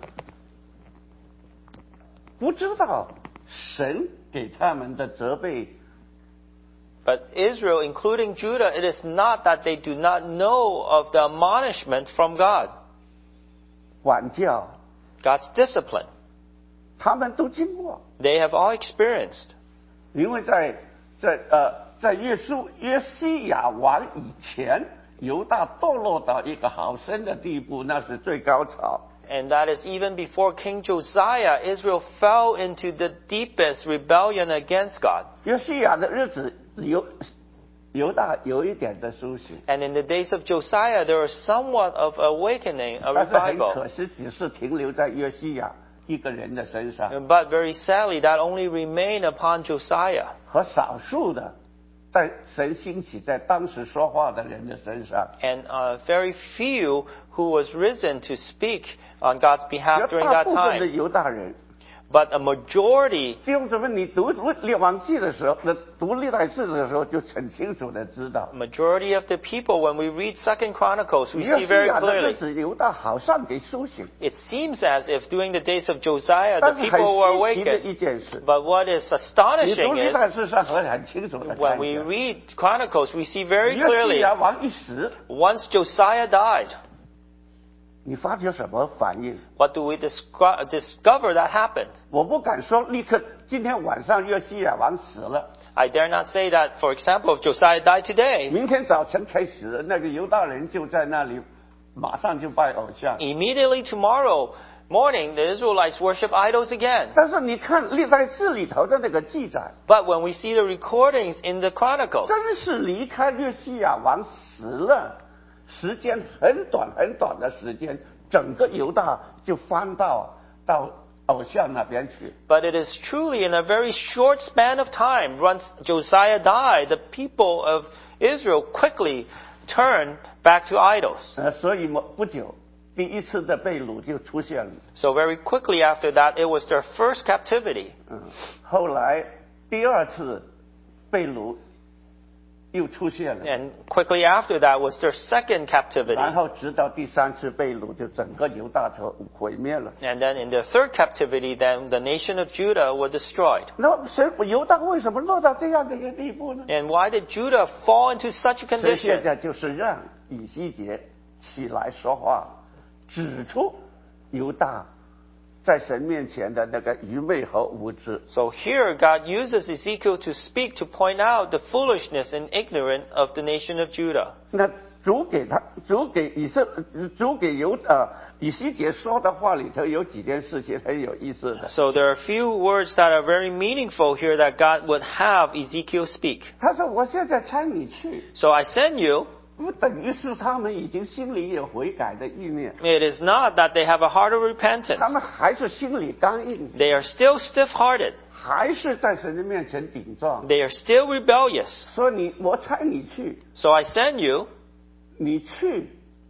Speaker 1: 不知道神给他们的责备
Speaker 2: But Israel, including Judah, it is not that they do not know of the admonishment from God,
Speaker 1: 管教，
Speaker 2: God's discipline.
Speaker 1: 他们都经过。
Speaker 2: They have all experienced.
Speaker 1: 因为在在呃在约书约西亚王以前，犹大堕落到一个好深的地步，那是最高潮。
Speaker 2: And that is even before King Josiah, Israel fell into the deepest rebellion against God.
Speaker 1: 约西亚的日子，犹犹大有一点的苏醒，
Speaker 2: And in the days of Josiah, there was somewhat of awakening, a
Speaker 1: 但是很
Speaker 2: revival.
Speaker 1: 可惜，只是停留在约西亚一个人的身上，
Speaker 2: But very sadly, that only remained upon Josiah.
Speaker 1: 和少数的在神兴起在当时说话的人的身上。
Speaker 2: And uh, very few who was risen to speak on God's
Speaker 1: 有
Speaker 2: behalf during
Speaker 1: 大
Speaker 2: that
Speaker 1: 部分的
Speaker 2: time.
Speaker 1: 犹大人，
Speaker 2: But a majority,
Speaker 1: 弟兄姊妹，你读列王记的时候，那读历代志的时候，就很清楚的知道，
Speaker 2: majority of the people, when we read Second Chronicles, we
Speaker 1: 约
Speaker 2: see
Speaker 1: 西
Speaker 2: very
Speaker 1: 亚的日
Speaker 2: clearly.
Speaker 1: 子，犹大好像给苏醒，
Speaker 2: It seems as if during the days of Josiah,
Speaker 1: 但
Speaker 2: the
Speaker 1: 是很
Speaker 2: people were
Speaker 1: 稀奇的
Speaker 2: awakened.
Speaker 1: 一件事，
Speaker 2: But what is
Speaker 1: 你
Speaker 2: astonishing
Speaker 1: 读历
Speaker 2: is,
Speaker 1: 代志上会很清楚的
Speaker 2: when
Speaker 1: 看
Speaker 2: we
Speaker 1: 见，
Speaker 2: read Chronicles, we see very
Speaker 1: 约西
Speaker 2: clearly,
Speaker 1: 亚王一死，
Speaker 2: once Josiah died,
Speaker 1: 你发觉什么反应？
Speaker 2: what do we disco- discover that happened?
Speaker 1: 我不敢说立刻今天晚上约西亚王死了，
Speaker 2: I dare not say that, for example, if Josiah died today,
Speaker 1: 明天早晨开始，那个犹大人就在那里马上就拜偶像。
Speaker 2: immediately tomorrow morning, the Israelites worship idols again.
Speaker 1: 但是你看历代志里头的那个记载，
Speaker 2: But when we see the recordings in the Chronicles,
Speaker 1: 真是离开约西亚王死了，时间很短很短的时间，整个犹大就翻到到偶像那边去。
Speaker 2: but it is truly in a very short span of time, once Josiah died, the people of Israel quickly turned back to idols.
Speaker 1: 呃，所以我不久，第一次的被掳就出现了。
Speaker 2: So very quickly after that, it was their first captivity.
Speaker 1: 嗯，后来第二次被掳又出现了，
Speaker 2: And quickly after that was their second captivity.
Speaker 1: 然后直到第三次被掳，就整个犹大就毁灭了。
Speaker 2: And then in their third captivity, then the nation of Judah were destroyed.
Speaker 1: 那神犹大为什么落到这样的一个地步呢？
Speaker 2: And why did Judah fall into such a
Speaker 1: 神现
Speaker 2: condition?
Speaker 1: 在就是让以西结起来说话，指出犹大在神面前的那个愚昧和无知。
Speaker 2: So here God uses Ezekiel to speak to point out the foolishness and ignorance of the nation of Judah.
Speaker 1: 那主给他，主给以色，主给犹呃以西结说的话里头有几件事情很有意思的。
Speaker 2: So there are a few words that are very meaningful here that God would have Ezekiel speak.
Speaker 1: 他说：“我现在差你去，
Speaker 2: So I send you.
Speaker 1: 不等于是他们已经心里有悔改的意念，
Speaker 2: It is not that they have a heart of repentance.
Speaker 1: 他们还是心里刚硬，
Speaker 2: They are still stiff-hearted.
Speaker 1: 还是在神的面前顶撞。
Speaker 2: They are still rebellious.
Speaker 1: 说你，我差你去，
Speaker 2: So I send you.
Speaker 1: 你去，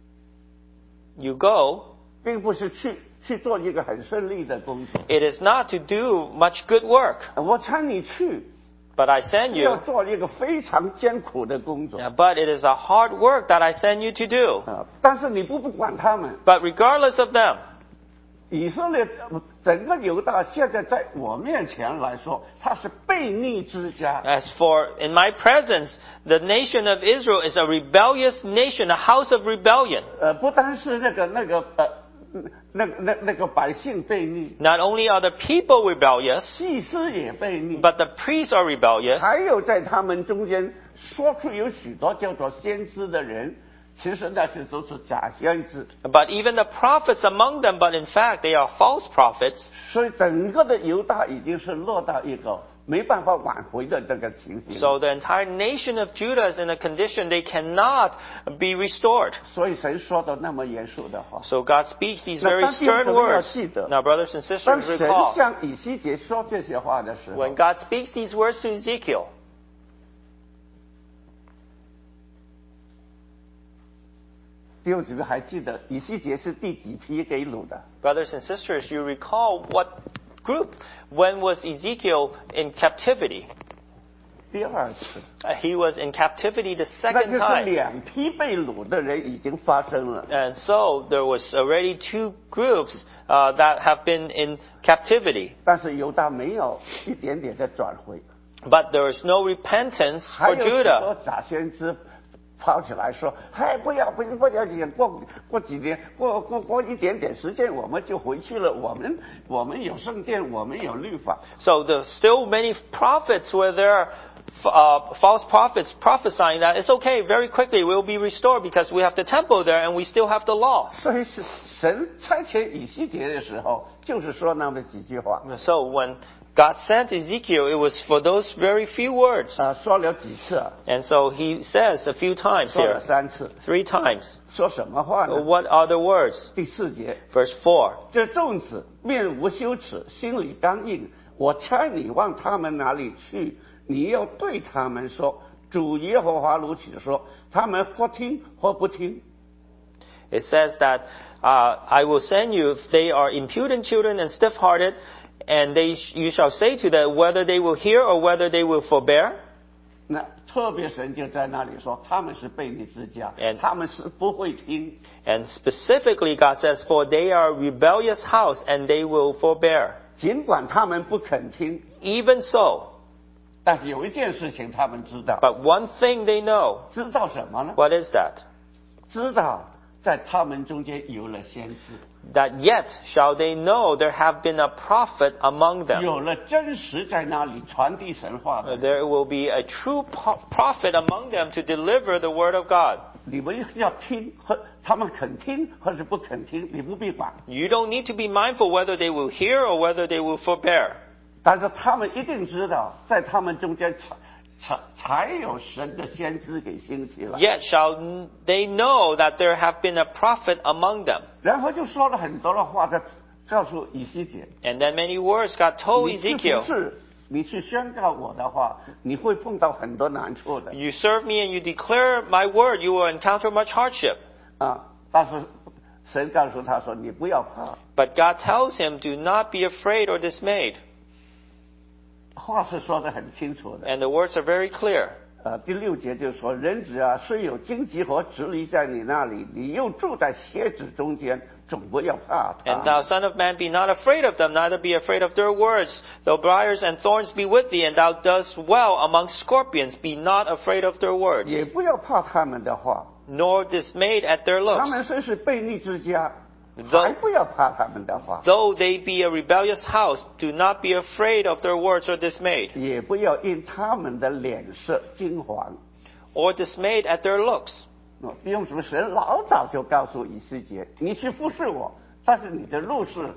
Speaker 2: You go.
Speaker 1: 并不是去去做一个很顺利的工作。
Speaker 2: It is not to do much good work.
Speaker 1: 我差你去，
Speaker 2: But I send
Speaker 1: 要
Speaker 2: you.
Speaker 1: 做一个非常艰苦的工作。
Speaker 2: Yeah, But it is a hard work that I send you to do.
Speaker 1: 啊，但是你不不管他们，
Speaker 2: But regardless of them,
Speaker 1: 以色列整个犹大现在在我面前来说，他是悖逆之家。
Speaker 2: as for in my presence, the nation of Israel is a rebellious nation, a house of rebellion.
Speaker 1: 呃，不单是那个那个呃，那那那个百姓悖逆，
Speaker 2: Not only are the people rebellious,
Speaker 1: 祭司也悖逆，
Speaker 2: but the priests are rebellious.
Speaker 1: 还有在他们中间说出有许多叫做先知的人，其实那些都是假先知。
Speaker 2: But even the prophets among them, but in fact they are false prophets.
Speaker 1: 所以整个的犹大已经是落到一个没办法挽回的这个情形。
Speaker 2: So the entire nation of Judah is in a condition they cannot be restored.
Speaker 1: 所以神说的那么严肃的话，
Speaker 2: So God speaks these
Speaker 1: 那
Speaker 2: very
Speaker 1: 当弟兄
Speaker 2: stern
Speaker 1: 姊妹要
Speaker 2: words.
Speaker 1: 记得，
Speaker 2: Now, brothers and
Speaker 1: 当
Speaker 2: sisters,
Speaker 1: 神
Speaker 2: recall,
Speaker 1: 向以西结说这些话的时候
Speaker 2: when，God speaks these words to Ezekiel,
Speaker 1: 弟兄姊妹还记得以西结是第几批给掳的？
Speaker 2: brothers and sisters, you recall what group? When was Ezekiel in captivity?
Speaker 1: 第二次，
Speaker 2: Uh, He was in captivity the
Speaker 1: 那
Speaker 2: second
Speaker 1: 就是
Speaker 2: time.
Speaker 1: 两批被掳的人已经发生了。
Speaker 2: And so there was already two groups uh, that have been in captivity.
Speaker 1: 但是犹大没有一点点的转回，
Speaker 2: But there is no repentance
Speaker 1: 还
Speaker 2: for
Speaker 1: 有许
Speaker 2: Judah.
Speaker 1: 多假先知跑起来说：“嗨，不要不要不要紧，过过几年，过过过一点点时间，我们就回去了。我们我们有圣殿，我们有律法。”
Speaker 2: So there still many prophets were there, uh, false prophets prophesying that it's okay, very quickly we'll be restored because we have the temple there and we still have the law.
Speaker 1: 所以是神差遣以西结的时候，就是说那么几句话
Speaker 2: So when God sent Ezekiel, it was for those very few words.
Speaker 1: 啊、说了几次啊？
Speaker 2: And so he says a few times
Speaker 1: 说了
Speaker 2: here,
Speaker 1: 三次。
Speaker 2: three times.
Speaker 1: 说什么话呢？
Speaker 2: What are the words?
Speaker 1: 第四节，
Speaker 2: Verse four.
Speaker 1: 这众子面无羞耻，心里刚硬。我差你往他们那里去，你要对他们说：主耶和华如此说。他们或听或不听。
Speaker 2: It says that uh, I will send you if they are impudent children and stiff-hearted, and they sh- you shall say to them whether they will hear or whether they will forbear.
Speaker 1: 那特别神就在那里说，他们是悖逆之家
Speaker 2: And-，
Speaker 1: 他们是不会听。
Speaker 2: And specifically, God says, for they are a rebellious house, and they will forbear.
Speaker 1: 尽管他们不肯听，
Speaker 2: Even so,
Speaker 1: 但是有一件事情他们知道，
Speaker 2: but one thing they know.
Speaker 1: 知道什么呢？
Speaker 2: What is that?
Speaker 1: 知道在他们中间有了先知，
Speaker 2: That yet shall they know there have been a prophet among them.
Speaker 1: 有了真实在那里传递神话的。
Speaker 2: There will be a true po- prophet among them to deliver the word of God.
Speaker 1: 你们要听和他们肯听或是不肯听，你不必管。
Speaker 2: You don't need to be mindful whether they will hear or whether they will forbear.
Speaker 1: 但是他们一定知道，在他们中间才才才有神的先知给兴起了。
Speaker 2: Yet shall they know that there have been a prophet among them.
Speaker 1: 然后就说了很多的话，在告诉以西结，
Speaker 2: And then many words God told
Speaker 1: 你去服
Speaker 2: Ezekiel.
Speaker 1: 侍，你去宣告我的话，你会碰到很多难处的
Speaker 2: You serve me and you declare my word, you will encounter much hardship.
Speaker 1: 啊。但是神告诉他说：“你不要怕。”
Speaker 2: But God tells him, do not be afraid or dismayed.
Speaker 1: 话是说得很清楚的。
Speaker 2: And the words are very clear.
Speaker 1: 呃，第六节就说：“人子啊，虽有荆棘和直篱在你那里，你又住在蝎子中间，总不要怕他。”
Speaker 2: And thou, son of man, be not afraid of them, neither be afraid of their words. Though briars and thorns be with thee, and thou dost well among scorpions, be not afraid of their words,
Speaker 1: 也不要怕他们的话。
Speaker 2: nor dismayed at their
Speaker 1: 他
Speaker 2: looks.
Speaker 1: 们虽是悖逆之家，
Speaker 2: Though-
Speaker 1: 还不要怕他们的话，
Speaker 2: Though they be a rebellious house, do not be afraid of their words or dismayed,
Speaker 1: 也不要因他们的脸色惊惶。
Speaker 2: or dismayed at their looks.
Speaker 1: 哦弟兄姊妹，神老早就告诉以西结，你去服侍我，但是你的路是，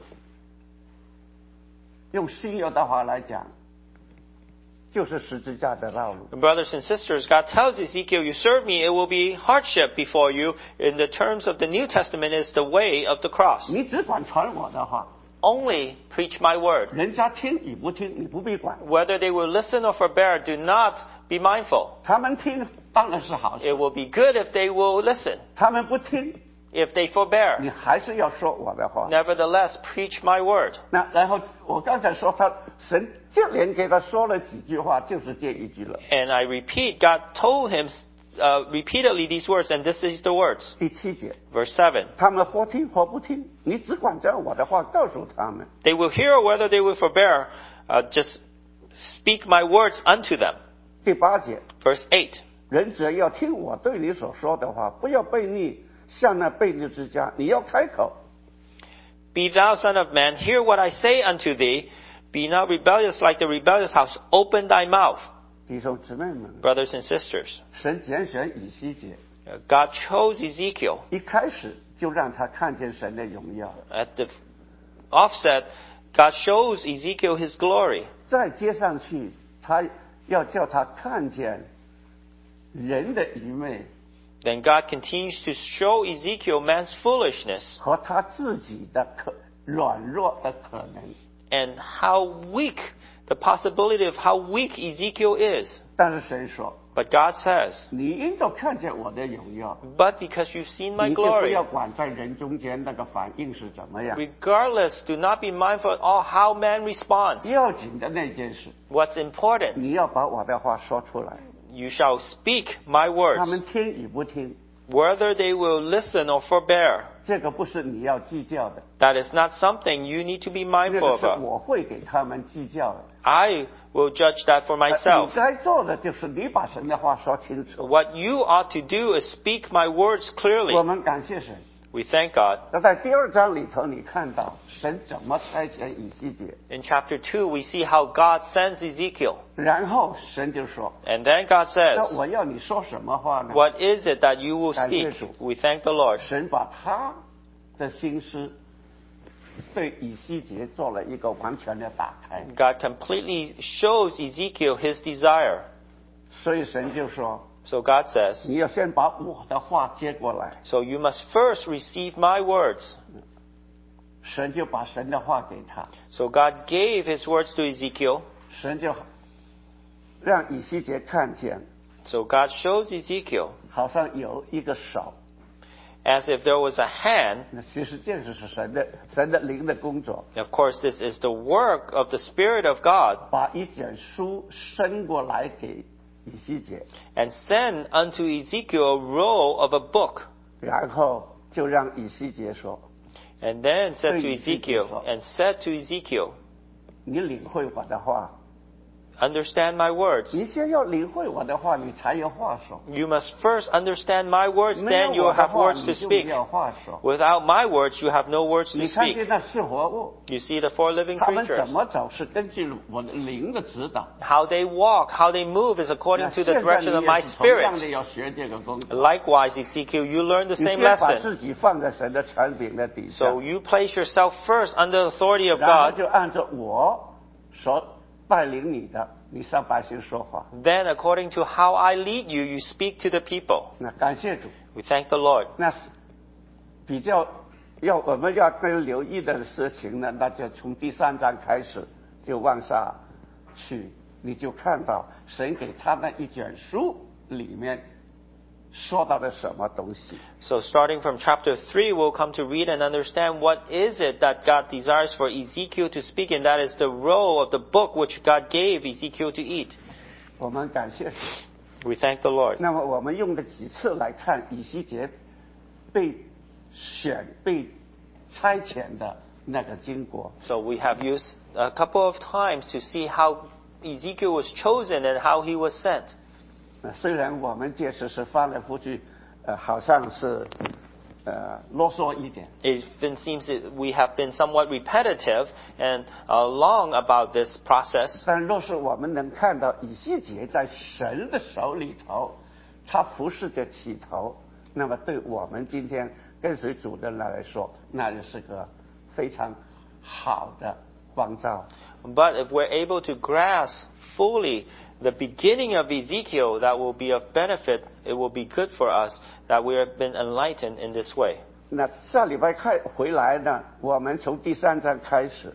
Speaker 1: 用新约的话来讲，就是十字架的道路。
Speaker 2: Brothers and sisters, God tells Ezekiel, you serve me, it will be hardship before you. In the terms of the New Testament, is the way of the cross.
Speaker 1: 你只管传我的话，
Speaker 2: Only preach my word.
Speaker 1: 人家听与不听，你不必管。
Speaker 2: Whether they will listen or forbear, do not be mindful.
Speaker 1: 他们听当然是好
Speaker 2: It
Speaker 1: 事，
Speaker 2: will be good if they will listen.
Speaker 1: 他们不听，
Speaker 2: If they forbear,
Speaker 1: 你还是要说我的话。
Speaker 2: nevertheless, preach my word.
Speaker 1: 那然后我刚才说他神就连给他说了几句话，就是这一句了。
Speaker 2: And I repeat, God told him uh, repeatedly these words, and this is the words.
Speaker 1: 第七节，
Speaker 2: Verse seven.
Speaker 1: 他们或听或不听，你只管将我的话告诉他们。
Speaker 2: They will hear or whether they will forbear, uh, just speak my words unto them.
Speaker 1: 第八节，
Speaker 2: Verse eight.
Speaker 1: 人只要听我对你所说的话，不要悖逆，像那悖逆之家，你要开口。
Speaker 2: Be thou, son of man, hear what I say unto thee. Be not rebellious like the rebellious house. Open thy mouth.
Speaker 1: 弟兄姊妹们，
Speaker 2: Brothers and sisters,
Speaker 1: 神拣选以西结，
Speaker 2: uh, God chose Ezekiel.
Speaker 1: 一开始就让他看见神的荣耀，
Speaker 2: At the offset, God shows Ezekiel his glory.
Speaker 1: 再接上去，他要叫他看见人的愚昧
Speaker 2: Then God continues to show Ezekiel man's foolishness
Speaker 1: 和他自己的可软弱的可能。
Speaker 2: and how weak, the possibility of how weak Ezekiel is.
Speaker 1: 但是神说，
Speaker 2: But God says,
Speaker 1: 你因着看见我的荣耀，
Speaker 2: but because you've seen my
Speaker 1: 你就不
Speaker 2: glory,
Speaker 1: 要管在人中间那个反应是怎么样。
Speaker 2: regardless, do not be mindful of all how man responds.
Speaker 1: 要紧的那件事，
Speaker 2: What's important?
Speaker 1: 你要把我的话说出来，
Speaker 2: You shall speak my
Speaker 1: 他
Speaker 2: words.
Speaker 1: 们听与不听，
Speaker 2: whether they will listen or forbear.
Speaker 1: 这个不是你要计较的，
Speaker 2: That is not something you need to be
Speaker 1: 那
Speaker 2: mindful
Speaker 1: 个
Speaker 2: of.
Speaker 1: 是我会给他们计较的。
Speaker 2: I will judge that for
Speaker 1: 你
Speaker 2: myself.
Speaker 1: 该做的就是你把神的话说清楚。
Speaker 2: What you ought to do is speak my words
Speaker 1: 我
Speaker 2: clearly.
Speaker 1: 们感谢神。
Speaker 2: We thank God.
Speaker 1: 那在第二章里头，你看到神怎么差遣以西结，
Speaker 2: In chapter two, we see how God sends Ezekiel.
Speaker 1: 然后神就说
Speaker 2: And then God：“
Speaker 1: 那
Speaker 2: says,
Speaker 1: 我要你说什么话呢？”
Speaker 2: what is it that you will speak? We thank the Lord.
Speaker 1: 神把他的心思对以西结做了一个完全的打开，
Speaker 2: God completely shows Ezekiel his desire.
Speaker 1: 所以神就说
Speaker 2: So God says,
Speaker 1: 你要先把我的话接过来。
Speaker 2: so you must first receive my words.
Speaker 1: 神就把神的话给他，
Speaker 2: So God gave his words to Ezekiel.
Speaker 1: 神就让以西结看见，
Speaker 2: So God shows Ezekiel
Speaker 1: 好像有一个手，
Speaker 2: as if there was a hand.
Speaker 1: 那其实这就是神的神的灵的工作，
Speaker 2: Of course, this is the work of the Spirit of God,
Speaker 1: 把一卷书伸过来给以西结，
Speaker 2: and send unto Ezekiel a roll of a book,
Speaker 1: 然后就让以西结说
Speaker 2: and then said to
Speaker 1: Hey,
Speaker 2: Ezekiel,
Speaker 1: Ezekiel.
Speaker 2: and said to Ezekiel,
Speaker 1: 你领会我的话，
Speaker 2: understand my words.
Speaker 1: 你先要领会我的话，你才有话说。
Speaker 2: You must first understand my words,
Speaker 1: 没有
Speaker 2: then you
Speaker 1: 我
Speaker 2: will
Speaker 1: 的
Speaker 2: have
Speaker 1: 话，
Speaker 2: words
Speaker 1: 你
Speaker 2: to
Speaker 1: 就没
Speaker 2: speak.
Speaker 1: 有话说。
Speaker 2: Without my words, you have no words to
Speaker 1: 你看见
Speaker 2: speak.
Speaker 1: 那四活物，
Speaker 2: You see the four living
Speaker 1: 他们怎
Speaker 2: creatures.
Speaker 1: 么走是根据我的灵的指导。
Speaker 2: How they walk, how they move is
Speaker 1: 那
Speaker 2: according to
Speaker 1: 现
Speaker 2: the
Speaker 1: 在
Speaker 2: direction
Speaker 1: 你
Speaker 2: of
Speaker 1: 也
Speaker 2: my
Speaker 1: 是同样的
Speaker 2: spirit.
Speaker 1: 要学这个工作。
Speaker 2: Likewise, Ezekiel, you learn the
Speaker 1: 你
Speaker 2: same
Speaker 1: 先把
Speaker 2: lesson.
Speaker 1: 自己放在神的权柄的底下，
Speaker 2: So you place yourself first under the authority of
Speaker 1: 然后
Speaker 2: God.
Speaker 1: 就按照我所带领你的，你向百姓说话。
Speaker 2: Then, according to how I lead you, you speak to the people.
Speaker 1: 那感谢主，
Speaker 2: We thank the Lord.
Speaker 1: 那是比较要我们要更留意的事情呢，那就从第三章开始就往下去，你就看到神给他那一卷书里面说到的什么东西。
Speaker 2: So starting from chapter three, we'll come to read and understand what is it that God desires for Ezekiel to speak, and that is the roll of the book which God gave Ezekiel to eat.
Speaker 1: 我们感谢神。
Speaker 2: We thank the Lord.
Speaker 1: 那么我们用了几次来看以西结被选、被差遣的那个经过。
Speaker 2: So we have used a couple of times to see how Ezekiel was chosen and how he was sent.
Speaker 1: 呃虽然我们届时是翻来覆去，呃，好像是呃啰嗦一点，
Speaker 2: It even seems that we have been somewhat repetitive and uh, long about this process.
Speaker 1: 但若是我们能看到以西结在神的手里头，他服侍的起头，那么对我们今天跟随主的人来说，那就是个非常好的光照。
Speaker 2: But if we're able to grasp fully the beginning of Ezekiel, that will be of benefit. It will be good for us that we have been enlightened in this way.
Speaker 1: 那下礼拜开回来呢，我们从第三章开始，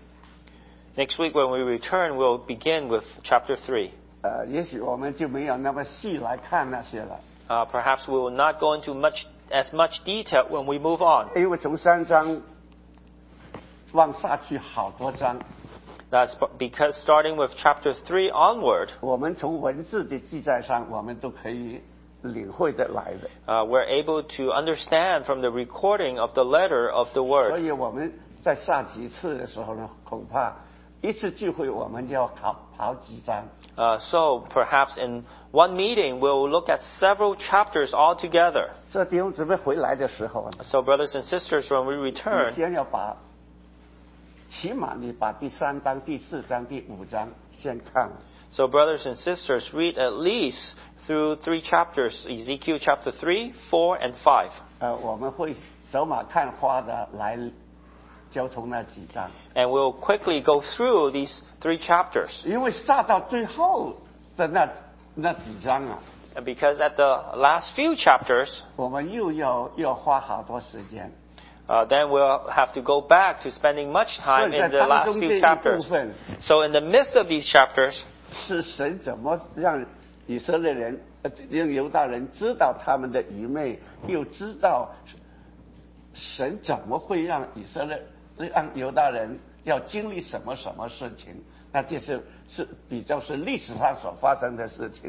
Speaker 2: Next week when we return, we'll begin with chapter three.
Speaker 1: 呃，也许我们就没有那么细来看那些了，
Speaker 2: Uh, perhaps we will not go into much as much detail when we move on.
Speaker 1: 因为从三章往下去好多章，
Speaker 2: That's because starting with chapter three onward,
Speaker 1: 我们从文字的记载上，我们都可以领会得来的。
Speaker 2: uh, we're able to understand from the recording of the letter of the
Speaker 1: 所
Speaker 2: word.
Speaker 1: 以我们在下几次的时候呢，恐怕一次聚会我们就要跑跑几章。
Speaker 2: Uh, so perhaps in one meeting we'll look at several chapters all together.
Speaker 1: 所以弟兄姊妹回来的时候呢，
Speaker 2: So brothers and sisters, when we
Speaker 1: 你
Speaker 2: return,
Speaker 1: 先要把，起码你把第三章、第四章、第五章先看。
Speaker 2: so brothers and sisters, read at least through three chapters, Ezekiel chapter three, four, and five.
Speaker 1: 呃，我们会走马看花的来交通那几章，
Speaker 2: And we'll quickly go through these three chapters.
Speaker 1: 因为下到最后的那那几章啊，
Speaker 2: And because at the last few chapters,
Speaker 1: 我们又要又要花好多时间。
Speaker 2: uh, then we'll have to go back to spending much
Speaker 1: 所
Speaker 2: time
Speaker 1: 以在
Speaker 2: in the
Speaker 1: 当
Speaker 2: last
Speaker 1: 中这
Speaker 2: few
Speaker 1: 一部
Speaker 2: chapters.
Speaker 1: 分，
Speaker 2: So in the midst of these chapters,
Speaker 1: 是神怎么让以色列人、呃让犹大人知道他们的愚昧，又知道神怎么会让以色列让犹大人要经历什么什么事情？那这是是比较是历史上所发生的事情，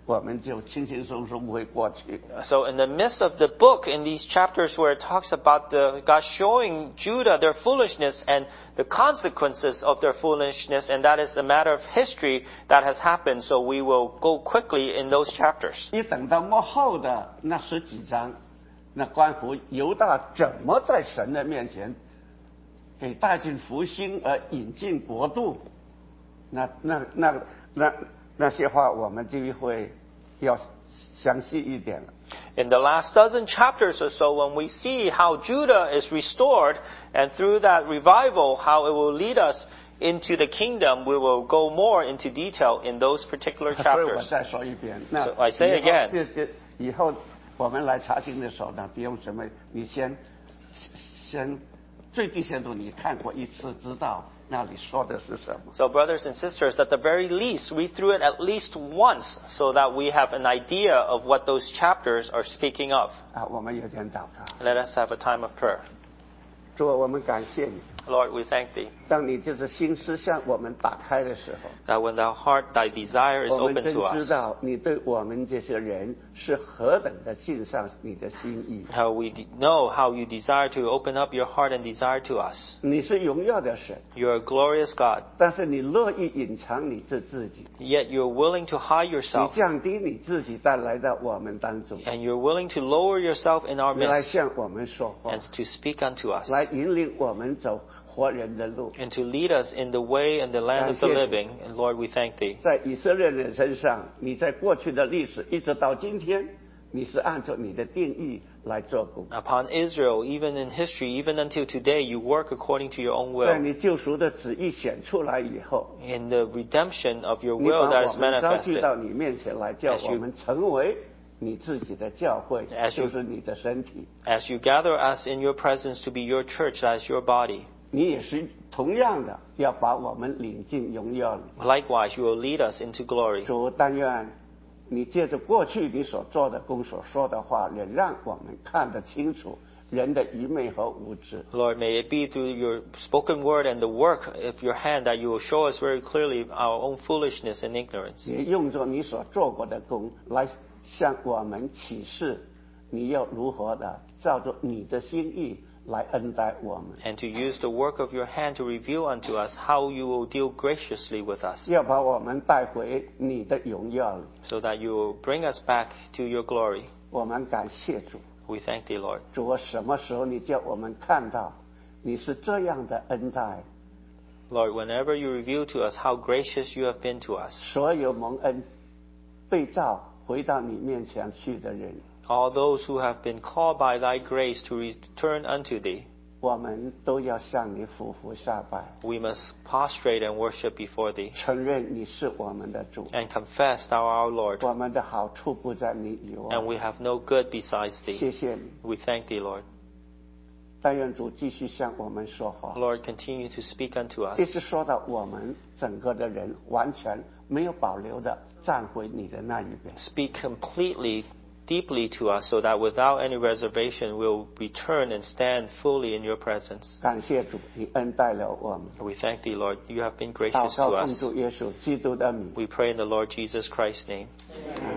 Speaker 1: 我们就轻轻松松会过去。
Speaker 2: So in the midst of the book, in these chapters where it talks about the God showing Judah their foolishness and the consequences of their foolishness, and that is a matter of history that has happened, so we will go quickly in those chapters.
Speaker 1: 一等到末后的那十几章，那关乎犹大怎么在神的面前给带进复兴而引进国度，那那那那那些话我们就会要详细一点了。
Speaker 2: In the last dozen chapters or so, when we see how Judah is restored, and through that revival, how it will lead us into the kingdom, we will go more into detail in those particular
Speaker 1: 所以我
Speaker 2: chapters.
Speaker 1: 再说一遍，那
Speaker 2: So I say
Speaker 1: 以后
Speaker 2: again.
Speaker 1: 这这以后我们来查经的时候呢，弟兄姊妹，你先先最低限度你看过一次，知道那里说的是什么。
Speaker 2: So brothers and sisters, at the very least, read through it at least once so that we have an idea of what those chapters are speaking of.
Speaker 1: 啊，我们有点祷告。
Speaker 2: Let us have a time of prayer.
Speaker 1: 主，我们感谢你，
Speaker 2: Lord, we thank Thee
Speaker 1: 当你就是心思向我们打开的时候，
Speaker 2: that when Thy heart, Thy desire is
Speaker 1: 我们
Speaker 2: open
Speaker 1: 真
Speaker 2: to
Speaker 1: 知
Speaker 2: us,
Speaker 1: 道你对我们这些人是何等的尽上你的心意。
Speaker 2: how we de- know how You desire to open up Your heart and desire to us.
Speaker 1: 你是荣耀的神，
Speaker 2: You're a glorious God,
Speaker 1: 但是你乐意隐藏你自自己，
Speaker 2: yet You're willing to hide
Speaker 1: 你
Speaker 2: Yourself,
Speaker 1: 降低你自己带来到我们当中，
Speaker 2: and You're willing to lower Yourself in our
Speaker 1: 你来
Speaker 2: midst
Speaker 1: 向我们说话，
Speaker 2: and to speak unto us,
Speaker 1: 来引领我们走活人的路。
Speaker 2: and to lead us in the way and the land of the living. And Lord, we thank Thee.
Speaker 1: 在以色列人身上，你在过去的历史一直到今天，你是按照你的定义来做工。
Speaker 2: Upon Israel, even in history, even until today, You work according to Your own
Speaker 1: 在
Speaker 2: will.
Speaker 1: 你救赎的旨意显出来以后，
Speaker 2: In the redemption of Your
Speaker 1: 你把
Speaker 2: will that
Speaker 1: 我
Speaker 2: is
Speaker 1: 们召集
Speaker 2: manifested,
Speaker 1: 到你面前来，叫
Speaker 2: As you-
Speaker 1: 我们成为你自己的教会，
Speaker 2: As you-
Speaker 1: 就是你的身体。
Speaker 2: as You gather us in Your presence to be Your church, that is Your body.
Speaker 1: 你也是同样的要把我们领进荣耀里。
Speaker 2: Likewise, You will lead us into glory.
Speaker 1: 主，但愿你借着过去你所做的工所说的话，仍让我们看得清楚人的愚昧和无知。
Speaker 2: Lord, may it be through Your spoken word and the work of Your hand that You will show us very clearly our own foolishness and ignorance.
Speaker 1: 也用着你所做过的工来向我们启示，你要如何的照着你的心意来恩待我们，
Speaker 2: And to use the work of Your hand to reveal unto us how You will deal graciously with us,
Speaker 1: 要把我们带回你的荣耀里。
Speaker 2: so that You will bring us back to Your glory.
Speaker 1: 我们感谢主，
Speaker 2: We thank Thee, Lord.
Speaker 1: 主啊，什么时候你叫我们看到你是这样的恩待，
Speaker 2: Lord, whenever You reveal to us how gracious You have been to us,
Speaker 1: 所有蒙恩被召回到你面前去的人，
Speaker 2: all those who have been called by Thy grace to return unto Thee,
Speaker 1: 我们都要向你俯伏下拜，
Speaker 2: we must prostrate and worship before Thee,
Speaker 1: 承认你是我们的主，
Speaker 2: and confess Thou art our Lord,
Speaker 1: 我们的好处不在你以
Speaker 2: and
Speaker 1: 外。
Speaker 2: we have no good besides
Speaker 1: 谢
Speaker 2: Thee.
Speaker 1: 谢你，
Speaker 2: We thank Thee, Lord.
Speaker 1: 但愿主继续向我们说话，
Speaker 2: Lord, continue to speak unto
Speaker 1: 一
Speaker 2: us,
Speaker 1: 直说到我们整个的人完全没有保留的站回你的那一边。
Speaker 2: speak completely, deeply to us, so that without any reservation we'll return and stand fully in Your presence.
Speaker 1: 感谢主，你恩待了我们。
Speaker 2: We thank Thee, Lord. You have been
Speaker 1: 祷
Speaker 2: gracious
Speaker 1: 告
Speaker 2: to
Speaker 1: 奉
Speaker 2: us.
Speaker 1: 主耶稣基督的名。
Speaker 2: We pray in the Lord Jesus Christ's name.